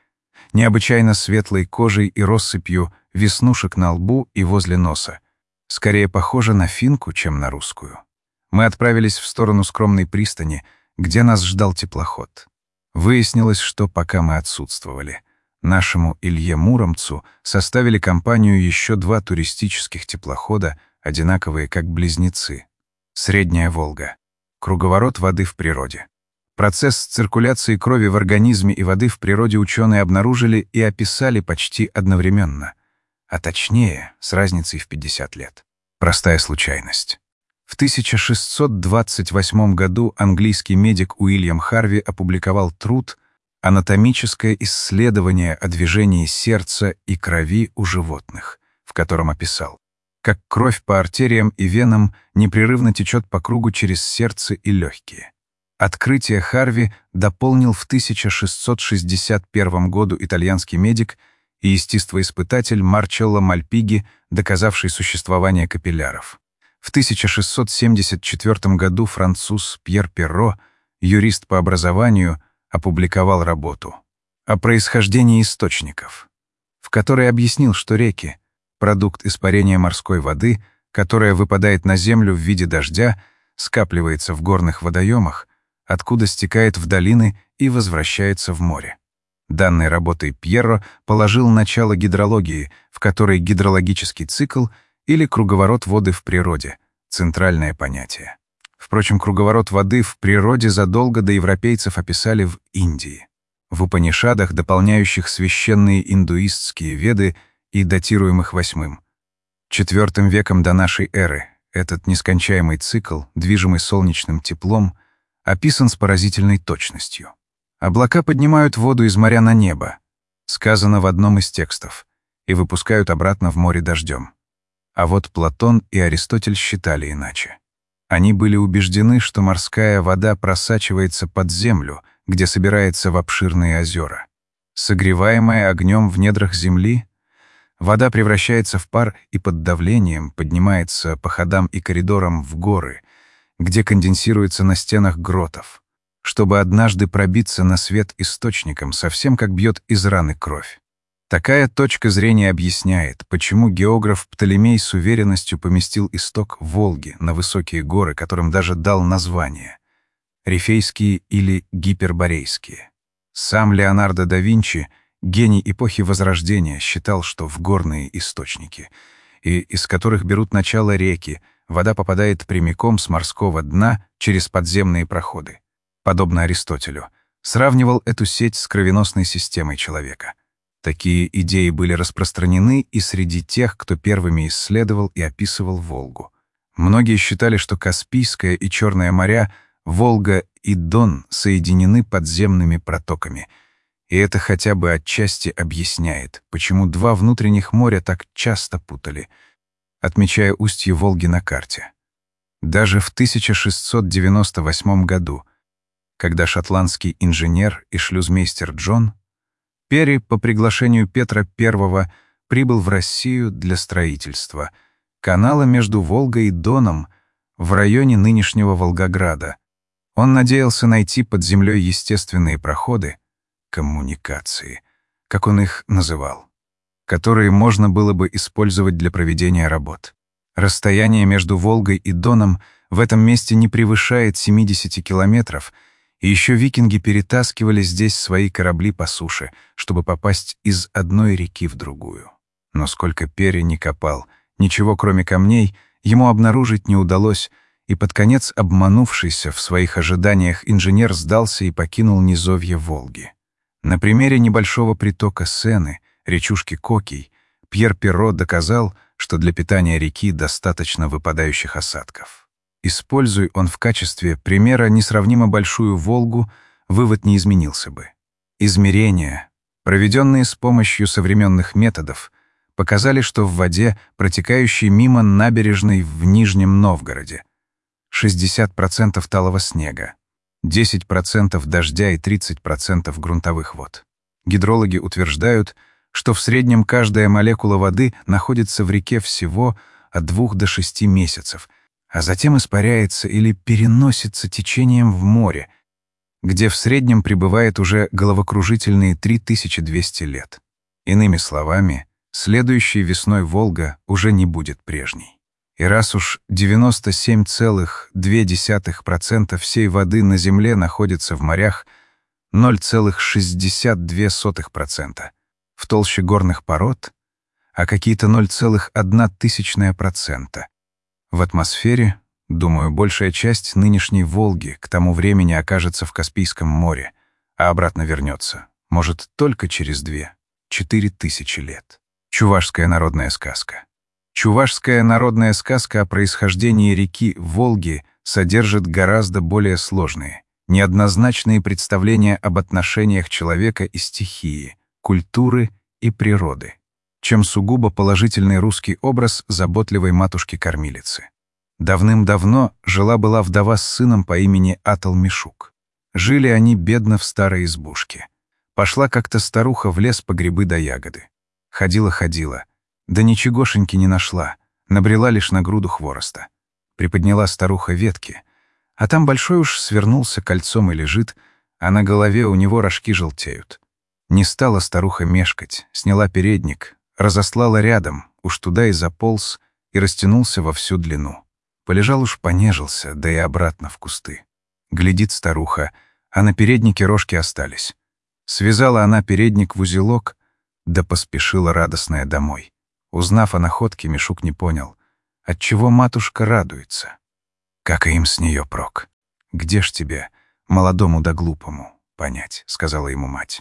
[SPEAKER 1] необычайно светлой кожей и россыпью веснушек на лбу и возле носа. Скорее похожа на финку, чем на русскую. Мы отправились в сторону скромной пристани, где нас ждал теплоход. Выяснилось, что пока мы отсутствовали, нашему Илье Муромцу составили компанию еще два туристических теплохода, одинаковые как близнецы. Средняя Волга. Круговорот воды в природе. Процесс циркуляции крови в организме и воды в природе ученые обнаружили и описали почти одновременно. А точнее, с разницей в пятьдесят лет. Простая случайность. В тысяча шестьсот двадцать восьмом году английский медик Уильям Харви опубликовал труд «Анатомическое исследование о движении сердца и крови у животных», в котором описал, как кровь по артериям и венам непрерывно течет по кругу через сердце и легкие. Открытие Харви дополнил в тысяча шестьсот шестьдесят первом году итальянский медик и естествоиспытатель Марчелло Мальпиги, доказавший существование капилляров. В тысяча шестьсот семьдесят четвёртом году француз Пьер Перро, юрист по образованию, опубликовал работу о происхождении источников, в которой объяснил, что реки — продукт испарения морской воды, которая выпадает на землю в виде дождя, скапливается в горных водоемах, откуда стекает в долины и возвращается в море. Данной работой Пьерро положил начало гидрологии, в которой гидрологический цикл или круговорот воды в природе — центральное понятие. Впрочем, круговорот воды в природе задолго до европейцев описали в Индии, в Упанишадах, дополняющих священные индуистские веды и датируемых восьмым, четвёртым веком до нашей эры. Этот нескончаемый цикл, движимый солнечным теплом, описан с поразительной точностью. Облака поднимают воду из моря на небо, сказано в одном из текстов, и выпускают обратно в море дождем. А вот Платон и Аристотель считали иначе. Они были убеждены, что морская вода просачивается под землю, где собирается в обширные озера. Согреваемая огнем в недрах земли, вода превращается в пар и под давлением поднимается по ходам и коридорам в горы, где конденсируется на стенах гротов, чтобы однажды пробиться на свет источником, совсем как бьет из раны кровь. Такая точка зрения объясняет, почему географ Птолемей с уверенностью поместил исток Волги на высокие горы, которым даже дал название — Рифейские или Гиперборейские. Сам Леонардо да Винчи, гений эпохи Возрождения, считал, что в горные источники, и из которых берут начало реки, вода попадает прямиком с морского дна через подземные проходы. Подобно Аристотелю, сравнивал эту сеть с кровеносной системой человека. Такие идеи были распространены и среди тех, кто первыми исследовал и описывал Волгу. Многие считали, что Каспийское и Черное моря, Волга и Дон соединены подземными протоками, и это хотя бы отчасти объясняет, почему два внутренних моря так часто путали, отмечая устье Волги на карте. Даже в тысяча шестьсот девяносто восьмом году, когда шотландский инженер и шлюзмейстер Джон Перри по приглашению Петра Первого прибыл в Россию для строительства канала между Волгой и Доном в районе нынешнего Волгограда. Он надеялся найти под землей естественные проходы, коммуникации, как он их называл, которые можно было бы использовать для проведения работ. Расстояние между Волгой и Доном в этом месте не превышает семидесяти километров, и еще викинги перетаскивали здесь свои корабли по суше, чтобы попасть из одной реки в другую. Но сколько Перри ни копал, ничего кроме камней ему обнаружить не удалось, и под конец, обманувшийся в своих ожиданиях, инженер сдался и покинул низовье Волги. На примере небольшого притока Сены, речушки Кокий, Пьер Перро доказал, что для питания реки достаточно выпадающих осадков. Используя он в качестве примера несравнимо большую Волгу, вывод не изменился бы. Измерения, проведенные с помощью современных методов, показали, что в воде, протекающей мимо набережной в Нижнем Новгороде, шестьдесят процентов талого снега, десять процентов дождя и тридцать процентов грунтовых вод. Гидрологи утверждают, что в среднем каждая молекула воды находится в реке всего от двух до шести месяцев, а затем испаряется или переносится течением в море, где в среднем пребывает уже головокружительные три тысячи двести лет. Иными словами, следующей весной Волга уже не будет прежней. И раз уж девяносто семь целых две десятых процента всей воды на Земле находится в морях, ноль целых шестьдесят две сотых процента в толще горных пород, а какие-то ноль целых одна тысячная процента в атмосфере, думаю, большая часть нынешней Волги к тому времени окажется в Каспийском море, а обратно вернется, может, только через две-четыре тысячи лет. Чувашская народная сказка. Чувашская народная сказка о происхождении реки Волги содержит гораздо более сложные, неоднозначные представления об отношениях человека и стихии, культуры и природы, чем сугубо положительный русский образ заботливой матушки-кормилицы. Давным-давно жила-была вдова с сыном по имени Атал-Мишук. Жили они бедно в старой избушке. Пошла как-то старуха в лес по грибы да ягоды. Ходила-ходила, да ничегошеньки не нашла, набрела лишь на груду хвороста. Приподняла старуха ветки, а там большой уж свернулся кольцом и лежит, а на голове у него рожки желтеют. Не стала старуха мешкать, сняла передник, разослала рядом, уж туда и заполз, и растянулся во всю длину. Полежал уж, понежился, да и обратно в кусты. Глядит старуха, а на переднике рожки остались. Связала она передник в узелок, да поспешила радостная домой. Узнав о находке, Мишук не понял, отчего матушка радуется. Как и им с нее прок. «Где ж тебе, молодому да глупому, понять», — сказала ему мать.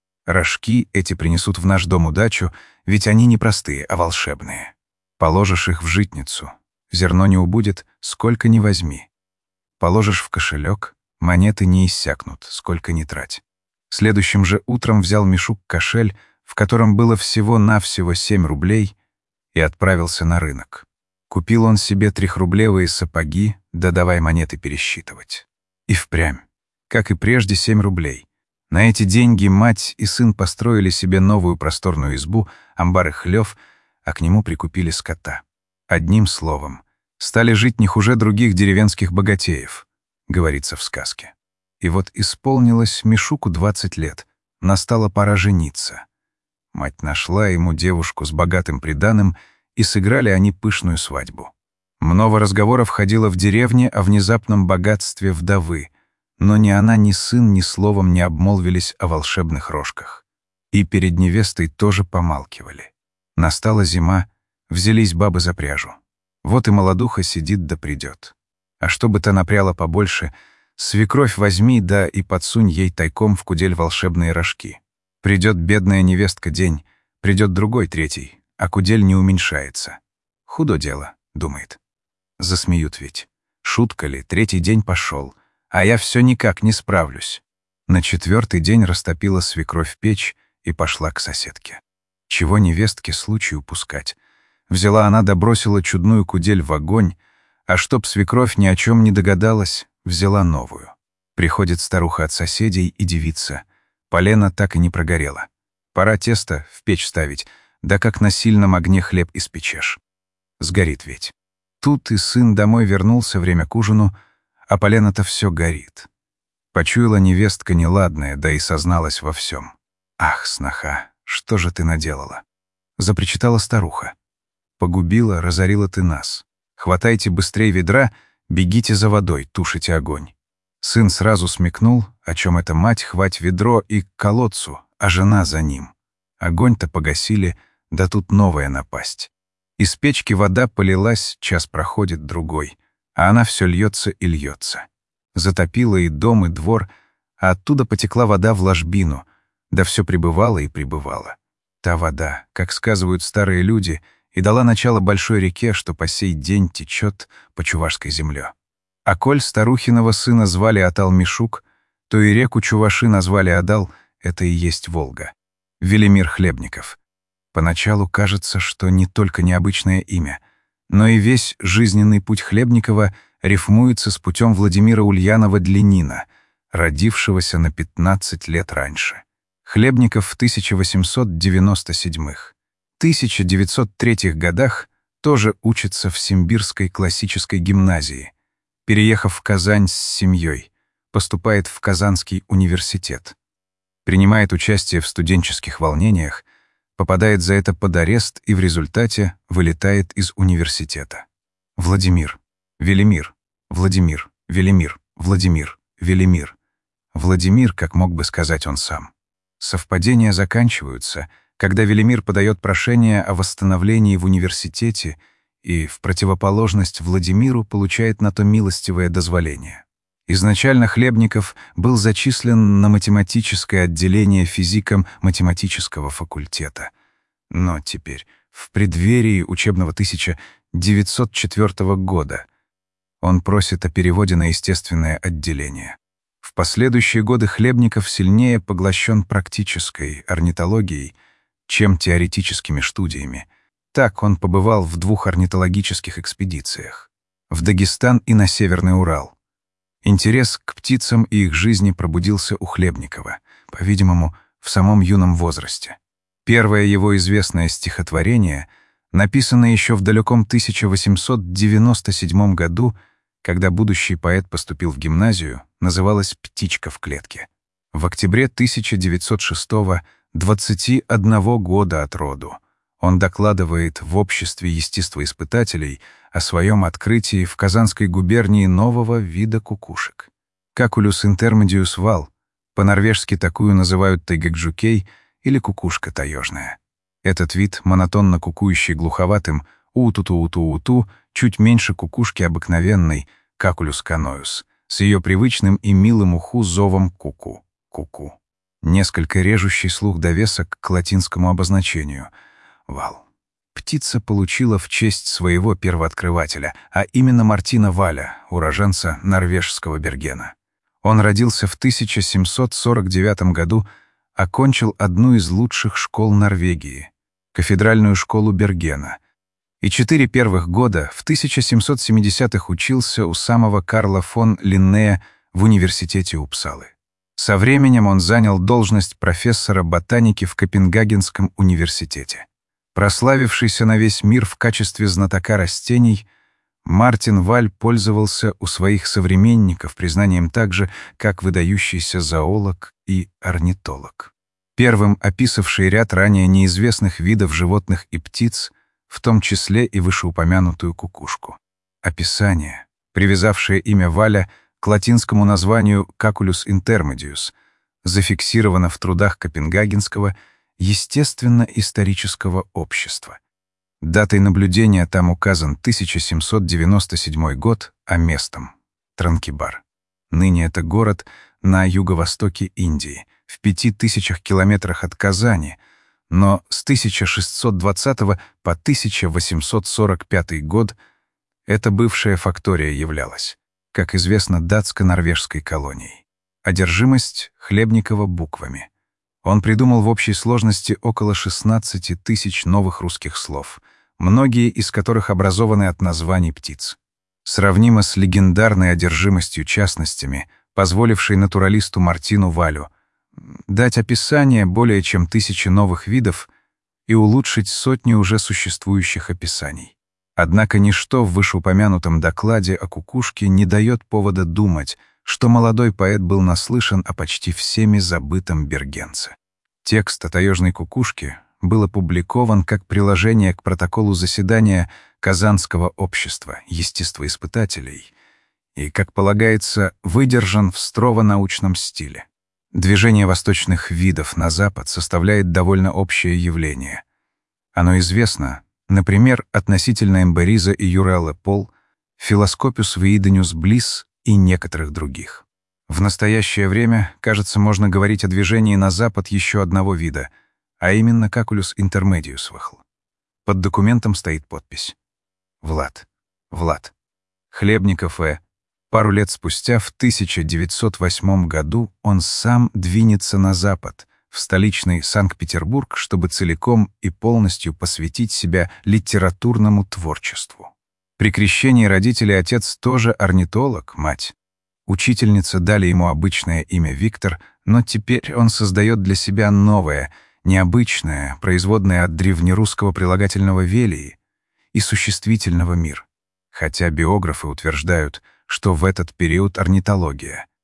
[SPEAKER 1] «Рожки эти принесут в наш дом удачу, ведь они не простые, а волшебные. Положишь их в житницу, зерно не убудет, сколько ни возьми. Положишь в кошелек, монеты не иссякнут, сколько ни трать». Следующим же утром взял Мишук кошель, в котором было всего-навсего семь рублей, и отправился на рынок. Купил он себе трехрублевые сапоги, да давай монеты пересчитывать. И впрямь, как и прежде, семь рублей. На эти деньги мать и сын построили себе новую просторную избу, амбар и хлев, а к нему прикупили скота. Одним словом, стали жить не хуже других деревенских богатеев, говорится в сказке. И вот исполнилось Мишуку двадцать лет, настала пора жениться. Мать нашла ему девушку с богатым приданым, и сыграли они пышную свадьбу. Много разговоров ходило в деревне о внезапном богатстве вдовы, но ни она, ни сын ни словом не обмолвились о волшебных рожках. И перед невестой тоже помалкивали. Настала зима, взялись бабы за пряжу. Вот и молодуха сидит да придет. А чтобы та напряла побольше, свекровь возьми да и подсунь ей тайком в кудель волшебные рожки. Придет бедная невестка день, придет другой третий, а кудель не уменьшается. Худо дело, думает. Засмеют ведь. Шутка ли, третий день пошел, а я все никак не справлюсь. На четвертый день растопила свекровь печь и пошла к соседке. Чего невестке случай упускать? Взяла она да бросила чудную кудель в огонь, а чтоб свекровь ни о чем не догадалась, взяла новую. Приходит старуха от соседей и дивится. Полено так и не прогорело. Пора тесто в печь ставить, да как на сильном огне хлеб испечешь. Сгорит ведь. Тут и сын домой вернулся время к ужину, а полено-то все горит. Почуяла невестка неладное, да и созналась во всем. «Ах, сноха, что же ты наделала?» Запричитала старуха. «Погубила, разорила ты нас. Хватайте быстрей ведра, бегите за водой, тушите огонь». Сын сразу смекнул, о чем эта мать, хвать ведро и к колодцу, а жена за ним. Огонь-то погасили, да тут новая напасть. Из печки вода полилась, час проходит другой, а она все льется и льется. Затопила и дом, и двор, а оттуда потекла вода в ложбину, да все прибывала и прибывала. Та вода, как сказывают старые люди, и дала начало большой реке, что по сей день течет по чувашской земле. А коль старухиного сына звали Атал-Мишук, то и реку чуваши назвали Адал, это и есть Волга. Велимир Хлебников. Поначалу кажется, что не только необычное имя, но и весь жизненный путь Хлебникова рифмуется с путем Владимира Ульянова-Длиннина, родившегося на пятнадцать лет раньше. Хлебников в тысяча восемьсот девяносто седьмых — тысяча девятьсот третьих годах тоже учится в Симбирской классической гимназии. Переехав в Казань с семьей, поступает в Казанский университет. Принимает участие в студенческих волнениях, попадает за это под арест и в результате вылетает из университета. Владимир, Велимир, Владимир, Велимир, Владимир, Велимир. Владимир, как мог бы сказать он сам. Совпадения заканчиваются, когда Велимир подает прошение о восстановлении в университете и, в противоположность Владимиру, получает на то милостивое дозволение. Изначально Хлебников был зачислен на математическое отделение физиком математического факультета. Но теперь, в преддверии учебного тысяча девятьсот четвёртого года, он просит о переводе на естественное отделение. В последующие годы Хлебников сильнее поглощен практической орнитологией, чем теоретическими студиями. Так он побывал в двух орнитологических экспедициях — в Дагестан и на Северный Урал. Интерес к птицам и их жизни пробудился у Хлебникова, по-видимому, в самом юном возрасте. Первое его известное стихотворение, написанное еще в далеком тысяча восемьсот девяносто седьмом году, когда будущий поэт поступил в гимназию, называлось «Птичка в клетке». В октябре тысяча девятьсот шестого, двадцати одного года от роду, он докладывает в обществе естествоиспытателей о своем открытии в Казанской губернии нового вида кукушек. Какулюс интермедиус вал, по-норвежски такую называют тайгакджукей или кукушка таежная. Этот вид, монотонно кукующий глуховатым «у-ту-ту-у-ту-у-ту», чуть меньше кукушки обыкновенной Какулюс каноюс, с ее привычным и милым уху зовом «ку-ку», «ку-ку». Несколько режущий слух довесок к латинскому обозначению — вал. Птица получила в честь своего первооткрывателя, а именно Мартина Валя, уроженца норвежского Бергена. Он родился в тысяча семьсот сорок девятом году, окончил одну из лучших школ Норвегии — кафедральную школу Бергена, и четыре первых года в тысяча семьсот семидесятых учился у самого Карла фон Линнея в университете Упсалы. Со временем он занял должность профессора ботаники в Копенгагенском университете. Прославившийся на весь мир в качестве знатока растений, Мартин Валь пользовался у своих современников признанием так же, как выдающийся зоолог и орнитолог. Первым описавший ряд ранее неизвестных видов животных и птиц, в том числе и вышеупомянутую кукушку. Описание, привязавшее имя Валя к латинскому названию Какулюс интермедиус, зафиксировано в трудах Копенгагенского естественно-исторического общества. Датой наблюдения там указан тысяча семьсот девяносто седьмой год, а местом — Транкибар. Ныне это город на юго-востоке Индии, в пяти тысячах километрах от Казани, но с тысяча шестьсот двадцатого по тысяча восемьсот сорок пятый год эта бывшая фактория являлась, как известно, датско-норвежской колонией. Одержимость Хлебникова буквами. Он придумал в общей сложности около шестнадцати тысяч новых русских слов, многие из которых образованы от названий птиц. Сравнимо с легендарной одержимостью частностями, позволившей натуралисту Мартину Валю дать описание более чем тысячи новых видов и улучшить сотни уже существующих описаний. Однако ничто в вышеупомянутом докладе о кукушке не дает повода думать, что молодой поэт был наслышан о почти всеми забытом бергенце. Текст о таежной кукушке был опубликован как приложение к протоколу заседания Казанского общества естествоиспытателей и, как полагается, выдержан в строго-научном стиле. Движение восточных видов на запад составляет довольно общее явление. Оно известно, например, относительно эмбериза и Юрелла Пол, Филоскопиус виидениус блисс и некоторых других. В настоящее время, кажется, можно говорить о движении на запад еще одного вида, а именно Какулюс интермедиус вахл. Под документом стоит подпись. Влад. Влад. Хлебников Э. Пару лет спустя, в тысяча девятьсот восьмом году, он сам двинется на запад, в столичный Санкт-Петербург, чтобы целиком и полностью посвятить себя литературному творчеству. При крещении родителей отец тоже орнитолог, мать. Учительница дали ему обычное имя Виктор, но теперь он создает для себя новое, необычное, производное от древнерусского прилагательного «велии» и существительного «мир», хотя биографы утверждают, что в этот период орнитология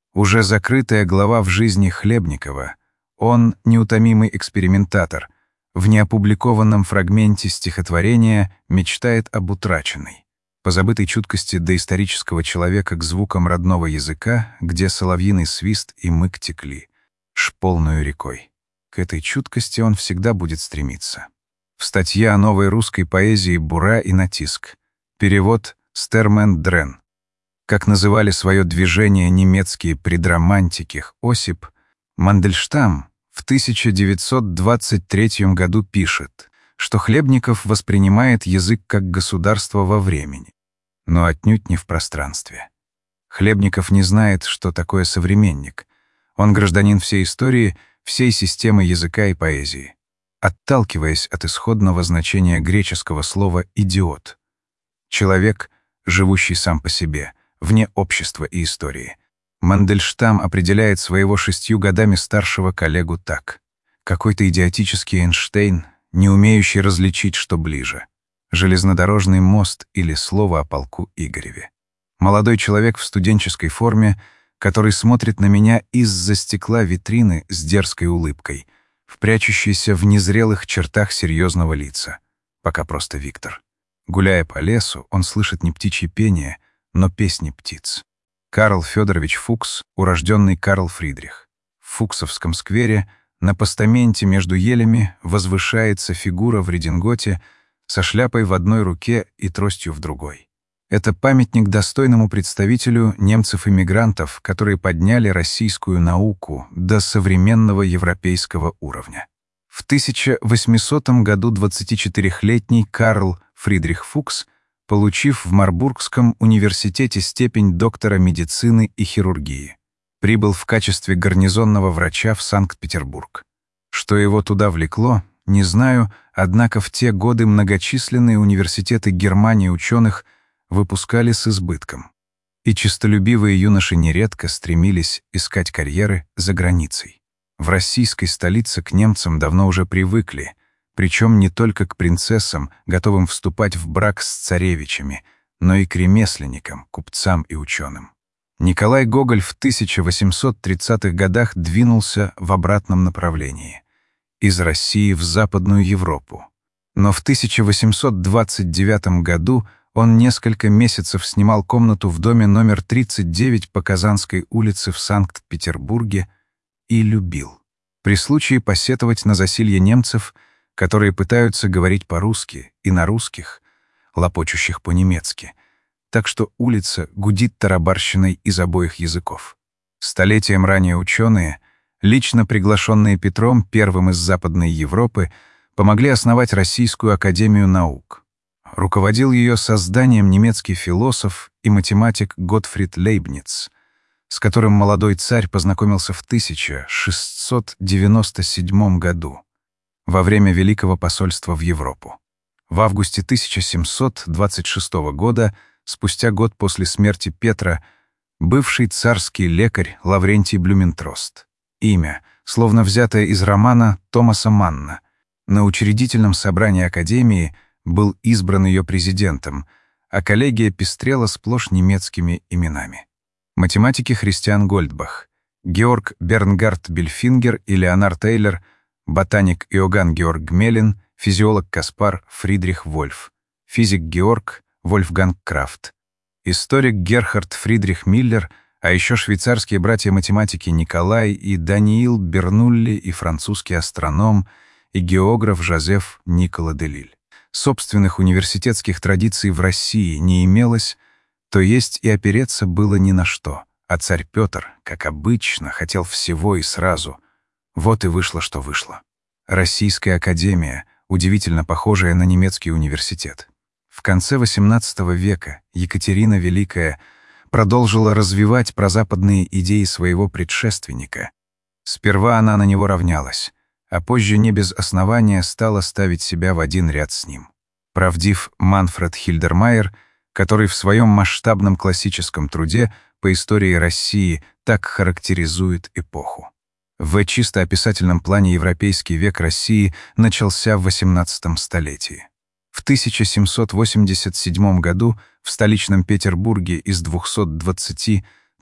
[SPEAKER 1] Уже закрытая глава в жизни Хлебникова. Он — неутомимый экспериментатор. В неопубликованном фрагменте стихотворения мечтает об утраченной, позабытой чуткости доисторического человека к звукам родного языка, где соловьиный свист и мык текли, шполною рекой. К этой чуткости он всегда будет стремиться. В статье о новой русской поэзии «Бура и натиск». Перевод Стермен Дрен. Как называли свое движение немецкие предромантики Осип, Мандельштам в тысяча девятьсот двадцать третьем году пишет, что Хлебников воспринимает язык как государство во времени, но отнюдь не в пространстве. Хлебников не знает, что такое современник. Он гражданин всей истории, всей системы языка и поэзии, отталкиваясь от исходного значения греческого слова «идиот». Человек, живущий сам по себе, вне общества и истории. Мандельштам определяет своего шестью годами старшего коллегу так: какой-то идиотический Эйнштейн, не умеющий различить, что ближе — железнодорожный мост или слово о полку Игореве. Молодой человек в студенческой форме, который смотрит на меня из-за стекла витрины с дерзкой улыбкой, в прячущейся в незрелых чертах серьезного лица. Пока просто Виктор. Гуляя по лесу, он слышит не птичье пение, но песни птиц. Карл Федорович Фукс, урожденный Карл Фридрих. В Фуксовском сквере на постаменте между елями возвышается фигура в рединготе со шляпой в одной руке и тростью в другой. Это памятник достойному представителю немцев-эмигрантов, которые подняли российскую науку до современного европейского уровня. В тысяча восьмисотом году двадцатичетырёхлетний Карл Фридрих Фукс, получив в Марбургском университете степень доктора медицины и хирургии, прибыл в качестве гарнизонного врача в Санкт-Петербург. Что его туда влекло, не знаю, однако в те годы многочисленные университеты Германии ученых выпускали с избытком, и честолюбивые юноши нередко стремились искать карьеры за границей. В российской столице к немцам давно уже привыкли, причем не только к принцессам, готовым вступать в брак с царевичами, но и к ремесленникам, купцам и ученым. Николай Гоголь в тысяча восемьсот тридцатых годах двинулся в обратном направлении — из России в Западную Европу. Но в тысяча восемьсот двадцать девятом году он несколько месяцев снимал комнату в доме номер тридцать девять по Казанской улице в Санкт-Петербурге и любил. При случае посетовать на засилье немцев, которые пытаются говорить по-русски, и на русских, лопочущих по-немецки, так что улица гудит тарабарщиной из обоих языков. Столетием ранее ученые, лично приглашенные Петром, первым из Западной Европы, помогли основать Российскую академию наук. Руководил ее созданием немецкий философ и математик Готфрид Лейбниц, с которым молодой царь познакомился в тысяча шестьсот девяносто седьмом году, во время Великого посольства в Европу. В августе тысяча семьсот двадцать шестого года, спустя год после смерти Петра, бывший царский лекарь Лаврентий Блюментрост, имя, словно взятое из романа Томаса Манна, на учредительном собрании Академии был избран ее президентом, а коллегия пестрела сплошь немецкими именами. Математики Христиан Гольдбах, Георг Бернгард Бельфингер и Леонард Эйлер, ботаник Иоганн Георг Гмелин, физиолог Каспар Фридрих Вольф, физик Георг Вольфганг Крафт, историк Герхард Фридрих Миллер, а еще швейцарские братья-математики Николай и Даниил Бернулли и французский астроном и географ Жозеф Никола де Лиль. Собственных университетских традиций в России не имелось, то есть и опереться было ни на что, а царь Петр, как обычно, хотел всего и сразу. Вот и вышло, что вышло. Российская академия, удивительно похожая на немецкий университет. В конце восемнадцатого века Екатерина Великая продолжила развивать прозападные идеи своего предшественника. Сперва она на него равнялась, а позже не без основания стала ставить себя в один ряд с ним. Правдив Манфред Хильдермайер, который в своем масштабном классическом труде по истории России так характеризует эпоху. В чисто описательном плане европейский век России начался в восемнадцатом столетии. В тысяча семьсот восемьдесят седьмом году в столичном Петербурге из двухсот двадцати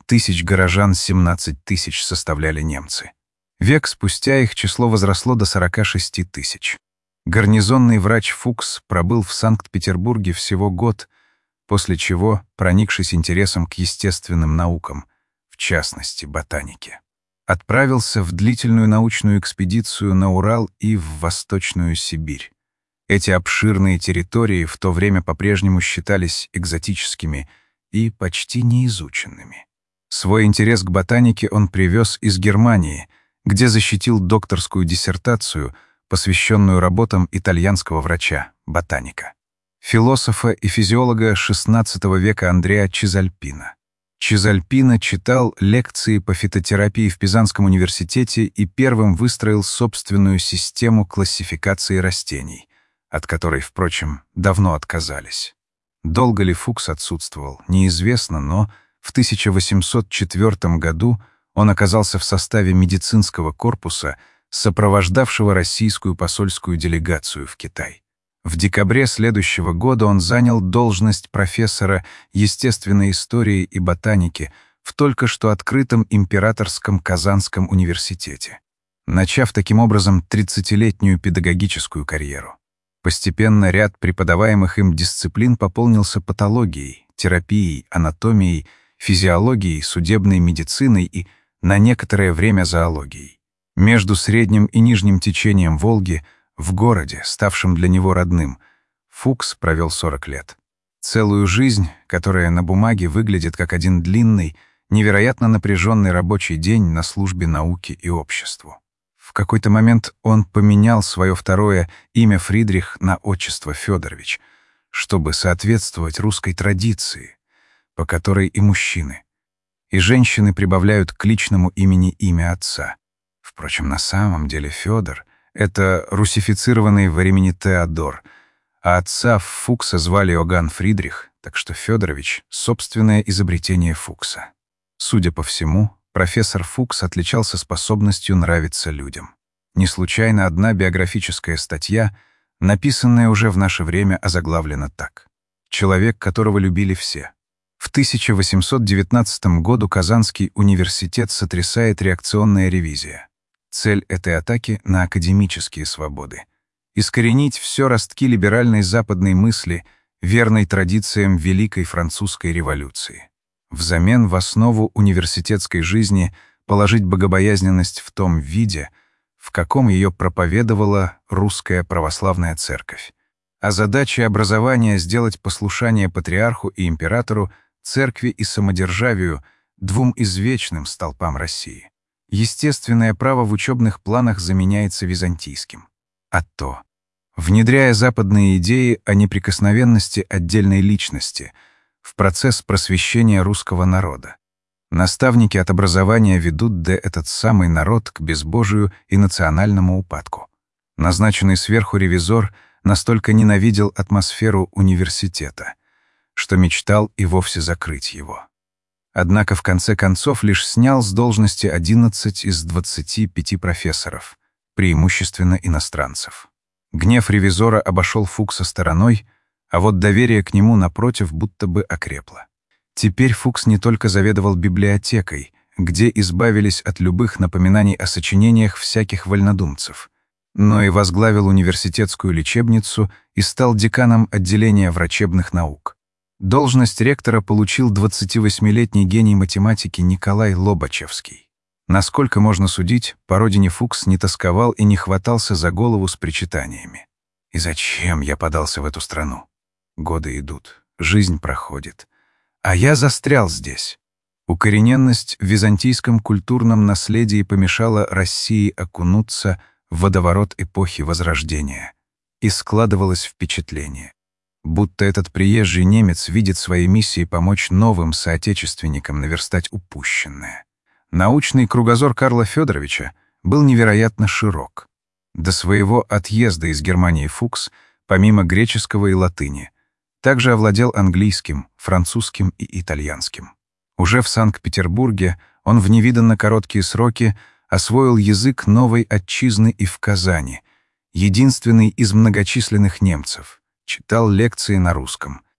[SPEAKER 1] тысяч горожан семнадцать тысяч составляли немцы. Век спустя их число возросло до сорока шести тысяч. Гарнизонный врач Фукс пробыл в Санкт-Петербурге всего год, после чего, проникшись интересом к естественным наукам, в частности ботанике, отправился в длительную научную экспедицию на Урал и в Восточную Сибирь. Эти обширные территории в то время по-прежнему считались экзотическими и почти неизученными. Свой интерес к ботанике он привез из Германии, где защитил докторскую диссертацию, посвященную работам итальянского врача-ботаника, философа и физиолога шестнадцатого века Андреа Чезальпина. Чезальпино читал лекции по фитотерапии в Пизанском университете и первым выстроил собственную систему классификации растений, от которой, впрочем, давно отказались. Долго ли Фукс отсутствовал, неизвестно, но в тысяча восемьсот четвёртом году он оказался в составе медицинского корпуса, сопровождавшего российскую посольскую делегацию в Китай. В декабре следующего года он занял должность профессора естественной истории и ботаники в только что открытом Императорском Казанском университете, начав таким образом тридцатилетнюю педагогическую карьеру. Постепенно ряд преподаваемых им дисциплин пополнился патологией, терапией, анатомией, физиологией, судебной медициной и, на некоторое время, зоологией. Между средним и нижним течением Волги, в городе, ставшем для него родным, Фукс провел сорок лет. Целую жизнь, которая на бумаге выглядит как один длинный, невероятно напряженный рабочий день на службе науке и обществу. В какой-то момент он поменял свое второе имя Фридрих на отчество Федорович, чтобы соответствовать русской традиции, по которой и мужчины, и женщины прибавляют к личному имени имя отца. Впрочем, на самом деле Федор — это русифицированный в времени Теодор, а отца Фукса звали Иоганн Фридрих, так что Федорович — собственное изобретение Фукса. Судя по всему, профессор Фукс отличался способностью нравиться людям. Не случайно одна биографическая статья, написанная уже в наше время, озаглавлена так: «Человек, которого любили все». В тысяча восемьсот девятнадцатом году Казанский университет сотрясает реакционная ревизия. Цель этой атаки на академические свободы — искоренить все ростки либеральной западной мысли, верной традициям Великой Французской революции. Взамен в основу университетской жизни положить богобоязненность в том виде, в каком ее проповедовала русская православная церковь. А задачей образования сделать послушание патриарху и императору, церкви и самодержавию, двум извечным столпам России. Естественное право в учебных планах заменяется византийским. А то, внедряя западные идеи о неприкосновенности отдельной личности в процесс просвещения русского народа, наставники от образования ведут да этот самый народ к безбожию и национальному упадку. Назначенный сверху ревизор настолько ненавидел атмосферу университета, что мечтал и вовсе закрыть его. Однако в конце концов лишь снял с должности одиннадцать из двадцати пяти профессоров, преимущественно иностранцев. Гнев ревизора обошел Фукса стороной, а вот доверие к нему, напротив, будто бы окрепло. Теперь Фукс не только заведовал библиотекой, где избавились от любых напоминаний о сочинениях всяких вольнодумцев, но и возглавил университетскую лечебницу и стал деканом отделения врачебных наук. Должность ректора получил двадцативосьмилетний гений математики Николай Лобачевский. Насколько можно судить, по родине Фукс не тосковал и не хватался за голову с причитаниями. И зачем я подался в эту страну? Годы идут, жизнь проходит. А я застрял здесь. Укорененность в византийском культурном наследии помешала России окунуться в водоворот эпохи Возрождения. И складывалось впечатление, будто этот приезжий немец видит своей миссией помочь новым соотечественникам наверстать упущенное. Научный кругозор Карла Федоровича был невероятно широк. До своего отъезда из Германии Фукс, помимо греческого и латыни, также овладел английским, французским и итальянским. Уже в Санкт-Петербурге он в невиданно короткие сроки освоил язык новой отчизны и в Казани, единственный из многочисленных немцев, читал лекции на русском.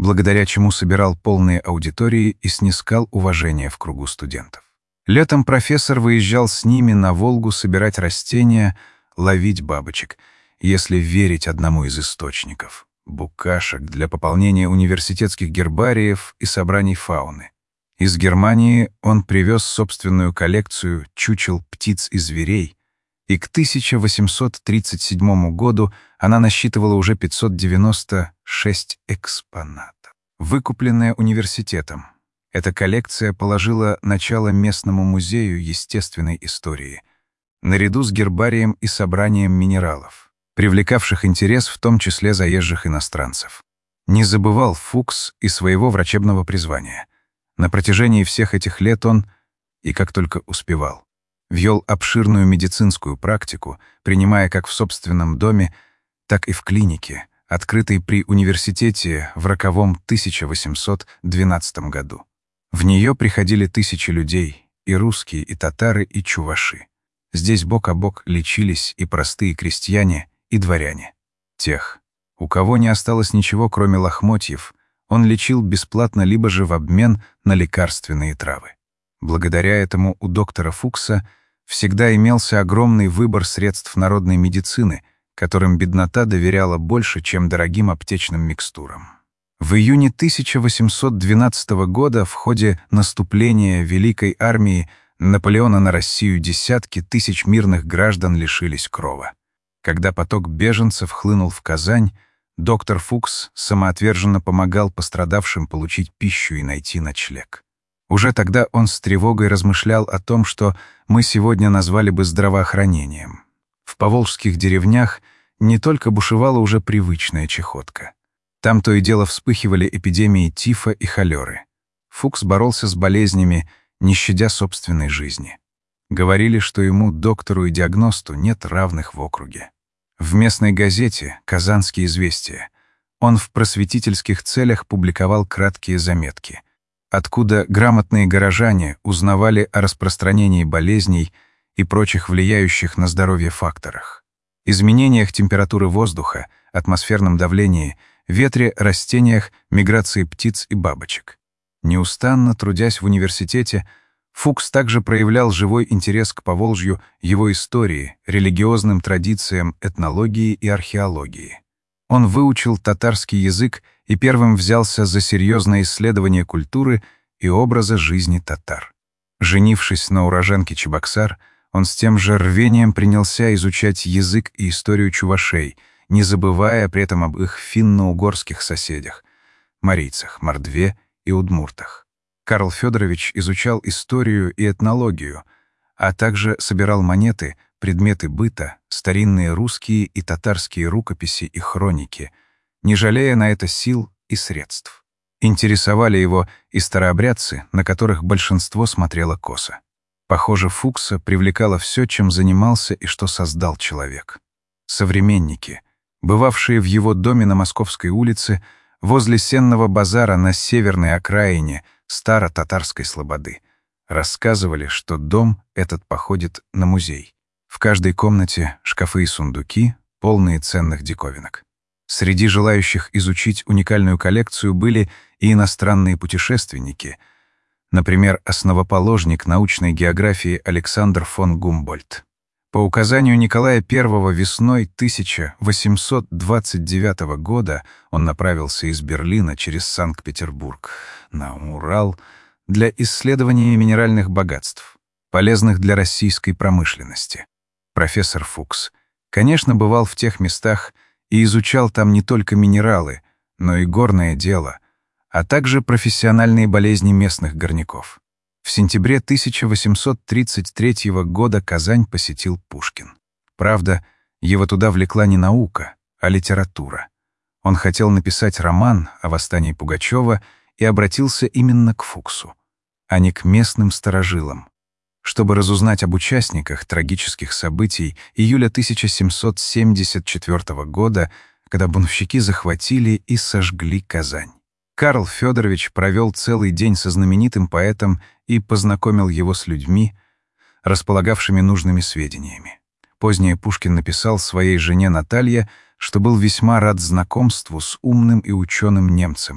[SPEAKER 1] благодаря чему собирал полные аудитории и снискал уважение в кругу студентов. Летом профессор выезжал с ними на Волгу собирать растения, ловить бабочек, если верить одному из источников — букашек для пополнения университетских гербариев и собраний фауны. Из Германии он привез собственную коллекцию чучел птиц и зверей, и к тысяча восемьсот тридцать седьмому году она насчитывала уже пятьсот девяносто шесть экспонатов. Выкупленная университетом, эта коллекция положила начало местному музею естественной истории, наряду с гербарием и собранием минералов, привлекавших интерес в том числе заезжих иностранцев. Не забывал Фукс и своего врачебного призвания. На протяжении всех этих лет он, и как только успевал, вел обширную медицинскую практику, принимая как в собственном доме, так и в клинике, открытой при университете в роковом тысяча восемьсот двенадцатом году. В нее приходили тысячи людей, и русские, и татары, и чуваши. Здесь бок о бок лечились и простые крестьяне, и дворяне. Тех, у кого не осталось ничего, кроме лохмотьев, он лечил бесплатно либо же в обмен на лекарственные травы. Благодаря этому у доктора Фукса всегда имелся огромный выбор средств народной медицины, которым беднота доверяла больше, чем дорогим аптечным микстурам. В июне тысяча восемьсот двенадцатого года в ходе наступления Великой армии Наполеона на Россию десятки тысяч мирных граждан лишились крова. Когда поток беженцев хлынул в Казань, доктор Фукс самоотверженно помогал пострадавшим получить пищу и найти ночлег. Уже тогда он с тревогой размышлял о том, что мы сегодня назвали бы здравоохранением. В поволжских деревнях не только бушевала уже привычная чехотка. Там то и дело вспыхивали эпидемии тифа и холеры. Фукс боролся с болезнями, не щадя собственной жизни. Говорили, что ему, доктору и диагносту, нет равных в округе. В местной газете «Казанские известия» он в просветительских целях публиковал краткие заметки, откуда грамотные горожане узнавали о распространении болезней и прочих влияющих на здоровье факторах, изменениях температуры воздуха, атмосферном давлении, ветре, растениях, миграции птиц и бабочек. Неустанно трудясь в университете, Фукс также проявлял живой интерес к Поволжью, его истории, религиозным традициям, этнологии и археологии. Он выучил татарский язык и первым взялся за серьезное исследование культуры и образа жизни татар. Женившись на уроженке Чебоксар, он с тем же рвением принялся изучать язык и историю чувашей, не забывая при этом об их финно-угорских соседях — марийцах, мордве и удмуртах. Карл Федорович изучал историю и этнологию, а также собирал монеты, предметы быта, старинные русские и татарские рукописи и хроники, не жалея на это сил и средств. Интересовали его и старообрядцы, на которых большинство смотрело косо. Похоже, Фукса привлекало все, чем занимался и что создал человек. Современники, бывавшие в его доме на Московской улице, возле Сенного базара на северной окраине Старо-Татарской слободы, рассказывали, что дом этот походит на музей. В каждой комнате шкафы и сундуки, полные ценных диковинок. Среди желающих изучить уникальную коллекцию были и иностранные путешественники, например, основоположник научной географии Александр фон Гумбольдт. По указанию Николая Первого весной тысяча восемьсот двадцать девятого года он направился из Берлина через Санкт-Петербург на Урал для исследования минеральных богатств, полезных для российской промышленности. Профессор Фукс, конечно, бывал в тех местах и изучал там не только минералы, но и горное дело, а также профессиональные болезни местных горняков. В сентябре тысяча восемьсот тридцать третьего года Казань посетил Пушкин. Правда, его туда влекла не наука, а литература. Он хотел написать роман о восстании Пугачева и обратился именно к Фуксу, а не к местным старожилам, чтобы разузнать об участниках трагических событий июля тысяча семьсот семьдесят четвёртого года, когда бунтовщики захватили и сожгли Казань. Карл Федорович провел целый день со знаменитым поэтом и познакомил его с людьми, располагавшими нужными сведениями. Позднее Пушкин написал своей жене Наталье, что был весьма рад знакомству с умным и ученым немцем,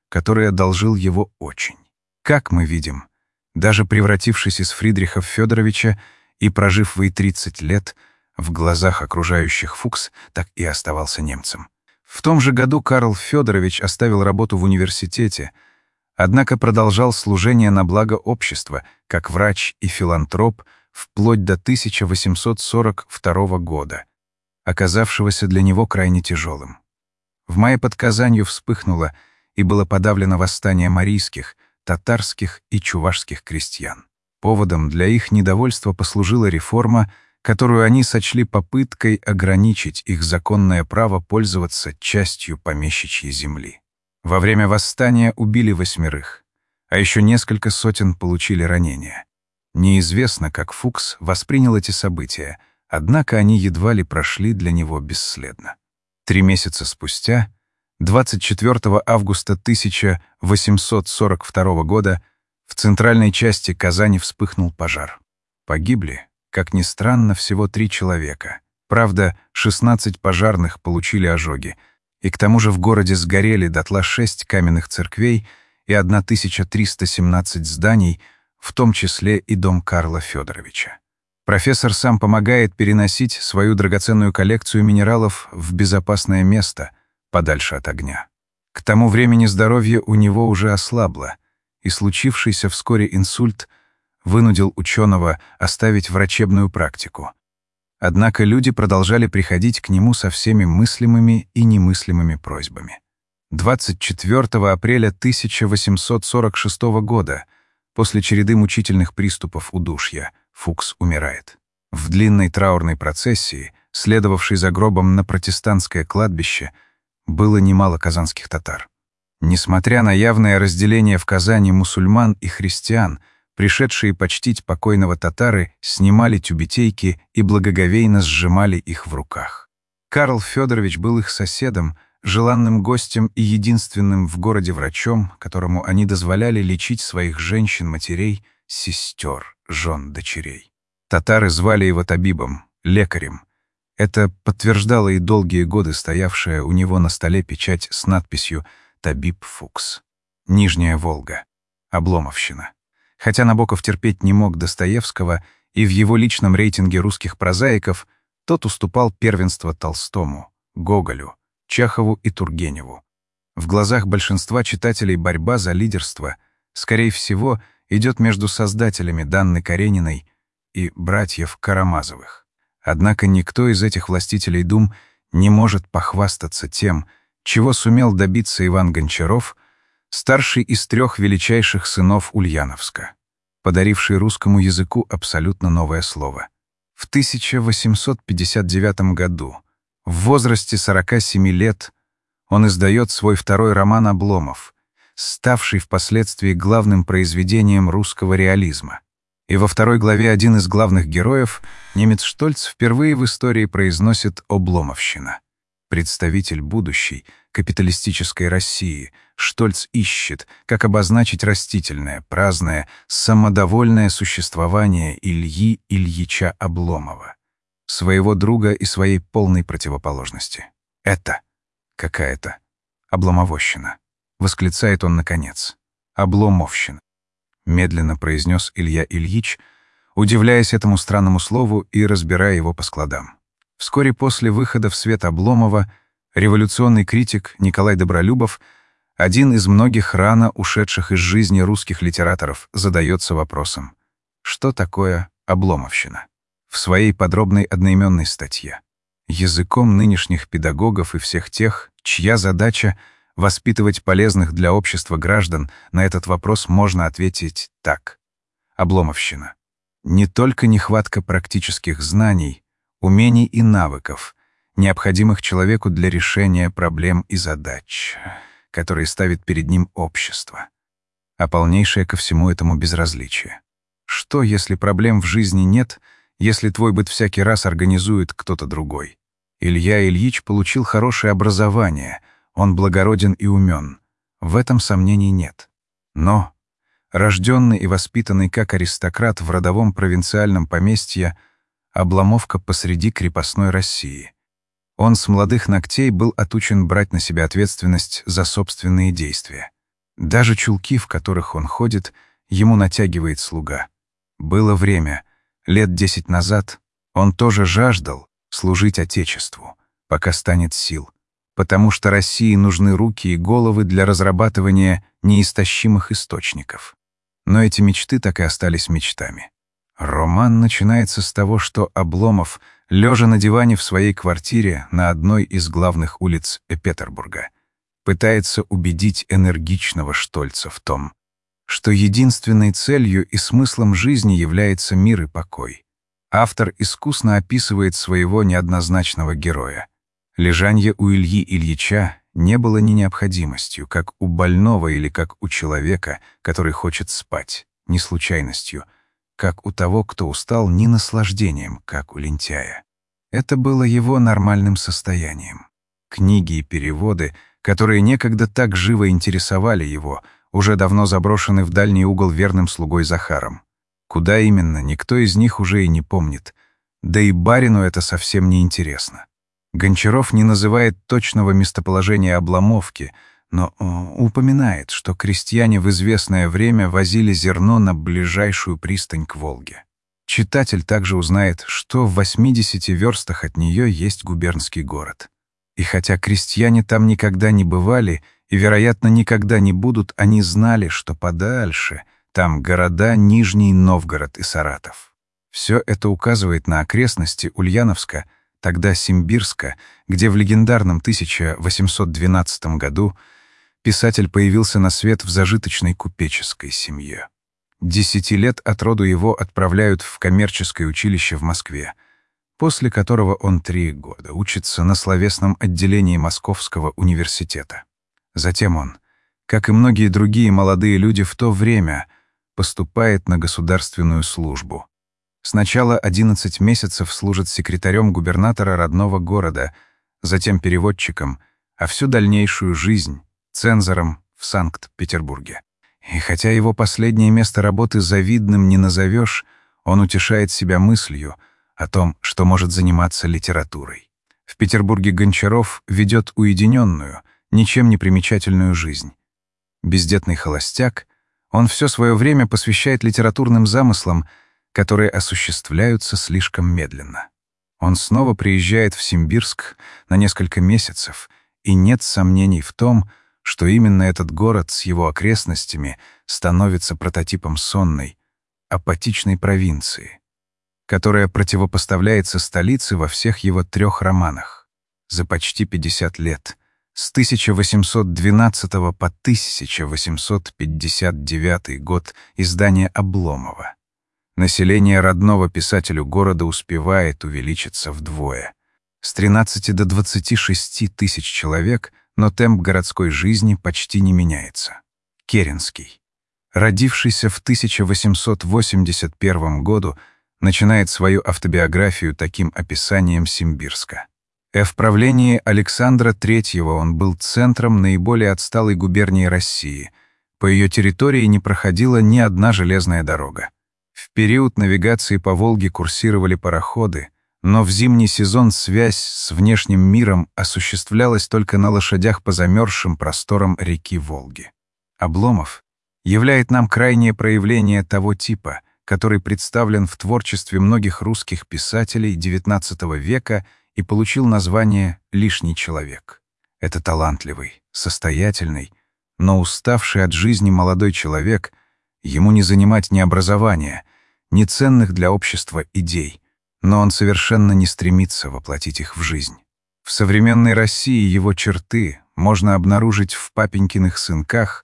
[SPEAKER 1] который одолжил его очень. Как мы видим, даже превратившись из Фридриха Фёдоровича и прожив в ей тридцать лет, в глазах окружающих Фукс так и оставался немцем. В том же году Карл Фёдорович оставил работу в университете, однако продолжал служение на благо общества, как врач и филантроп, вплоть до тысяча восемьсот сорок второго года, оказавшегося для него крайне тяжелым. В мае под Казанью вспыхнуло и было подавлено восстание марийских, татарских и чувашских крестьян. Поводом для их недовольства послужила реформа, которую они сочли попыткой ограничить их законное право пользоваться частью помещичьей земли. Во время восстания убили восьмерых, а еще несколько сотен получили ранения. Неизвестно, как Фукс воспринял эти события, однако они едва ли прошли для него бесследно. Три месяца спустя, двадцать четвёртого августа тысяча восемьсот сорок второго года, в центральной части Казани вспыхнул пожар. Погибли, как ни странно, всего три человека. Правда, шестнадцать пожарных получили ожоги, и к тому же в городе сгорели дотла шесть каменных церквей и тысяча триста семнадцать зданий, в том числе и дом Карла Фёдоровича. Профессор сам помогает переносить свою драгоценную коллекцию минералов в безопасное место, подальше от огня. К тому времени здоровье у него уже ослабло, и случившийся вскоре инсульт вынудил ученого оставить врачебную практику. Однако люди продолжали приходить к нему со всеми мыслимыми и немыслимыми просьбами. двадцать четвёртого апреля тысяча восемьсот сорок шестого года, после череды мучительных приступов удушья, Фукс умирает. В длинной траурной процессии, следовавшей за гробом на протестантское кладбище, было немало казанских татар. Несмотря на явное разделение в Казани мусульман и христиан, пришедшие почтить покойного татары снимали тюбетейки и благоговейно сжимали их в руках. Карл Фёдорович был их соседом, желанным гостем и единственным в городе врачом, которому они дозволяли лечить своих женщин-матерей, сестер, жен, дочерей. Татары звали его табибом, лекарем. Это подтверждало и долгие годы стоявшая у него на столе печать с надписью «Табиб Фукс». Нижняя Волга. Обломовщина. Хотя Набоков терпеть не мог Достоевского, и в его личном рейтинге русских прозаиков тот уступал первенство Толстому, Гоголю, Чехову и Тургеневу. В глазах большинства читателей борьба за лидерство, скорее всего, идет между создателями Данны Карениной и братьев Карамазовых. Однако никто из этих властителей дум не может похвастаться тем, чего сумел добиться Иван Гончаров, старший из трех величайших сынов Ульяновска, подаривший русскому языку абсолютно новое слово. В тысяча восемьсот пятьдесят девятом году, в возрасте сорока семи лет, он издает свой второй роман «Обломов», ставший впоследствии главным произведением русского реализма. И во второй главе один из главных героев, немец Штольц, впервые в истории произносит «Обломовщина». Представитель будущей, капиталистической России, Штольц ищет, как обозначить растительное, праздное, самодовольное существование Ильи Ильича Обломова, своего друга и своей полной противоположности. Это какая-то обломовощина. Восклицает он наконец. Обломовщина. Медленно произнес Илья Ильич, удивляясь этому странному слову и разбирая его по складам. Вскоре после выхода в свет Обломова революционный критик Николай Добролюбов, один из многих рано ушедших из жизни русских литераторов, задается вопросом: что такое обломовщина? В своей подробной одноименной статье. Языком нынешних педагогов и всех тех, чья задача — воспитывать полезных для общества граждан, на этот вопрос можно ответить так. Обломовщина. Не только нехватка практических знаний, умений и навыков, необходимых человеку для решения проблем и задач, которые ставит перед ним общество, а полнейшее ко всему этому безразличие. Что, если проблем в жизни нет, если твой быт всякий раз организует кто-то другой? Илья Ильич получил хорошее образование, он благороден и умен, в этом сомнений нет. Но, рожденный и воспитанный как аристократ в родовом провинциальном поместье, обломовка посреди крепостной России. Он с молодых ногтей был отучен брать на себя ответственность за собственные действия. Даже чулки, в которых он ходит, ему натягивает слуга. Было время, лет десять назад, он тоже жаждал служить Отечеству, пока станет сил, потому что России нужны руки и головы для разрабатывания неистощимых источников. Но эти мечты так и остались мечтами. Роман начинается с того, что Обломов, лежа на диване в своей квартире на одной из главных улиц Петербурга, пытается убедить энергичного Штольца в том, что единственной целью и смыслом жизни является мир и покой. Автор искусно описывает своего неоднозначного героя. Лежанье у Ильи Ильича не было ни необходимостью, как у больного или как у человека, который хочет спать, ни случайностью, как у того, кто устал, ни наслаждением, как у лентяя. Это было его нормальным состоянием. Книги и переводы, которые некогда так живо интересовали его, уже давно заброшены в дальний угол верным слугой Захаром. Куда именно, никто из них уже и не помнит. Да и барину это совсем не интересно. Гончаров не называет точного местоположения Обломовки, но о, упоминает, что крестьяне в известное время возили зерно на ближайшую пристань к Волге. Читатель также узнает, что в восьмидесяти верстах от нее есть губернский город. И хотя крестьяне там никогда не бывали и, вероятно, никогда не будут, они знали, что подальше там города Нижний Новгород и Саратов. Все это указывает на окрестности Ульяновска, тогда Симбирска, где в легендарном тысяча восемьсот двенадцатом году писатель появился на свет в зажиточной купеческой семье. Десяти лет от роду его отправляют в коммерческое училище в Москве, после которого он три года учится на словесном отделении Московского университета. Затем он, как и многие другие молодые люди в то время, поступает на государственную службу. Сначала одиннадцать месяцев служит секретарем губернатора родного города, затем переводчиком, а всю дальнейшую жизнь — цензором в Санкт-Петербурге. И хотя его последнее место работы завидным не назовешь, он утешает себя мыслью о том, что может заниматься литературой. В Петербурге Гончаров ведет уединенную, ничем не примечательную жизнь. Бездетный холостяк, он все свое время посвящает литературным замыслам, которые осуществляются слишком медленно. Он снова приезжает в Симбирск на несколько месяцев, и нет сомнений в том, что именно этот город с его окрестностями становится прототипом сонной, апатичной провинции, которая противопоставляется столице во всех его трех романах. За почти пятьдесят лет, с тысяча восемьсот двенадцатого по тысяча восемьсот пятьдесят девятый год издания Обломова, население родного писателю города успевает увеличиться вдвое. С тринадцати до двадцати шести тысяч человек, но темп городской жизни почти не меняется. Керенский, родившийся в тысяча восемьсот восемьдесят первом году, начинает свою автобиографию таким описанием Симбирска. В правлении Александра Третьего он был центром наиболее отсталой губернии России. По ее территории не проходила ни одна железная дорога. В период навигации по Волге курсировали пароходы, но в зимний сезон связь с внешним миром осуществлялась только на лошадях по замерзшим просторам реки Волги. Обломов являет нам крайнее проявление того типа, который представлен в творчестве многих русских писателей девятнадцатого века и получил название «Лишний человек». Это талантливый, состоятельный, но уставший от жизни молодой человек, ему не занимать ни образования, ни ценных для общества идей, но он совершенно не стремится воплотить их в жизнь. В современной России его черты можно обнаружить в папенькиных сынках,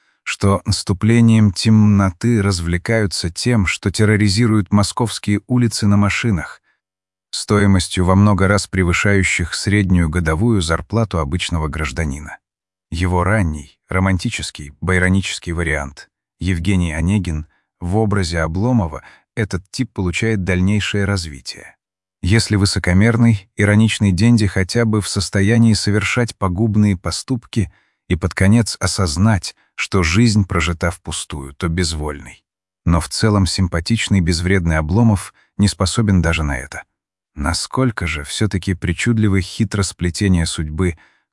[SPEAKER 1] что наступлением темноты развлекаются тем, что терроризируют московские улицы на машинах, стоимостью во много раз превышающих среднюю годовую зарплату обычного гражданина. Его ранний, романтический, байронический вариант Евгений Онегин в образе Обломова этот тип получает дальнейшее развитие. Если высокомерный, ироничный денди хотя бы в состоянии совершать пагубные поступки и под конец осознать, что жизнь прожита впустую, то безвольный. Но в целом симпатичный, безвредный Обломов не способен даже на это. Насколько же все-таки причудливы хитросплетения судьбы,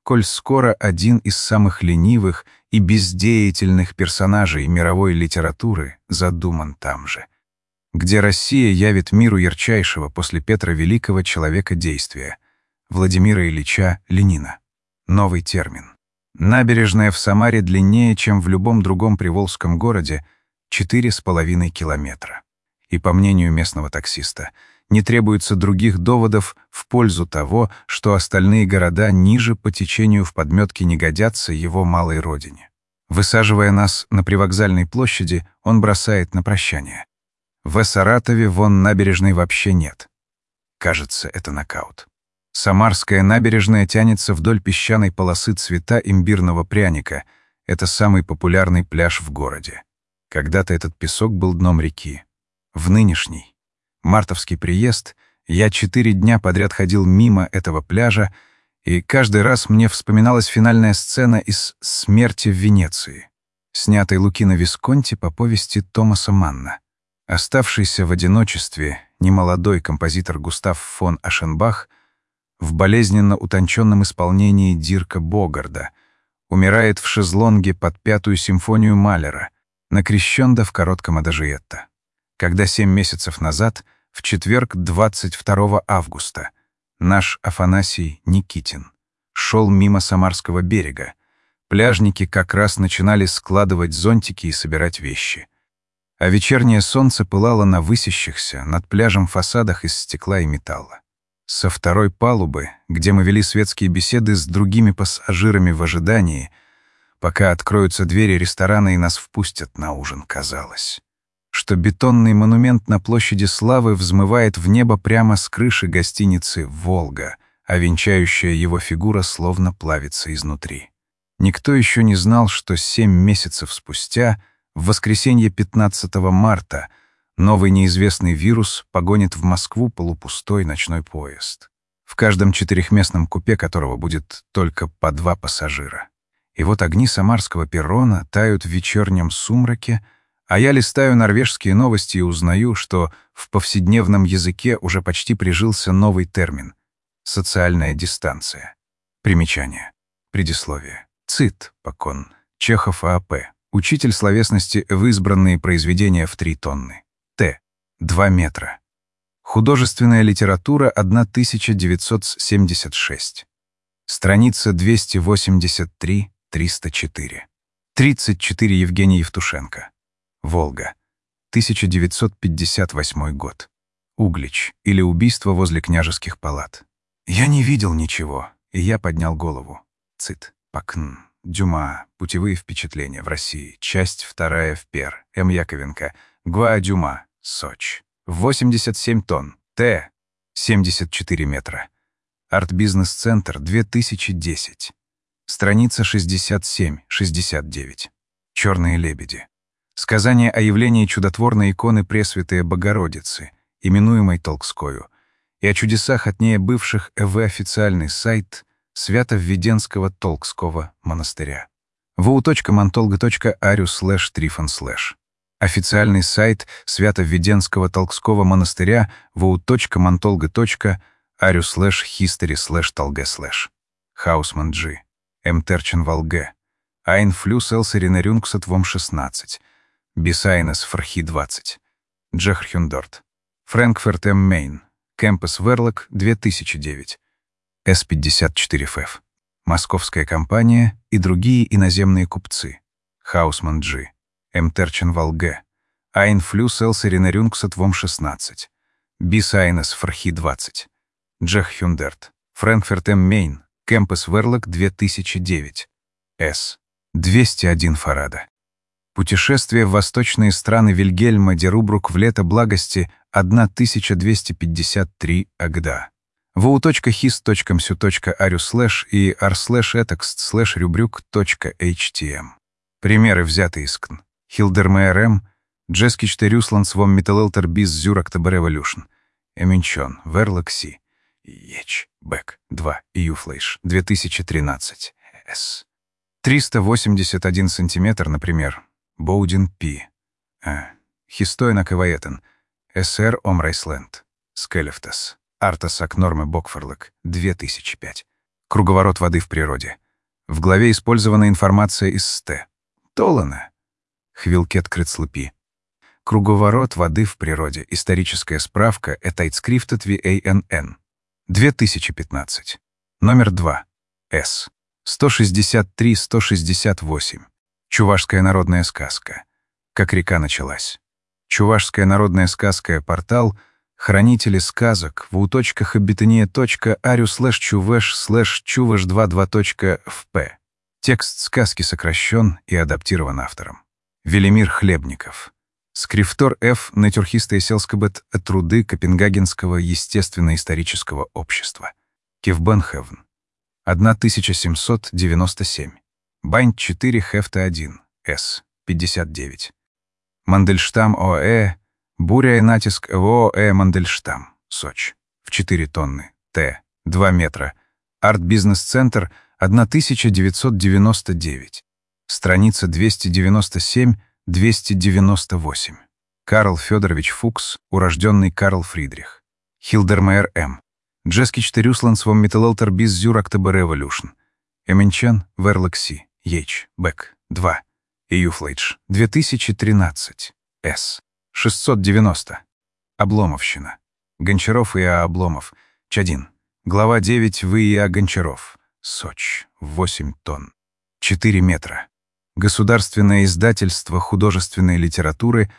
[SPEAKER 1] коль скоро один из самых ленивых и бездеятельных персонажей мировой литературы задуман там же, где Россия явит миру ярчайшего после Петра Великого человека действия — Владимира Ильича Ленина. Новый термин. Набережная в Самаре длиннее, чем в любом другом приволжском городе, четыре с половиной километра. И, по мнению местного таксиста, не требуется других доводов в пользу того, что остальные города ниже по течению в подметке не годятся его малой родине. Высаживая нас на привокзальной площади, он бросает на прощание: «В Саратове вон набережной вообще нет». Кажется, это нокаут. Самарская набережная тянется вдоль песчаной полосы цвета имбирного пряника. Это самый популярный пляж в городе. Когда-то этот песок был дном реки. В нынешний мартовский приезд я четыре дня подряд ходил мимо этого пляжа, и каждый раз мне вспоминалась финальная сцена из «Смерти в Венеции», снятой Лукино Висконти по повести Томаса Манна. Оставшийся в одиночестве немолодой композитор Густав фон Ашенбах в болезненно утонченном исполнении Дирка Богарда умирает в шезлонге под пятую симфонию Малера на крещендо в коротком адажиетто. Когда семь месяцев назад, в четверг двадцать второго августа, наш Афанасий Никитин шел мимо Самарского берега, пляжники как раз начинали складывать зонтики и собирать вещи. А вечернее солнце пылало на высящихся над пляжем фасадах из стекла и металла. Со второй палубы, где мы вели светские беседы с другими пассажирами в ожидании, пока откроются двери ресторана и нас впустят на ужин, казалось, что бетонный монумент на площади Славы взмывает в небо прямо с крыши гостиницы «Волга», а венчающая его фигура словно плавится изнутри. Никто еще не знал, что семь месяцев спустя, в воскресенье пятнадцатого марта, новый неизвестный вирус погонит в Москву полупустой ночной поезд, в каждом четырехместном купе которого будет только по два пассажира. И вот огни самарского перрона тают в вечернем сумраке, а я листаю норвежские новости и узнаю, что в повседневном языке уже почти прижился новый термин — социальная дистанция. Примечание. Предисловие. Цит, покон. Чехов А П. Учитель словесности в избранные произведения в три тонны. Т. Два метра. Художественная литература тысяча девятьсот семьдесят шесть. Страница двести восемьдесят три — триста четыре. тридцать четыре Евгений Евтушенко. Волга. тысяча девятьсот пятьдесят восьмой год. Углич или убийство возле княжеских палат. Я не видел ничего, и я поднял голову. Цит. Пакн. Дюма. Путевые впечатления в России. Часть вторая в Пер. М. Яковенко. Гуа Дюма. Сочь. восемьдесят семь тонн. Т. семьдесят четыре метра. Арт-бизнес-центр. две тысячи десять. Страница шестьдесят семь — шестьдесят девять. Черные лебеди. Сказание о явлении чудотворной иконы Пресвятая Богородицы, именуемой Толкскою, и о чудесах от ней бывших э вэ официальный сайт Свято-Введенского Толкского монастыря. вэ у точка мантолга точка а р ю слэш трифон слэш. Официальный сайт Свято-Введенского Толкского монастыря вэ у точка мантолга точка а р ю слэш хистори слэш толге слэш. Хаусман Джи. М. Терчен Волге. Айн флюс элсеринерюнгсат вом шестнадцать. Бисайнес Фархи двадцать. Джехрхюндорт. Фрэнкфурт М. Мейн. Кэмпус Верлок две тысячи девять. С пятьдесят четыре эф эф. Московская компания и другие иноземные купцы. Хаусман Джи. М. Терчен Волге. Айн флюс элсеринерюнгсат вом шестнадцать. Бисайнес Фархи двадцать. Джехрхюндорт. Фрэнкфурт М. Мейн. Кэмпус Верлок две тысячи девять. С. двести один фарада. Путешествие в восточные страны Вильгельма де Рубрук в лето благости тысяча двести пятьдесят три Агда. вэ у точка хист точка эм эс ю точка а р ю слэш и ар слэш этекст слэш рюбрюк точка эйч ти эм. Примеры взяты из КН. Хилдермейер М. Джескичте Рюсландс вом Миттелелтер Биз Зюрактабе Революшн. Эминчон. Верлок Си. Еч. Бэк. два. Юфлейш. две тысячи тринадцать. С. триста восемьдесят один сантиметр, например. Боудин Пи. А. Хистоена Каваетен. СР Омрайсленд. Скелефтас. Артасак Норме Бокферлок. две тысячи пять. Круговорот воды в природе. В главе использована информация из СТ. Толана. Хвилкет Крыцлыпи. Круговорот воды в природе. Историческая справка. Это Айтскрифтет ви эй эн эн. две тысячи пятнадцать. Номер два. С. сто шестьдесят три сто шестьдесят восемь. Чувашская народная сказка. Как река началась. Чувашская народная сказка. Портал. Хранители сказок. ву.обитания.арю слэш чувеш слэш чуваш двадцать два точка эф пи. Текст сказки сокращен и адаптирован автором. Велимир Хлебников. Скрифтор Ф. Натюрхистая селскобыт труды Копенгагенского естественно-исторического общества. Кивбенхевн. тысяча семьсот девяносто семь. Байн четыре Хефта один. С. пятьдесят девять. Мандельштам ОЭ. Буря и натиск ОЭ Мандельштам. Сочи. В четыре тонны. Т. два метра. Арт-бизнес-центр. тысяча девятьсот девяносто девять. Страница двести девяносто семь — двести девяносто восемь. Карл Федорович Фукс, урожденный Карл Фридрих. Хилдермайер М. Джескич Терюсланд свом Миттелелтер без Зюрактебе Революшн. Эменчен, Верлекси, Ейч, Бек, два. Июфлейдж, две тысячи тринадцать. С. шестьсот девяносто. Обломовщина. Гончаров и А. Обломов. Чадин. Глава девять В. И. А. Гончаров. Сочи. восемь тонн. четыре метра. Государственное издательство художественной литературы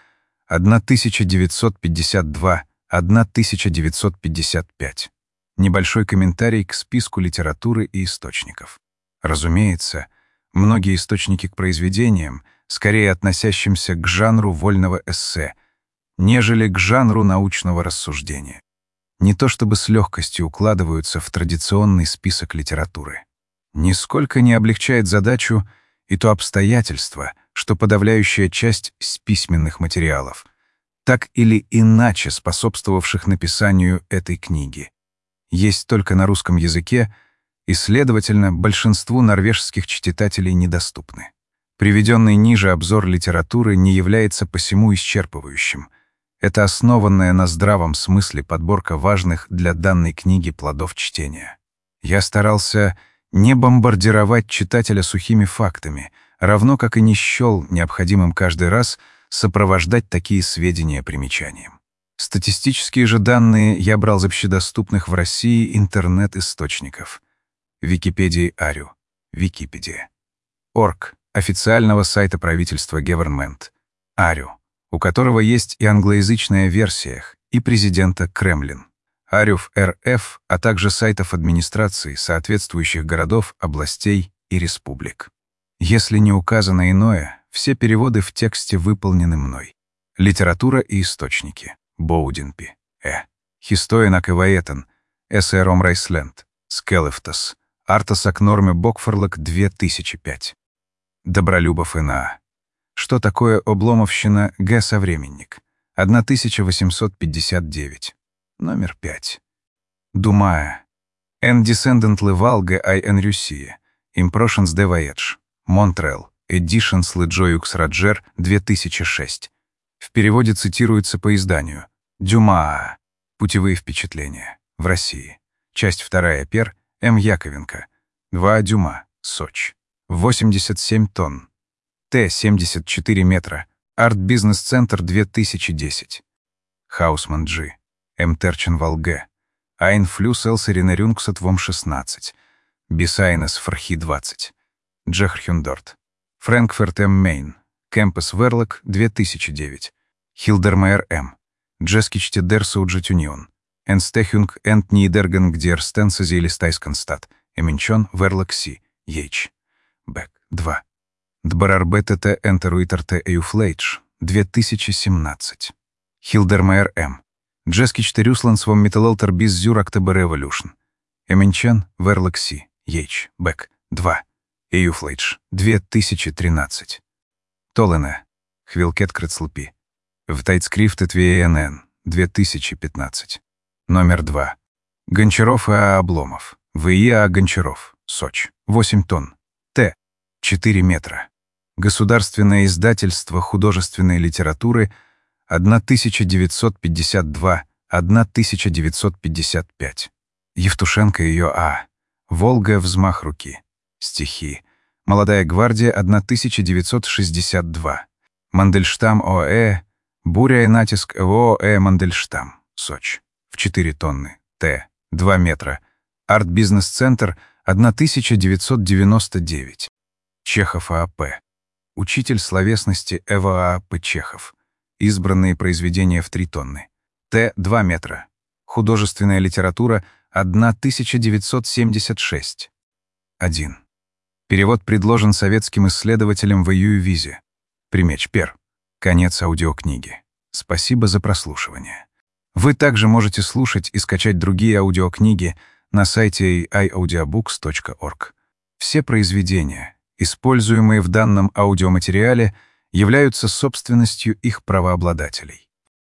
[SPEAKER 1] тысяча девятьсот пятьдесят два — тысяча девятьсот пятьдесят пять. Небольшой комментарий к списку литературы и источников. Разумеется, многие источники к произведениям, скорее относящимся к жанру вольного эссе, нежели к жанру научного рассуждения. Не то чтобы с легкостью укладываются в традиционный список литературы. Нисколько не облегчает задачу и то обстоятельство, что подавляющая часть с письменных материалов, так или иначе способствовавших написанию этой книги, есть только на русском языке и, следовательно, большинству норвежских читателей недоступны. Приведенный ниже обзор литературы не является посему исчерпывающим. Это основанная на здравом смысле подборка важных для данной книги плодов чтения. Я старался не бомбардировать читателя сухими фактами, равно как и не счел необходимым каждый раз сопровождать такие сведения примечанием. Статистические же данные я брал из общедоступных в России интернет-источников. Википедии Арю. Википедия. Орг. Официального сайта правительства Гевернмент. Арю, у которого есть и англоязычная версия, и президента Кремлин. Арюф эр эф, а также сайтов администрации соответствующих городов, областей и республик. Если не указано иное, все переводы в тексте выполнены мной. Литература и источники. Боудинпи. Э. Хистоинак и Ваэтен. Эсэр Омрайсленд. Скелефтас. Артасак Норме Бокфорлок две тысячи пять. Добролюбов эн а. Что такое Обломовщина? Г. Современник. тысяча восемьсот пятьдесят девять. Номер пять. Думая. Эн Descendant Левалга Ай Эн Рюсия. Impressions de Voyage. Монтрел. Editions Леджоюкс Раджер две тысячи шесть. В переводе цитируется по изданию. Дюма. Путевые впечатления. В России. Часть вторая. Пер. М. Яковенко. два. Дюма. Сочи. восемьдесят семь тонн. Т. семьдесят четыре метра. Арт-бизнес-центр две тысячи десять. Хаусман Джи. М. Терчен Волге. Айн Флюс Элсеринерюнгсет Вом шестнадцать. Бисайнес Фархи двадцать. Джехрхюндорт. Фрэнкфурт М. Мейн. Кемпус Верлок две тысячи девять. Хилдермайер М. Джескичте Дерсауджетюнион. Энстехюнг Энт Нидерген Гдер Стенсези или Стайсконстат. Эменчон Верлок Си. Ейч. Бек. два. Дбарарбетете Энтеруитерте Эюфлейдж. две тысячи семнадцать. Хилдермайер М. Джескичте Рюсланд свом Миттелелтер без Зюрактебе Революшн. Эменчен Верлок Си. Ейч. Бек. два. Эюфлейдж. две тысячи тринадцать. Толене. Хвилкет Крыцлпи. В Тайтскрифтет ви эй эн эн. две тысячи пятнадцать. Номер два. Гончаров и А. Обломов. В. И. А. Гончаров. Сочи. восемь тонн. Т. четыре метра. Государственное издательство художественной литературы тысяча девятьсот пятьдесят два — тысяча девятьсот пятьдесят пять. Евтушенко ее А. «Волга. Взмах руки». Стихи. «Молодая гвардия. тысяча девятьсот шестьдесят два». Мандельштам ОЭ. «Буря и натиск ОЭ Мандельштам». Сочи. В четыре тонны. Т. два метра. Арт-бизнес-центр. тысяча девятьсот девяносто девять. Чехов ААП. Учитель словесности ЭВА ААП Чехов. Избранные произведения в три тонны. Т. два метра. Художественная литература. тысяча девятьсот семьдесят шесть. один. Перевод предложен советским исследователям в ИЮ-визе. Примеч Пер. Конец аудиокниги. Спасибо за прослушивание. Вы также можете слушать и скачать другие аудиокниги на сайте эй ай аудиобукс точка орг. Все произведения, используемые в данном аудиоматериале, являются собственностью их правообладателей.